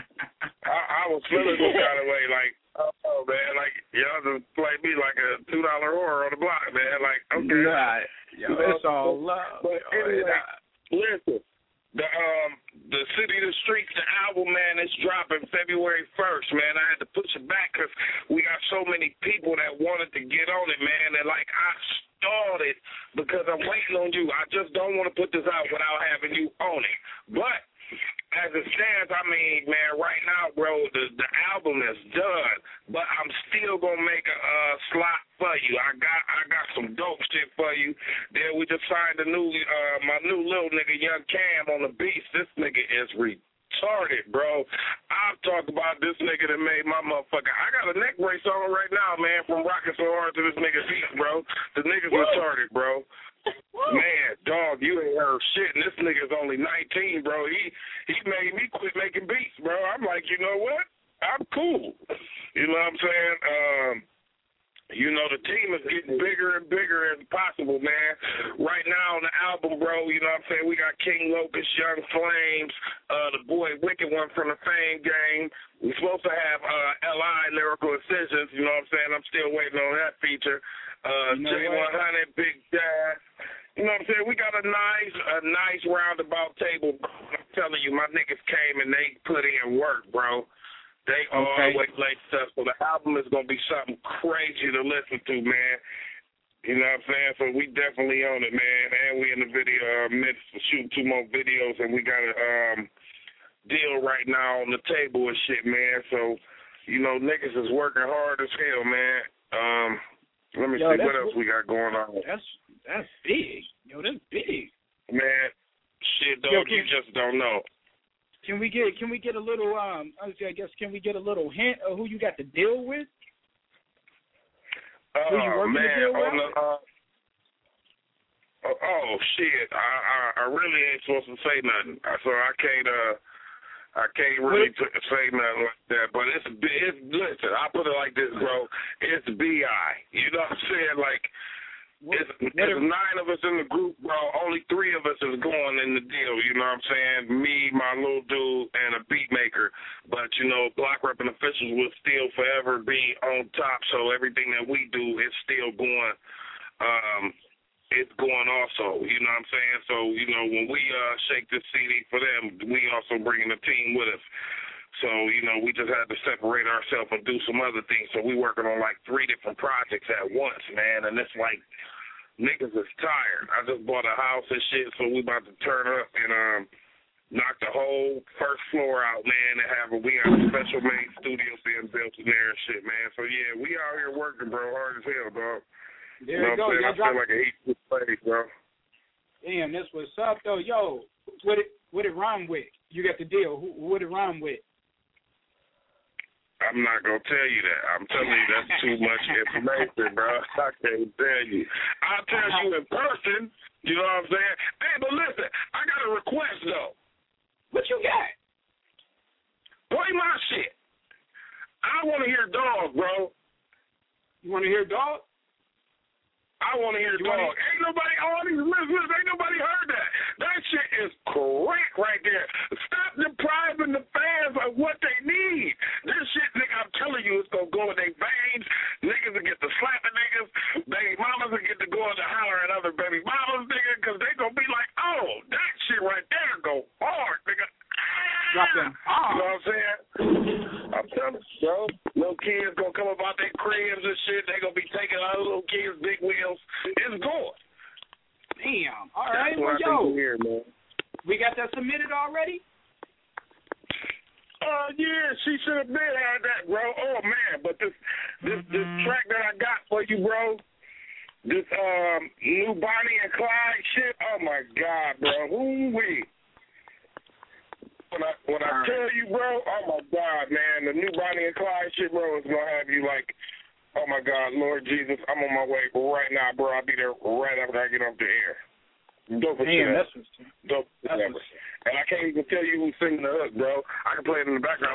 I, I was feeling this kind of way, like, oh, man, like, y'all just played me like a two dollar whore on the block, man. Like, okay. Right. Yo, it's all love. But Yo, anyway, it, listen. The um the City the Streets, the album, man, is dropping February first, man. I had to push it back because we got so many people that wanted to get on it, man. And like I stalled it because I'm waiting on you. I just don't want to put this out without having you on it. But as it stands, I mean, man, right now, bro, the the album is done, but I'm still gonna make a uh, slot for you. I got I got some dope shit for you. Then we just signed a new uh my new little nigga, Young Cam, on the beats. This nigga is retarded, bro. I'm talking about this nigga that made my motherfucker. I got a neck brace on right now, man, from rocking so hard to this nigga beat, bro. The nigga's retarded, bro. Man, dog, you ain't heard shit. And this nigga's only nineteen, bro. He he made me quit making beats, bro. I'm like, you know what? I'm cool. You know what I'm saying? Um, you know, the team is getting bigger and bigger as possible, man. Right now on the album, bro, you know what I'm saying? We got King Locust, Young Flames, uh, the boy Wicked One from the Fame Game. We're supposed to have uh, L I, Lyrical Incisions, you know what I'm saying? I'm still waiting on that feature. Uh, You know J one hundred, Big Dad. You know what I'm saying? We got a nice, a nice roundabout table. I'm telling you, my niggas came and they put in work, bro. They Okay. always play stuff. So the album is gonna be something crazy to listen to, man. You know what I'm saying? So we definitely own it, man. And we in the video uh, midst of shooting two more videos, and we got a um, deal right now on the table and shit, man. So you know, niggas is working hard as hell, man. Um, let me Yo, see that's what else what- we got going on. That's that's big. Yo, that's big. Man, shit, dog, Yo, you can- just don't know. Can we get can we get a little um I guess can we get a little hint of who you got to deal with? Oh, Who you working to man, deal with? on the, uh, oh, oh, shit, I, I I really ain't supposed to say nothing, so I can't uh I can't really t- say nothing like that. But it's it's listen, I put it like this, bro. It's B I. You know what I'm saying? Like. It's, there's nine of us in the group, bro. Only three of us is going in the deal, you know what I'm saying? Me, my little dude, and a beat maker. But, you know, Block Reppin' Officials will still forever be on top, so everything that we do is still going, um, it's going also, you know what I'm saying? So, you know, when we uh, shake this C D for them, we also bringing the team with us. So, you know, we just had to separate ourselves and do some other things. So we working on like three different projects at once, man. And it's like niggas is tired. I just bought a house and shit, so we about to turn up and um knock the whole first floor out, man, and have a we got a special made studio being built in there and shit, man. So yeah, we out here working, bro, hard as hell, dog. There you know you go. what I'm saying? I Y'all feel like a eight place, bro. Damn, that's what's up though. Yo, what it what it rhyme with? You got the deal. Who what it rhyme with? I'm not gonna tell you that. I'm telling you that's too much information, bro. I can't tell you. I'll tell you in person. You know what I'm saying? Hey, but listen, I got a request though. What you got? Play my shit. I want to hear Dog, bro. You want to hear Dog? I want to hear you Dog. Wanna... Ain't nobody, all these listeners, ain't nobody heard that. That shit is correct right there. Stop depriving the fans of what they need. This shit, nigga, I'm telling you, it's going to go in their veins. Niggas will get to slapping niggas. Baby mamas will get to go in the holler at other baby mamas, nigga, because they going to be like, oh, that shit right there go hard, nigga. Drop them. You know what I'm saying? I'm telling you, bro. Little kids gonna come about their cribs and shit. They gonna be taking other little kids' big wheels. It's going. Damn. All right. That's Well, yo, yo, here, man. We got that submitted already? Uh, yeah, she should have been had that, bro. Oh man, but this this mm-hmm. this track that I got for you, bro. This um new Bonnie and Clyde shit. Oh my God, bro. Who we? When I when I tell you, bro, oh my God, man, the new Bonnie and Clyde shit, bro, is gonna have you like, oh my God, Lord Jesus, I'm on my way right now, bro. I'll be there right after I get off the air. Dope as shit. That's Dope as ever. And I can't even tell you who's singing the hook, bro. I can play it in the background.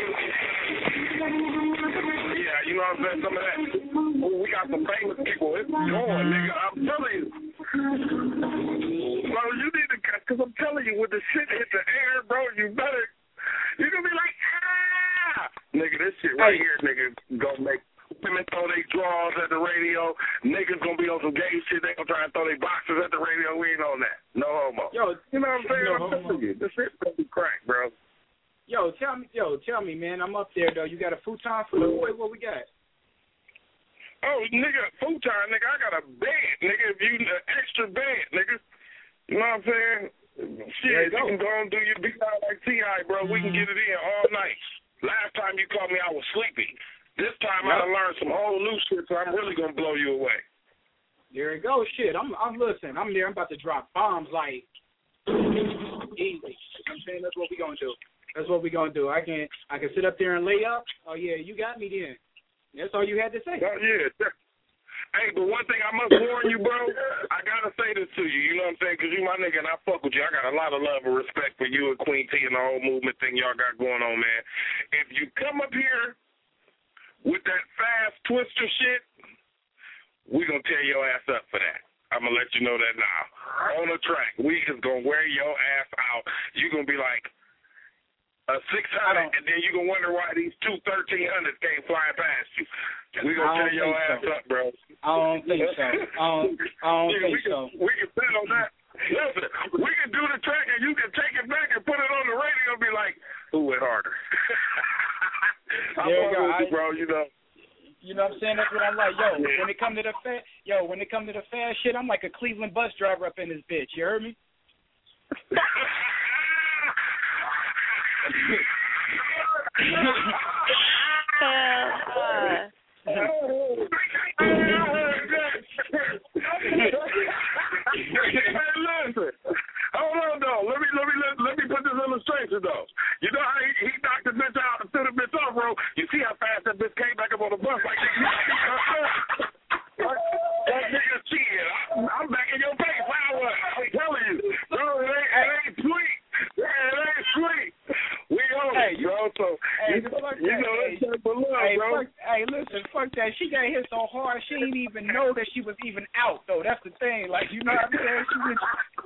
Yeah, you know what I'm saying? Some of that. We got some famous people. It's going, nigga. I'm telling you. Bro, you need to, because I'm telling you, when the shit hit the air, bro, you better, you're going to be like, ah! Nigga, this shit right hey. here, nigga, gonna make women throw their drawers at the radio. Niggas gonna be on some gay shit. They gonna try and throw their boxes at the radio. We ain't on that. No homo. Yo, you know what I'm saying? No I'm telling you, this shit's gonna be crack, bro. Yo, tell me, yo, tell me, man. I'm up there though. You got a futon for the boy? What we got? Oh, nigga, futon, nigga. I got a bed, nigga. If you an extra bed, nigga. You know what I'm saying? Shit, you can go and do your beat out like T I, bro. Mm-hmm. We can get it in all night. Last time you called me, I was sleepy. This time yep. I done learned some whole new shit, so I'm really gonna blow you away. There you go, shit. I'm, I'm listening. I'm there. I'm about to drop bombs like easy. I'm saying that's what we gonna do. That's what we gonna do. I can, I can sit up there and lay up. Oh yeah, you got me then. That's all you had to say. Oh yeah. Hey, but one thing I must warn you, bro. I gotta say this to you. You know what I'm saying? Because you my nigga and I fuck with you. I got a lot of love and respect for you and Queen T and the whole movement thing y'all got going on, man. If you come up here with that fast twister shit, we gonna tear your ass up for that. I'm gonna let you know that now. On the track, we is gonna wear your ass out. You gonna be like a six hundred, and then you gonna wonder why these two thirteen hundreds came flying past you. We gonna tear your ass so. up, bro. I don't think so. I don't, I don't yeah, think we can, so. We can bet on that. Listen, we can do the track, and you can take it back and put it on the radio and be like, who went harder? There you go, I, bro. You know. You know what I'm saying? That's what I'm like. Yo, when it come to the fa- yo, when it come to the fast shit, I'm like a Cleveland bus driver up in this bitch. You heard me? uh, Listen, hold on though. Let me let me let, let me put this illustration though. You know how he, he knocked the bitch out and threw the bitch off, bro. You see how fast that bitch came back up on the bus like that nigga cheated. I'm, I'm back in your face. Wow, what? I'm telling you, bro. It ain't, it ain't sweet. It ain't sweet. We on hey, it, bro. So hey, you, fuck you that. know Hey, it's type of love, hey, bro. fuck, hey, listen, fuck that. She got hit so hard, she didn't even know that she was even out, though. That's the thing. Like, you know what I'm saying? She was...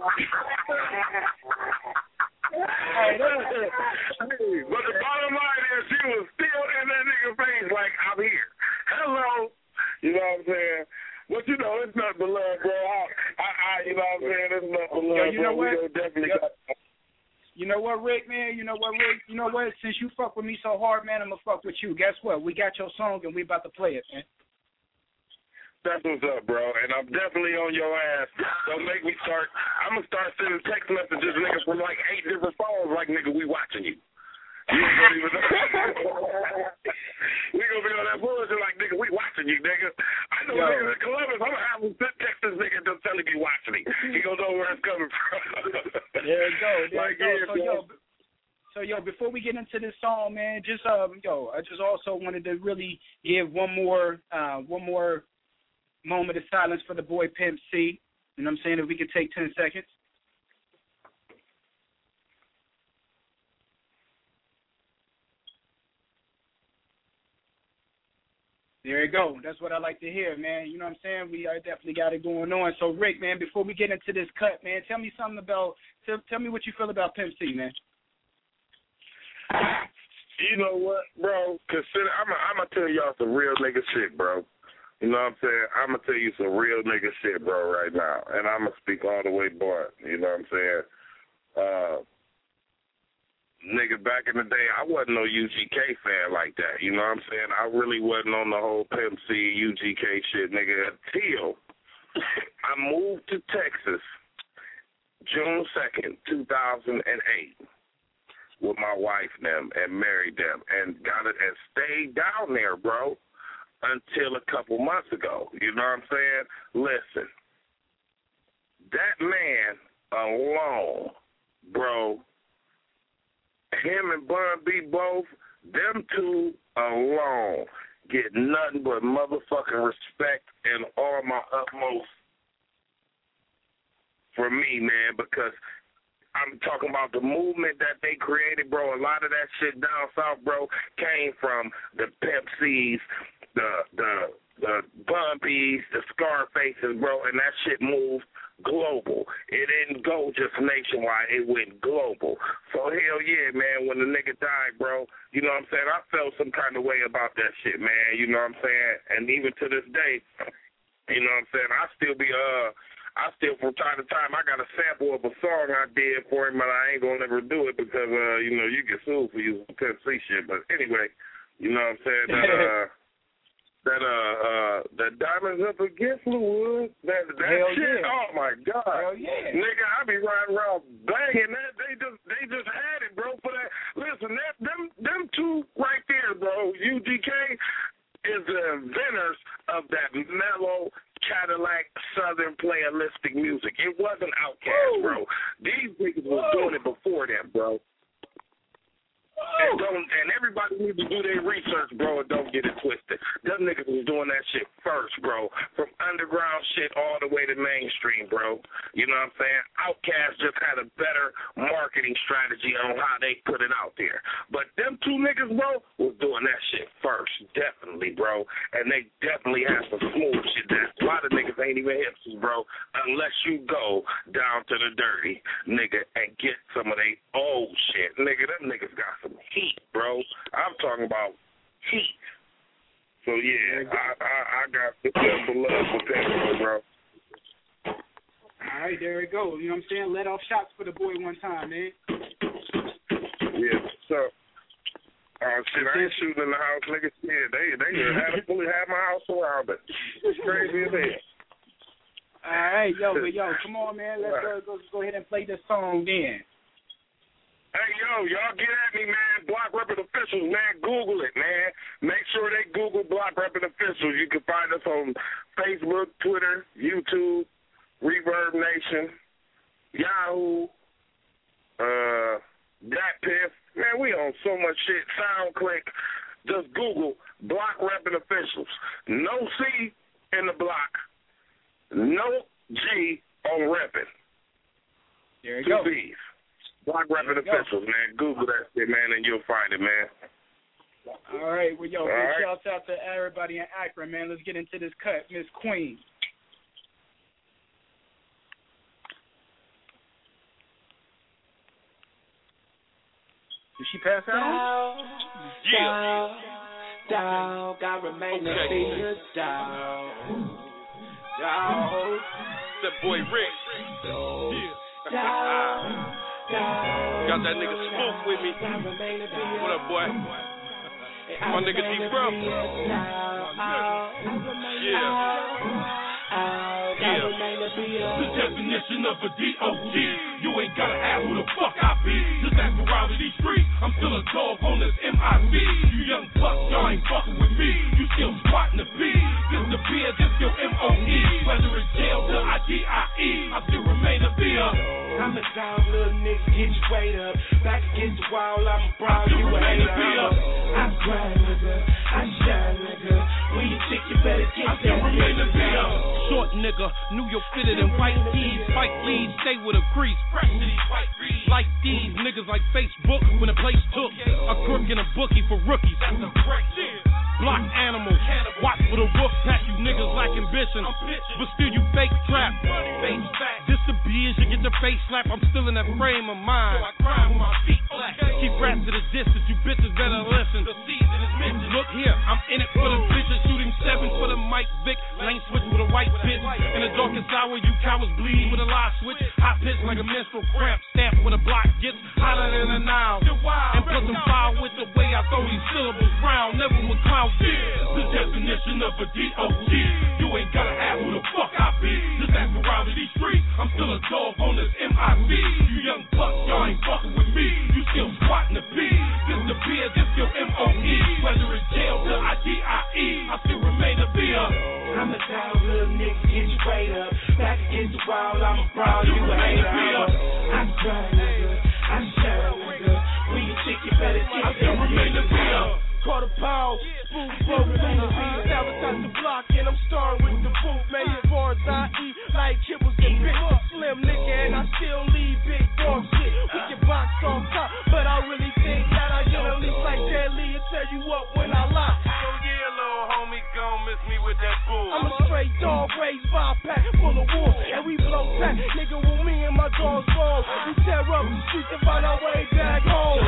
hey, that's it. Hey, but the bottom line is she was still in that nigga face like, I'm here. Hello. You know what I'm saying? But, you know, it's not the love, bro. I, I, I you know what I'm saying? It's not the love, Yo, you know bro. what? We definitely Yo, got... You know what, Rick, man? You know what, Rick? You know what? Since you fuck with me so hard, man, I'm going to fuck with you. Guess what? We got your song, and we about to play it, man. That's what's up, bro. And I'm definitely on your ass. Don't make me start... I'm going to start sending text messages, nigga, from like eight different phones like, nigga, we watching you. You don't even know. We gonna be on that bullshit like, nigga, we watching you, nigga. I know Yo. niggas in Columbus, I'm gonna have him text this nigga and just tell him he watching me. He gonna know where it's coming from. There you go. There like, you go. yeah, So, yo, So, yo, before we get into this song, man, just um, yo, I just also wanted to really give one more, uh, one more moment of silence for the boy Pimp C. You know what I'm saying? If we could take ten seconds. There you go. That's what I like to hear, man. You know what I'm saying? We uh, definitely got it going on. So, Rick, man, before we get into this cut, man, tell me something about, tell, tell me what you feel about Pimp C, man. You know what, bro? Consider, I'm going to tell y'all some real nigga shit, bro. You know what I'm saying? I'm going to tell you some real nigga shit, bro, right now. And I'm going to speak all the way blunt. You know what I'm saying? Uh, Nigga, back in the day, I wasn't no U G K fan like that. You know what I'm saying? I really wasn't on the whole Pimp C, U G K shit, nigga, until I moved to Texas June second, two thousand eight with my wife and them and married them and got it and stayed down there, bro, until a couple months ago. You know what I'm saying? Listen, that man alone, bro, him and Bun B both, them two alone get nothing but motherfucking respect and all my utmost for me, man, because I'm talking about the movement that they created, bro. A lot of that shit down south, bro, came from the Pimp C's, the the the Bun B's, the Scarfaces, bro, and that shit moved global. It didn't go just nationwide. It went global. So, hell yeah, man, when the nigga died, bro, you know what I'm saying? I felt some kind of way about that shit, man. You know what I'm saying? And even to this day, you know what I'm saying? I still be, uh, I still, from time to time, I got a sample of a song I did for him, but I ain't gonna never do it because, uh, you know, you get sued for using Pimp C shit. But anyway, you know what I'm saying? That, uh, That uh uh that diamonds up against the wood, that that Hell shit, yeah. oh my God. Hell yeah. Nigga, I be riding around banging that. They just they just had it, bro, for that. Listen, that them them two right there, bro, U G K is the inventors of that mellow Cadillac Southern playalistic music. It wasn't Outkast, bro. These niggas was doing it before that, bro. And, don't, and everybody needs to do their research, bro, and don't get it twisted. Them niggas was doing that shit first, bro. From underground shit all the way to mainstream, bro. You know what I'm saying? Outkast just had a better marketing strategy on how they put it out there. But them two niggas, bro, was doing that shit first, definitely, bro. And they definitely had some smooth shit that a lot of niggas ain't even hipsters, bro, unless you go down to the dirty, nigga, and get some of they old shit. Nigga, them niggas got some heat, bro. I'm talking about heat. So yeah, I I, I got the love for Pimp, bro. All right, there we go. You know what I'm saying? Let off shots for the boy one time, man. Yeah. So, uh, shit, I ain't shooting in the house, nigga. Yeah, they they had to fully have my house around it. It's crazy as hell. All right, yo, but yo, come on, man. Let's uh, go go ahead and play this song then. Hey, yo, y'all get at me, man. Block Reppin' Officials, man. Google it, man. Make sure they Google Block Reppin' Officials. You can find us on Facebook, Twitter, YouTube, Reverb Nation, Yahoo, uh, DatPiff. Man, we on so much shit. SoundClick. Just Google Block Reppin' Officials. No C in the block. No G on Reppin'. There you Two go. B's. Block Reppin' Officials, man. Google that shit, man, and you'll find it, man. All right, well, yo, big right. shouts out to everybody in Akron, man. Let's get into this cut. Miss Queen. Did she pass out? Yeah. Dog, I remain a fear, dog. Dog. That boy Rick. Dog. Yeah. Got that nigga Spook with me. What up, boy? My nigga D Bro. Yeah. Yeah. The definition of a D O G. You ain't gotta ask who the fuck I be. Just ask around in these streets. I'm still a dog on this M I C. You young bucks, y'all ain't fucking with me. You still squatting the B. This the beer, this your M O E. Whether it's jail to I D I E, I still remain a beer. I'm a dog, little nigga, get you weight up. Back against the wall, I'm a brawl, you a hater. I grind, nigga. I shine, nigga. When you chick, you better get I that nigga. Short nigga, New York fitted in white tees. Spike leads, stay with a crease. Fresh to these white reeds. Like these niggas like Facebook when the place took. A crook and a bookie for rookies. That's a great shit. Block animals, watch for the wolf pack. You niggas lack ambition, but still you fake trap. This the beers, you get the face slap. I'm still in that frame of mind. So I grind with my feet flat. Keep rats to the distance, you bitches better listen. The season is mentioned. Look here, I'm in it for the bitches. Shooting seven for the Mike Vick. Lane switch with a white bitch. In the darkest hour, you cowards bleed with a live switch. Hot pitch like a menstrual cramp. Stamp with a block gets hotter than a Nile. And plus I'm foul with the way I throw these syllables round. Never with clown. The definition of a D O G. You ain't gotta ask who the fuck I be. Just ask around in these streets. I'm still a dog on this M I C. You young bucks, y'all ain't fucking with me. You still squatting the P. This the beer, this your M O E. Whether it's jail to I D I E, I still remain a beer. I'm a down little nigga, get your weight up. Back against the wall, I'm a brawl, you a hater. I grind, nigga. I shine, nigga. When you chick, you better get that nigga. Quarter pound, spoon, broke, Lunacy, sabotage the block, and I'm starring with the booth, man, as far as I eat, like kibbles and bits, slim nigga, and I still leave big dog shit, we can box on top, but I really think that I get a lease like Deadly and tell you up when I lie. So yeah, little homie, gon' miss me with that bull. I'm a straight dog, raised by a pack full of wolves, and we blow back, nigga, with me and my dogs roll, we tear up the streets and find our way back home.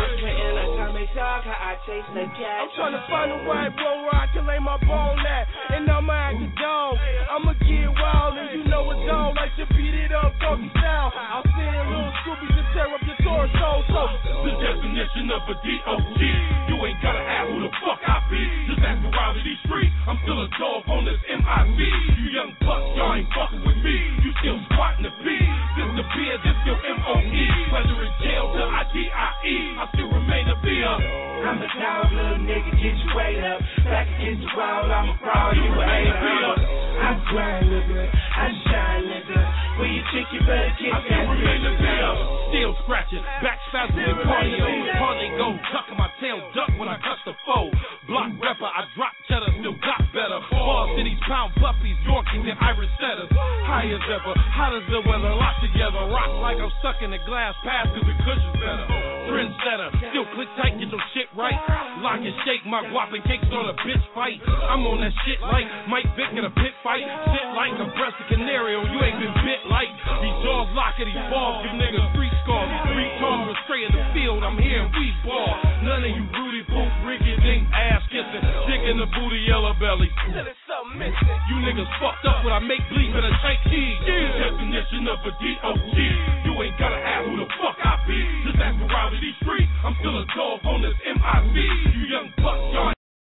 I chase the cat. I'm trying to find a right road where I can lay my bone at. And I'ma act a dog. I'ma get wild, and you know a dog like to beat it up, doggy style. I'll send little Scoobies to tear up your torso. So, the definition of a D O G. You ain't gotta ask who the fuck I be. Just ask around in these streets. I'm still a dog on this M I C. You young bucks, y'all ain't fucking with me. You still squatting the P. This the beer, this your M O E. Whether it's jail to I D I E, I still remain a beer. I'm a dog, little nigga, get your weight up. Back against the wall, I'm a brawl, you a hater. I grind, nigga, I shine, nigga. When you chick, you better get that nigga. Still scratching, back spasms and cardio. Hardly go, tucking my tail, duck when I cuss the foe. Block rapper, I drop cheddar, still got better. Ball cities, pound puppies, Yorkies, and Irish setters. High as ever, hot as the weather, locked together. Rock like I'm stuck in the glass pass, cause the cushion's better. Trendsetter, still click tight, get your shit right. Lock and shake, my guap and cake start a bitch fight. I'm on that shit like Mike Vick in a pit fight. Shit like a breasted canario, you ain't been bit like. These jaws lock at these balls, give niggas three scars. Three cars were straight in the field, I'm here and we ball. None of you Rudy Poop, Ricky Dink, ass kissing. Dick in the booty, yellow belly. You niggas fucked up when I make bleep in a tight key. Yeah. Definition of a D O G. You ain't gotta ask who the fuck I be. Just ask around in these streets. I'm still a dog on this M I C. You young bucks, y'all.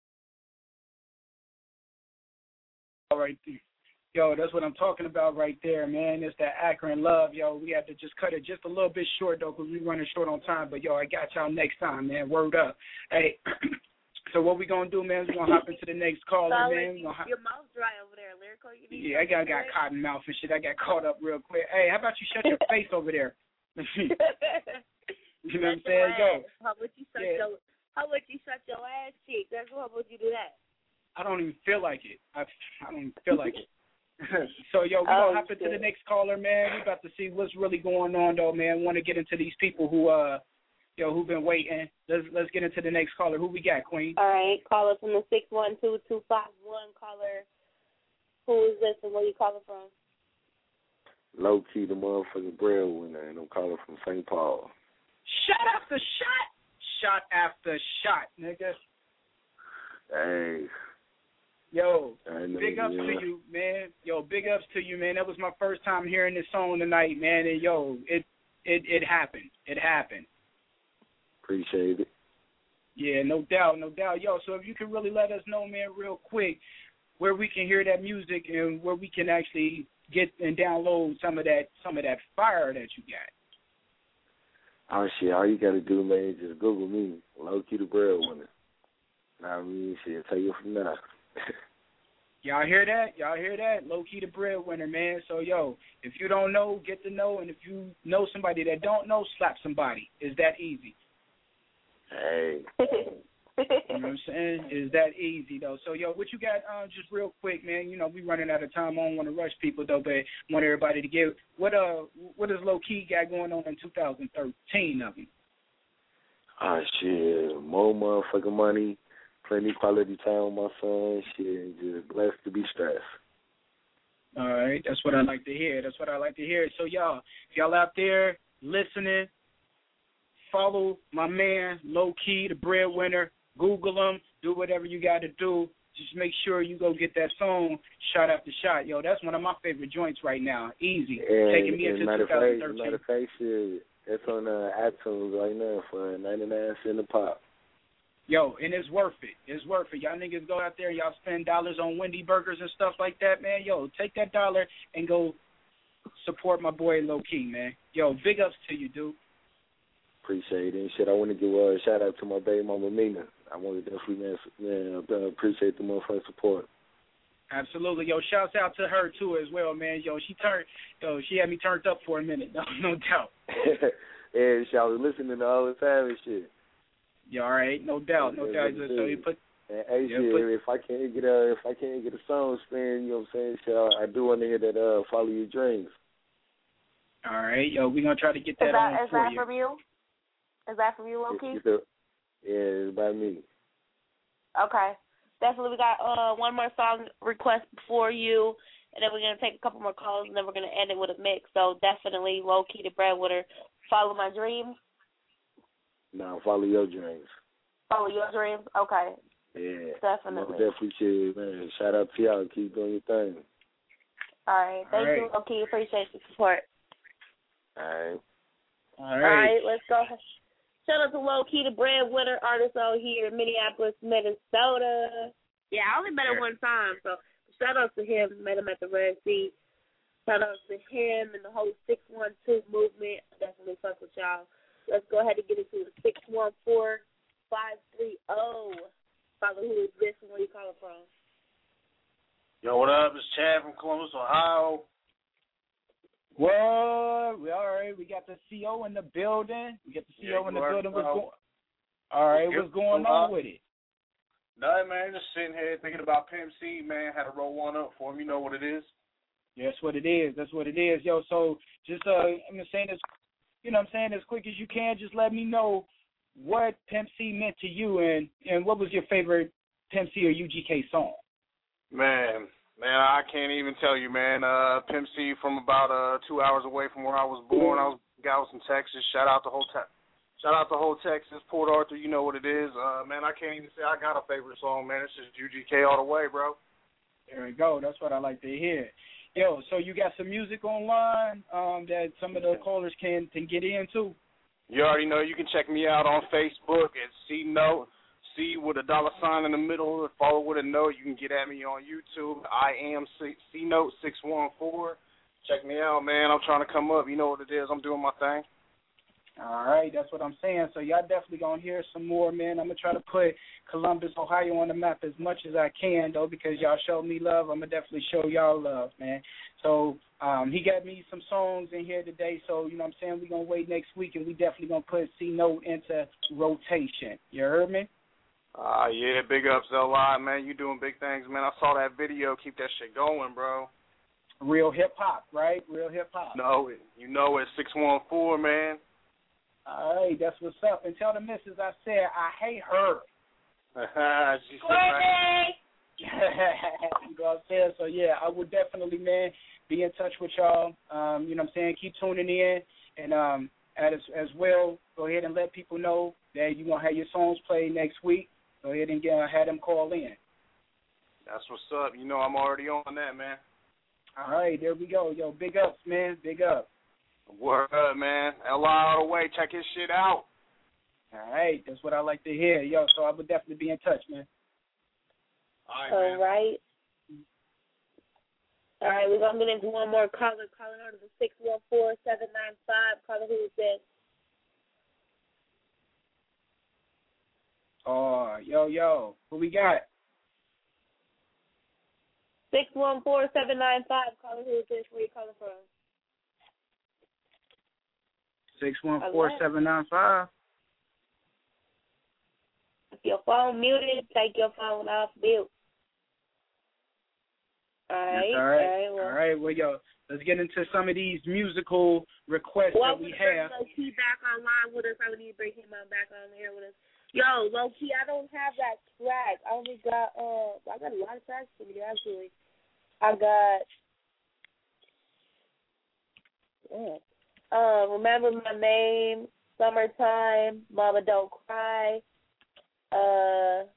All right, yo, that's what I'm talking about right there, man. It's that Akron love, yo. We have to just cut it just a little bit short, though, because we're running short on time. But, yo, I got y'all next time, man. Word up. Hey, so what we going to do, man, is we're going to hop into the next caller, so man. Hop- your mouth dry over there, Lyrical. You need yeah, I got, got cotton mouth and shit. I got caught up real quick. Hey, how about you shut your face over there? You know what I'm saying? Yo. How would you shut yeah. your How would you shut your ass cheek? That's how would you do that? I don't even feel like it. I I don't even feel like it. So yo, we gonna oh, hop into shit. the next caller, man. We about to see what's really going on, though, man. Want to get into these people who uh, yo, who've been waiting. Let's let's get into the next caller. Who we got, Queen? All right, caller from the six one two two five one. Caller, who is this and where you calling from? Low key, the motherfucking breadwinner, and I'm calling from Saint Paul. Shot after shot, shot after shot, nigga. Hey. Yo, know, big ups yeah. to you, man. Yo, big ups to you, man. That was my first time hearing this song tonight, man. And yo, it it it happened. It happened. Appreciate it. Yeah, no doubt, no doubt. Yo, so if you could really let us know, man, real quick, where we can hear that music and where we can actually get and download some of that some of that fire that you got. Oh shit! All you gotta do, man, is just Google me, Low Key the Breadwinner. Now I mean, shit, take it from there. Y'all hear that? Y'all hear that? Low key the breadwinner, man. So yo, if you don't know, get to know, and if you know somebody that don't know, slap somebody. It's that easy. Hey. You know what I'm saying? It's that easy though. So yo, what you got? Uh, just real quick, man. You know we running out of time. I don't want to rush people though, but want everybody to get what uh what does Low Key got going on in two thousand thirteen of him? Ah, shit, more motherfucking money, plenty quality time with my son, shit, just blessed to be stressed. All right, that's what I like to hear. That's what I like to hear. So y'all, if y'all out there listening, follow my man, Low Key, the breadwinner. Google him, do whatever you got to do. Just make sure you go get that song, Shot After Shot. Yo, that's one of my favorite joints right now. Easy. And, Taking me into matter twenty thirteen. Fact, matter of fact, shit, it's on uh, iTunes right now for ninety-nine cents a pop. Yo, and it's worth it. It's worth it. Y'all niggas go out there, y'all spend dollars on Wendy burgers and stuff like that, man. Yo, take that dollar and go support my boy Low Key, man. Yo, big ups to you, dude. Appreciate it. And shit, I want to give a shout out to my baby mama, Mina. I want to definitely, man, man uh, appreciate the motherfucking support. Absolutely. Yo, shouts out to her, too, as well, man. Yo, she turned, yo, she had me turned up for a minute, no, no doubt. Yeah, she was listening all the time and shit. Yeah, all right, no doubt, no doubt. So you put, and, hey, yeah, shit, put, if I can't get a, if I can't get a song spin, you know what I'm saying, shit, I, I do want to hear that uh, Follow Your Dreams. All right, yo, we're going to try to get that, is that on is for that you. from you? Is that from you, Low Key? Yeah, it's by me. Okay. Definitely, we got uh, one more song request before you, and then we're going to take a couple more calls, and then we're going to end it with a mix. So definitely, Low Key the breadwinner, Follow My Dreams. No, Follow Your Dreams. Follow Your Dreams? Okay. Yeah. Definitely. No, definitely should, man. Shout out to y'all. Keep doing your thing. All right. Thank All right. you, Low Key. Appreciate the support. All right. All right. All right, let's go. Shout out to Low Key, the breadwinner artist out here in Minneapolis, Minnesota. Yeah, I only met him one time, so shout out to him. Met him at the Red Sea. Shout out to him and the whole six one two movement. I definitely fuck with y'all. Let's go ahead and get into the six one four, five three zero. Father, who is this and where you calling from? Yo, what up? It's Chad from Columbus, Ohio. Well, we all right. We got the C O in the building. We got the C O Yeah, in the you building. What's already going? All right, What's what's going going on on? with it? Nothing, man. Just sitting here thinking about Pimp C, man. Had to roll one up for him. You know what it is. Yeah, that's what it is. That's what it is, yo. So just uh, I'm just saying this, you know, what I'm saying as quick as you can. Just let me know what Pimp C meant to you, and and what was your favorite Pimp C or U G K song? Man, man, I can't even tell you, man. Uh, Pimp C from about uh two hours away from where I was born. I was in Galveston, Texas. Shout out to whole te- Shout out to whole Texas, Port Arthur. You know what it is. Uh, man, I can't even say I got a favorite song, man. It's just U G K all the way, bro. There we go. That's what I like to hear. Yo, so you got some music online um, that some of the callers can, can get into? You already know you can check me out on Facebook at C Note, C with a dollar sign in the middle, follow with a note. You can get at me on YouTube. I am C Note six one four. Check me out, man. I'm trying to come up. You know what it is. I'm doing my thing. All right, that's what I'm saying. So y'all definitely going to hear some more, man. I'm going to try to put Columbus, Ohio on the map as much as I can, though, because y'all showed me love. I'm going to definitely show y'all love, man. So um, he got me some songs in here today, so, you know what I'm saying, we're going to wait next week, and we definitely going to put C-Note into rotation. You heard me? Uh, yeah, big ups, L I, man. You doing big things, man. I saw that video. Keep that shit going, bro. Real hip-hop, right? Real hip-hop. No, you know it's six one four, man. All right, that's what's up. And tell the missus I said I hate her. She said right. You know what I'm saying? So, yeah, I would definitely, man, be in touch with y'all. Um, you know what I'm saying? Keep tuning in. And um, as, as well, go ahead and let people know that you're going to have your songs played next week. Go ahead and get, uh, have them call in. That's what's up. You know I'm already on that, man. All right, there we go. Yo, big ups, man. Big up. Word up, man. L I all the way. Check his shit out. All right, that's what I like to hear. Yo, so I would definitely be in touch, man. All right, All man. right. All right, we're going to get into one more caller. Calling out of the six one four, seven nine five. Caller, who is this? Oh, yo, yo. Who we got? Six one four seven nine five. Calling who is this? Where you calling from? Six one four seven nine five. If your phone muted, take your phone off mute. All right. All right. All right. Well, all right. Well, yo, let's get into some of these musical requests well, that we have. Low Key back online with us. I would need to bring him on back on here with us. Yo, Low Key, I don't have that track. I only got uh, I got a lot of tracks from you actually. I got. Yeah. Uh, Remember My Name, Summertime, Mama Don't Cry, uh,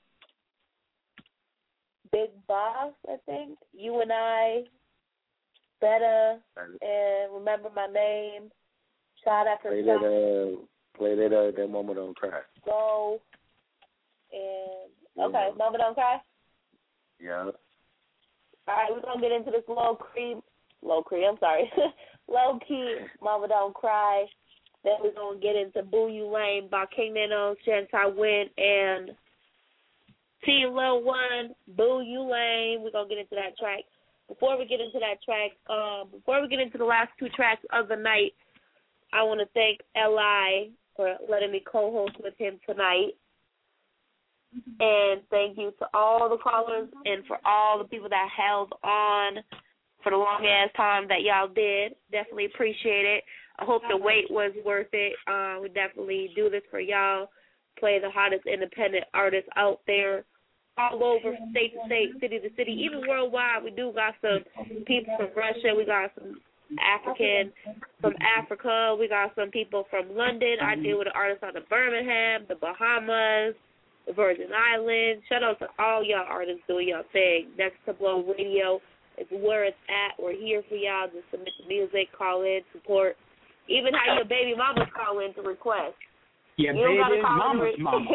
Big Boss, I think, You and I, Better, and Remember My Name, Shot After Play Shot. that, uh, play that, uh, that Mama Don't Cry. Go, and, okay, Mama Don't Cry? Yeah. All right, we're going to get into this low cream, low cream, I'm sorry, low key, Mama Don't Cry. Then we're going to get into Boo You Lame by King Nino, Shantai Win, and T Lil One, Boo You Lame. We're going to get into that track. Before we get into that track, um, before we get into the last two tracks of the night, I want to thank L I for letting me co-host with him tonight. And thank you to all the callers and for all the people that held on for the long-ass time that y'all did. Definitely appreciate it. I hope the wait was worth it. Uh, we definitely do this for y'all, play the hottest independent artists out there all over, state to state, city to city, even worldwide. We do got some people from Russia. We got some African from Africa. We got some people from London. I deal with an artist out of Birmingham, the Bahamas, the Virgin Islands. Shout out to all y'all artists doing y'all thing. Next to Blow Radio is where it's at. We're here for y'all to submit the music, call in, support. Even how your baby mamas call in to request. Yeah, you don't baby gotta call mama's in. mama.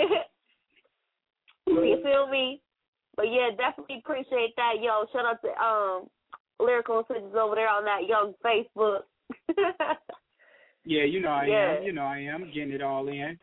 You feel me? But yeah, definitely appreciate that. Yo, shout out to um Lyrical Switches over there on that young Facebook. Yeah, you know I Yeah. am. You know I am getting it all in.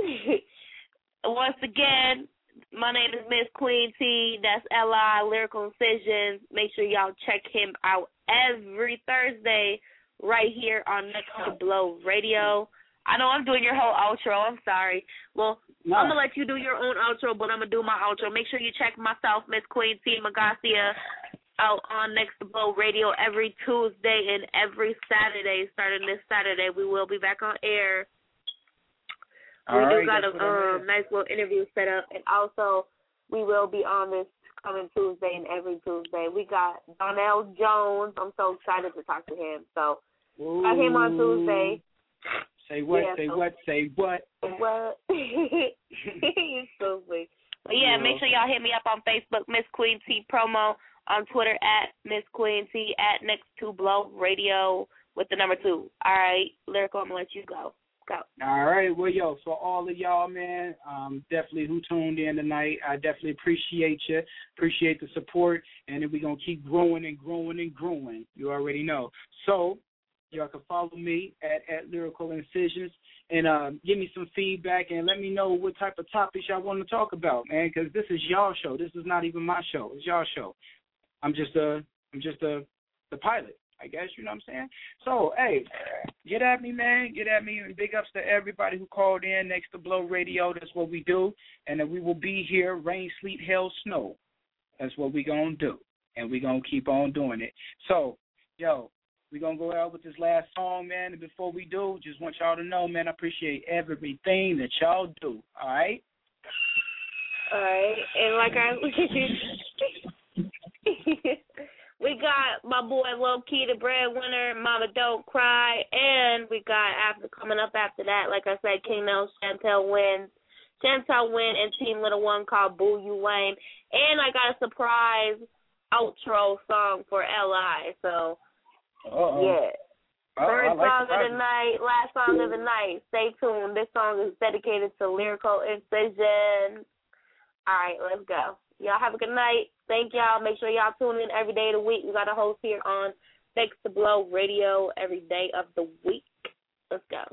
Once again, my name is Miss Queen T. That's L I Lyrical Incisions. Make sure y'all check him out every Thursday right here on Next to Blow Radio. I know I'm doing your whole outro. I'm sorry. Well, No. I'm going to let you do your own outro, but I'm going to do my outro. Make sure you check myself, Miss Queen T. Magacia, out on Next to Blow Radio every Tuesday and every Saturday. Starting this Saturday, we will be back on air. All we right, do got a that's what I um, nice little interview set up, and also we will be on this coming Tuesday and every Tuesday. We got Donnell Jones. I'm so excited to talk to him. So got him on Tuesday. Say what? Yeah, say so- what? Say what? What? You stupid. But yeah, Yeah. make sure y'all hit me up on Facebook, Miss Queen T Promo, on Twitter at Miss Queen T, at Next to Blow Radio with the number two. All right, Lyrical, I'm going to let you go. Go. All right, well, yo, for all of y'all, man, um, definitely who tuned in tonight, I definitely appreciate you, appreciate the support, and then we're going to keep growing and growing and growing. You already know. So, y'all can follow me at, at Lyrical Incisions and um, give me some feedback and let me know what type of topics y'all want to talk about, man, because this is y'all show. This is not even my show. It's y'all show. I'm just a, I'm just a, the pilot, I guess, you know what I'm saying? So, hey, get at me, man. Get at me. And big ups to everybody who called in Next to Blow Radio. That's what we do. And then we will be here, rain, sleet, hail, snow. That's what we going to do. And we going to keep on doing it. So, yo, we going to go out with this last song, man. And before we do, just want y'all to know, man, I appreciate everything that y'all do. All right? All right. And like I... We got my boy Low Key, the breadwinner, Mama Don't Cry, and we got after coming up after that, like I said, King No, Chantel Wins, Chantel Win, and Team Little One called Boo You Lame, and I got a surprise outro song for L I. So Uh-oh. yeah, Oh, third I like song the of the night, last song of the night. Stay tuned. This song is dedicated to Lyrical Incision. All right, let's go. Y'all have a good night. Thank y'all. Make sure y'all tune in every day of the week. We got a host here on Next to Blow Radio every day of the week. Let's go.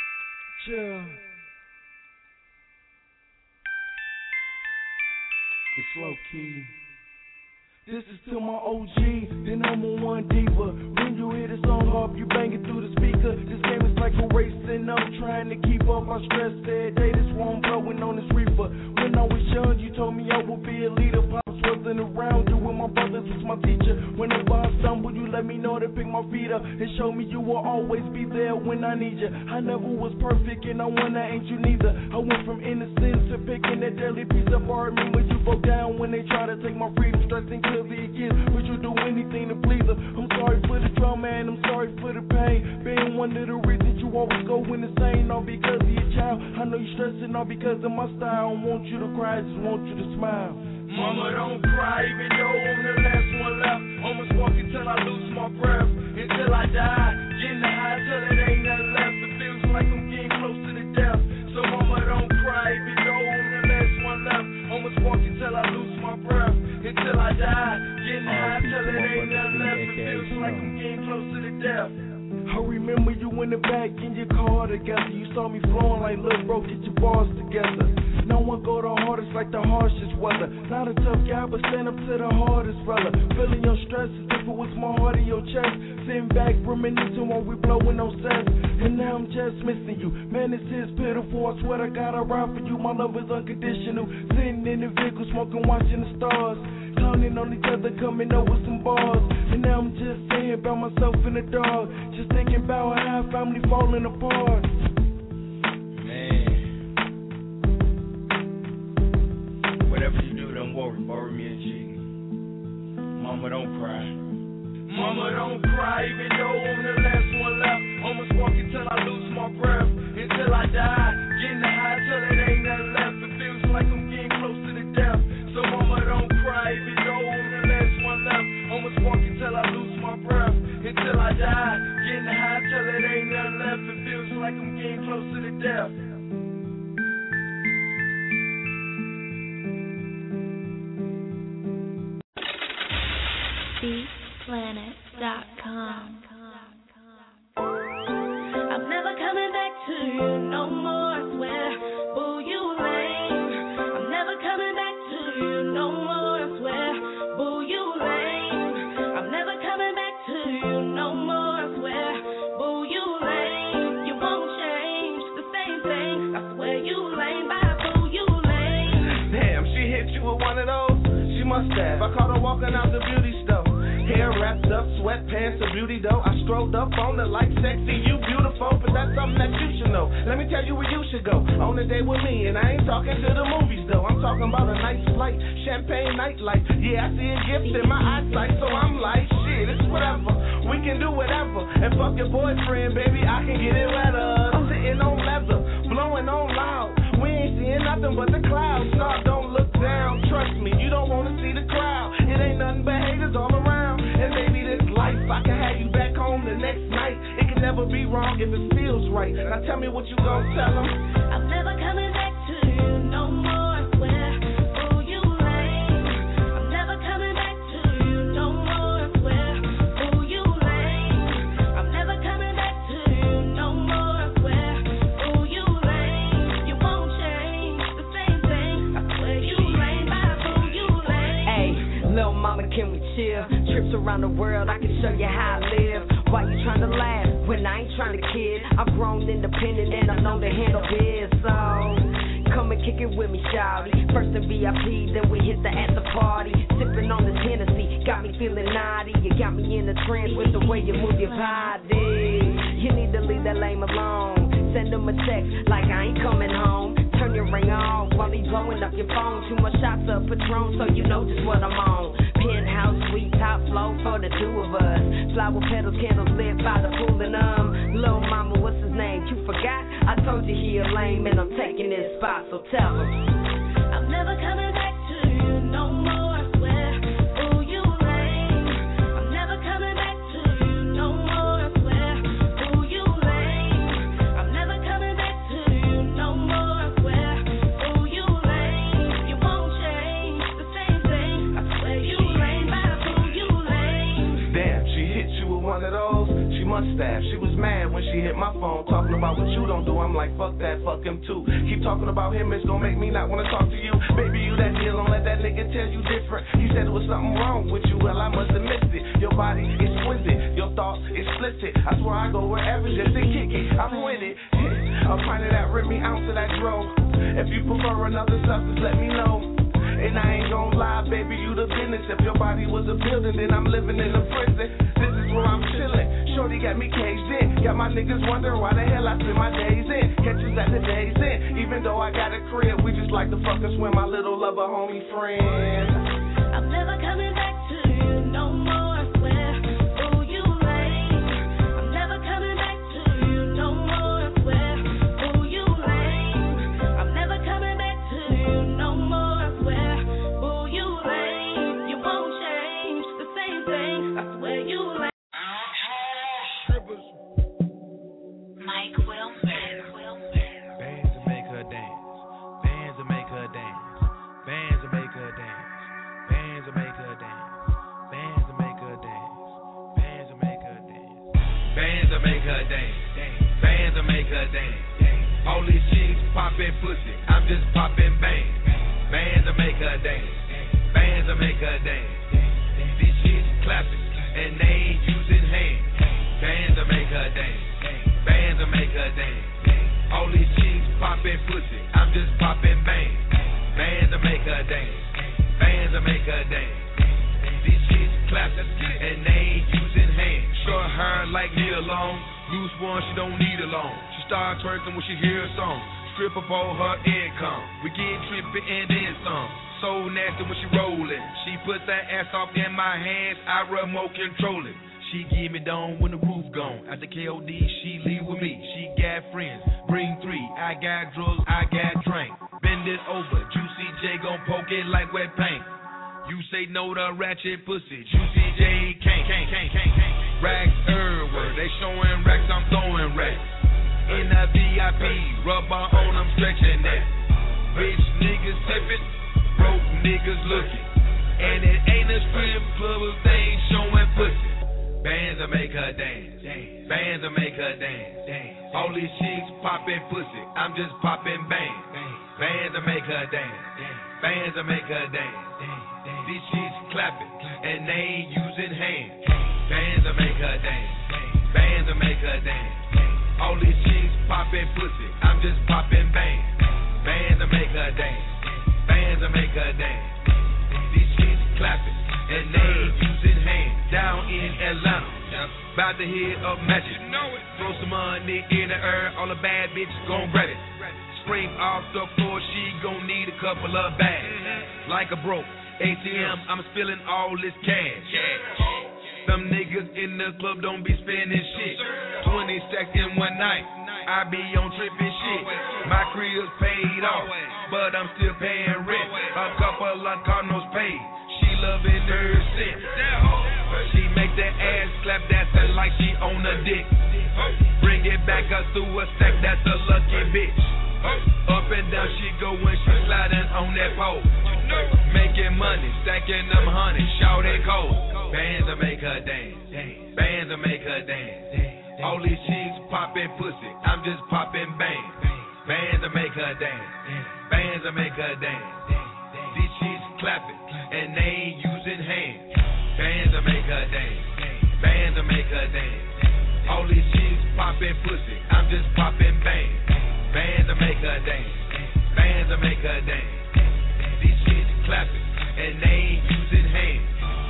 Chill. It's low key. This is to my O G, the number one diva. When you hear the song off, you bang it through the speaker. This game is like a race and I'm trying to keep up. I stress every day, this one blowing on this reefer. When I was young, you told me I would be a leader. Pops wasn't around, you and my brothers was my teacher. Whenever I stumble, you let me know to pick my feet up and show me you will always be there when I need you. I never was perfect and I wanna ain't you neither. I went from innocence to picking that deadly piece of art. Me when you broke down when they try to take my freedom, stressing clearly again. Would you do anything to please her? I'm sorry for the drama and I'm sorry for the pain. Being one of the reasons you always go insane, all because of your child. I know you're stressing all because of my style. I don't want you to cry, I just want you to smile. Mama, don't cry, even though I'm the last one left. Almost walking till I lose my breath, until I die. Getting high till it ain't nothing left. It feels like I'm getting close to the death. So mama, don't cry, even though I'm the last one left. Almost walking till I lose my breath, until I die. Getting high till it ain't nothing left. It feels like I'm getting close to the death. I remember you in the back in your car together. You saw me flowing like Lil Bro, get your bars together. No one go the hardest like the harshest weather. Not a tough guy, but stand up to the hardest brother. Feeling your stress as if it was my heart in your chest. Sitting back, reminiscing while we blowing on sets. And now I'm just missing you. Man, this is pitiful. I swear I gotta ride for you. My love is unconditional. Sitting in the vehicle, smoking, watching the stars. Counting on each other, coming over some bars. And now I'm just saying about myself in the dark. Just thinking about how our family falling apart. Man, whatever you do, don't worry, borrow me a G. Mama, don't cry. Mama, don't cry, even though I'm the last one left. Almost walking till I lose my breath, until I die. Getting high till it ain't nothing left. It feels like I'm getting close to the death. So mama, don't cry, even though I'm the last one left. Almost walking till I lose my breath, until I die. Getting high till it ain't nothing left. It feels like I'm getting close to the death. beat planet dot com. I'm never coming back to you no more, I swear. Boo, you lame. I'm never coming back to you no more, I swear. Boo, you lame. I'm never coming back to you no more, I swear. Boo, you lame. You won't change the same thing. I swear you lame. Bye, boo, you lame. Damn, she hit you with one of those. She must have. I caught her walking out the beauty store. Hair wrapped up, sweatpants, a beauty though. I strolled up on her like sexy, you beautiful, but that's something that you should know. Let me tell you where you should go. On a date with me, and I ain't talking to the movies though. I'm talking about a nice flight, champagne nightlight. Yeah, I see a gift in my eyesight, so I'm like, shit, it's whatever. We can do whatever. And fuck your boyfriend, baby, I can get it wetter. I'm sitting on leather, blowing on loud. We ain't seeing nothing but the clouds. No, don't look down, trust me, you don't wanna see the crowd. It ain't nothing but haters all around. And maybe this life, I can have you back home the next night. It can never be wrong if it feels right. Now tell me what you gon' tell them. I'm never coming back to you no more, I swear. Oh, you lame. I'm never coming back to you no more, I swear. Oh, you lame. I'm never coming back to you no more, I swear. Oh, you lame. You won't change the same thing. I swear you lame. Bye, boo, you lame. Hey, little mama, can we chill? Trips around the world, I can show you how I live. Why you trying to laugh when I ain't trying to kid? I'm grown, independent, and I know to handle biz. So come and kick it with me, shawty. First the V I P, then we hit the after party. Sipping on the Tennessee, got me feeling naughty. You got me in a trance with the way you move your body. You need to leave that lame alone. Send him a text like I ain't coming home. Turn your ring on while he's blowing up your phone. Too much shots of Patron, so you know just what I'm on. Penthouse, sweet top flow for the two of us. Flower petals, candles lit by the pool and um. Lil' mama, what's his name? You forgot? I told you he a lame and I'm taking his spot, so tell him. I'm never coming back to you no more, I swear. Oh, you lame. I'm never coming back to you no more, I swear. Oh, you lame. I'm never coming back to you no more, I swear. Oh, you lame. You won't change the same thing. I swear you lame. Bye, boo, you lame. Damn, she hit you with one of those. She must have. She was mad when she hit my phone, talking about what you don't do. I'm like, fuck that, fuck fuck him too. Keep talking about him, it's gonna make me not wanna talk to you. Baby, you that deal, don't let that nigga tell you different. You said there was something wrong with you, well I must have missed it. Your body exquisite, your thoughts explicit. I swear I go wherever just to kick it. I'm with it. A pint of that Remy, ounce of that dro. If you prefer another substance, let me know. And I ain't gon' lie, baby, you the business. If your body was a building, then I'm living in a prison. This is where I'm chillin'. Shorty got me caged in. Got my niggas wondering why the hell I spend my days in. Catch us at the days in. Even though I got a crib, we just like to fuck and swim, my little lover homie friend. I'm never coming back to you no more, I swear. Oh, you lame. I'm never coming back to you no more, I swear. Oh, you lame. I'm never coming back to you no more, I swear. Oh, you lame. You won't change the same thing, I swear you lame. Mike Wilmer. Bands to make her dance. Bands to make her dance. Bands to make her dance. Bands to make her dance. Bands to make her dance. Bands to make her dance. Bands to make her dance. Bands to make her dance. All these chicks poppin' pussy. I'm just poppin' bands. Bands to make her dance. Bands to make her dance. These chicks clapping and they ain't using hands. Bands to make her dance. Bands to make her dance. All these chicks poppin' pussy. I'm just poppin' bands. Bands to make her dance. Bands to make her dance. These chicks clapping and they ain't using hands. Short hair like Neil Long. Loose one, she don't need a loan. She start twerking when she hear a song. Strip up all her income. We get trippy and then some. So nasty when she rollin'. She put that ass off in my hands. I remote control it. She give me down when the roof gone. At the K O D, she leave with me. She got friends, bring three. I got drugs, I got drink. Bend it over, Juicy J gon' poke it like wet paint. You say no to ratchet pussy, Juicy J can't, can't, can't, can't, can't. Racks everywhere, they showing racks, I'm throwing racks. In the V I P, rubber on, I'm stretching that. Rich niggas tipping, broke niggas looking. And it ain't a strip club if they ain't showing pussy. Bands to make her dance. Bands to make her dance. All these chicks poppin' pussy. I'm just poppin' bands. Bands to make her dance. Bands to make her dance. These chicks clapping and they ain't using hands. Bands to make her dance. Bands to make her dance. All these chicks poppin' pussy. I'm just poppin' bands. Bands to make her dance. Bands to make her dance. These chicks clapping and they ain't using hands. Down in Atlanta, about to hit up Magic. Throw some money in the air, all the bad bitches gon' grab it. Spring off the floor, she gon' need a couple of bags. Like a broke A T M, I'm spilling all this cash. Some niggas in the club don't be spending shit. twenty stacks in one night, I be on trippin' shit. My crib's paid off, but I'm still paying rent. A couple of Cardinals paid. She loving her shit. She make that ass clap, that's her like she on a dick. Bring it back up through a stack, that's a lucky bitch. Up and down she go when she sliding on that pole. Making money, stacking them honey, shout it cold. Bands to make her dance. Bands to make her dance. All these chicks poppin' pussy, I'm just poppin' bands. Bands to make her dance. Bands to make her dance. These chicks clapping and they ain't using hands. Bands to make her dance. Bands to make her dance. All these chicks poppin' pussy, I'm just poppin' bands. Bands to make her dance. Bands to make her dance. These chicks clapping and they ain't using hands.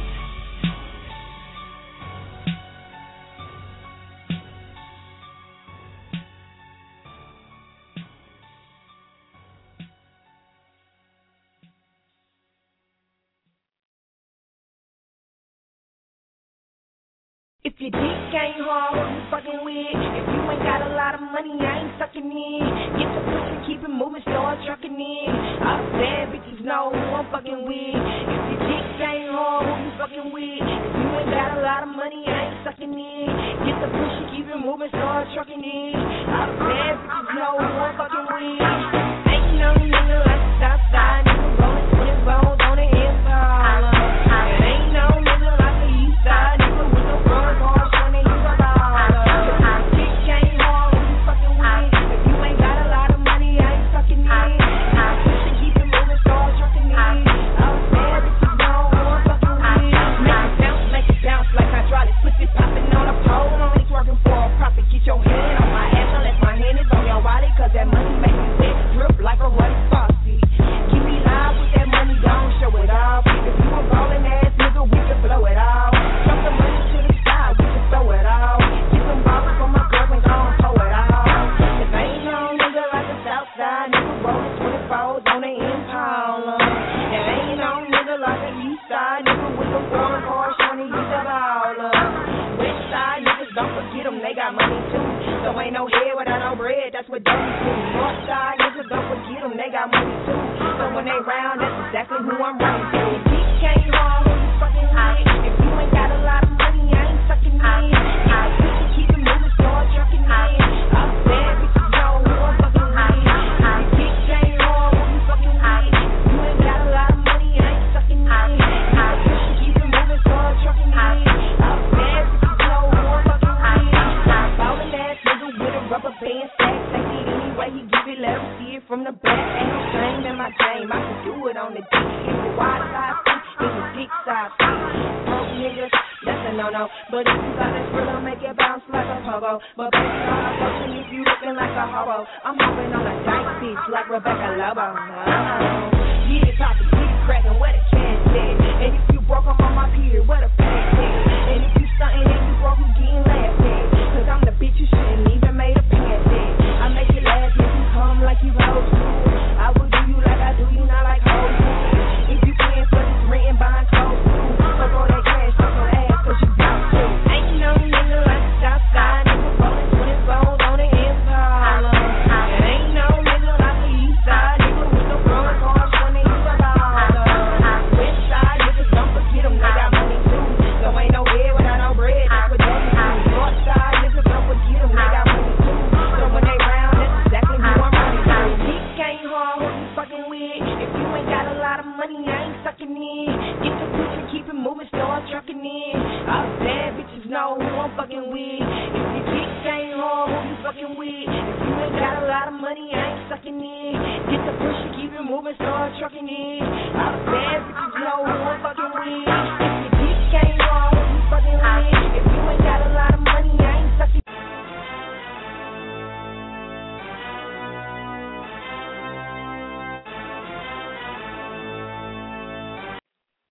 If your dick ain't hard, who you fucking with? If you ain't got a lot of money, I ain't sucking in. Get the pussy, keep it moving, start trucking in. All the bad bitches know who I'm fucking with. If your dick ain't hard, who you fucking with? If you ain't got a lot of money, I ain't sucking in. Get the pussy, keep it moving, start trucking in. All the bad bitches know who I'm fucking with. Ain't no nigga like the Southside, nigga rolling twenty bones on the Empire. Ain't no nigga like the Eastside, nigga with no front. Money, nigga rolling twenty-fours on the Impala. There ain't no nigga like the east side nigga with the foreign cars trying to use the baller. West side niggas, don't forget them, they got money too. So ain't no head without no bread, that's what they do. North side niggas, don't forget them, they got money too. So when they round, that's exactly who I'm running to. If you can't haul, who you fucking with? If you ain't got a lot of money, I ain't sucking in. I can keep it moving, start trucking in. Up there, bitches know who I'm fucking with. If you can't haul, who you fucking with? If you ain't got a lot of money, I ain't sucking in. I can keep it moving, start trucking in. Up there, bitches know who I'm fucking with. Ballin' ass nigga with a rubber band stack. Take it any way you give it, let 'em see it from the back. Ain't no shame in my game, I can do it on the dick. If the wide side freak, if the dick side freak. Broke niggas, that's a no-no. But if you got that thriller, make it bounce like a pogo. But baby, I'm fucking if you looking like a hobo. I'm hopping on a dyke bitch like Rebecca Lobo. Oh. Get it poppin', get it crackin', where the cash at? And if you broke, I'm on my period, where the pack at? And if you stuntin' and you broke, you getting laughed at. Cause I'm the bitch you shouldn't even made a pass at. I make it last, make you come like you hoes do. I will do you like I do you, not like hoes do. If you paying for this rent and buying clothes too, so throw that cash up your ass cause you got to. Ain't no nigga like the south side, nigga rollin' twenty-fours on the Impala. And ain't no nigga like the east side, nigga with the front cars when they use a baller. West side niggas, don't forget them, they got money too. So ain't no head without no bread, that's what they do. North side niggas, don't forget them, they got money too. So when they round, that's exactly who I'm running to. Dick ain't hard, who you fucking with? If you ain't got a lot of money, I ain't sucking in. Get the pussy, keep it moving, start trucking in. All bad bitches know who I'm fucking with. If your dick ain't hard, who you fucking with? If you ain't got a lot of money, I ain't sucking in. Get the pussy, keep it moving, start trucking in. All bad bitches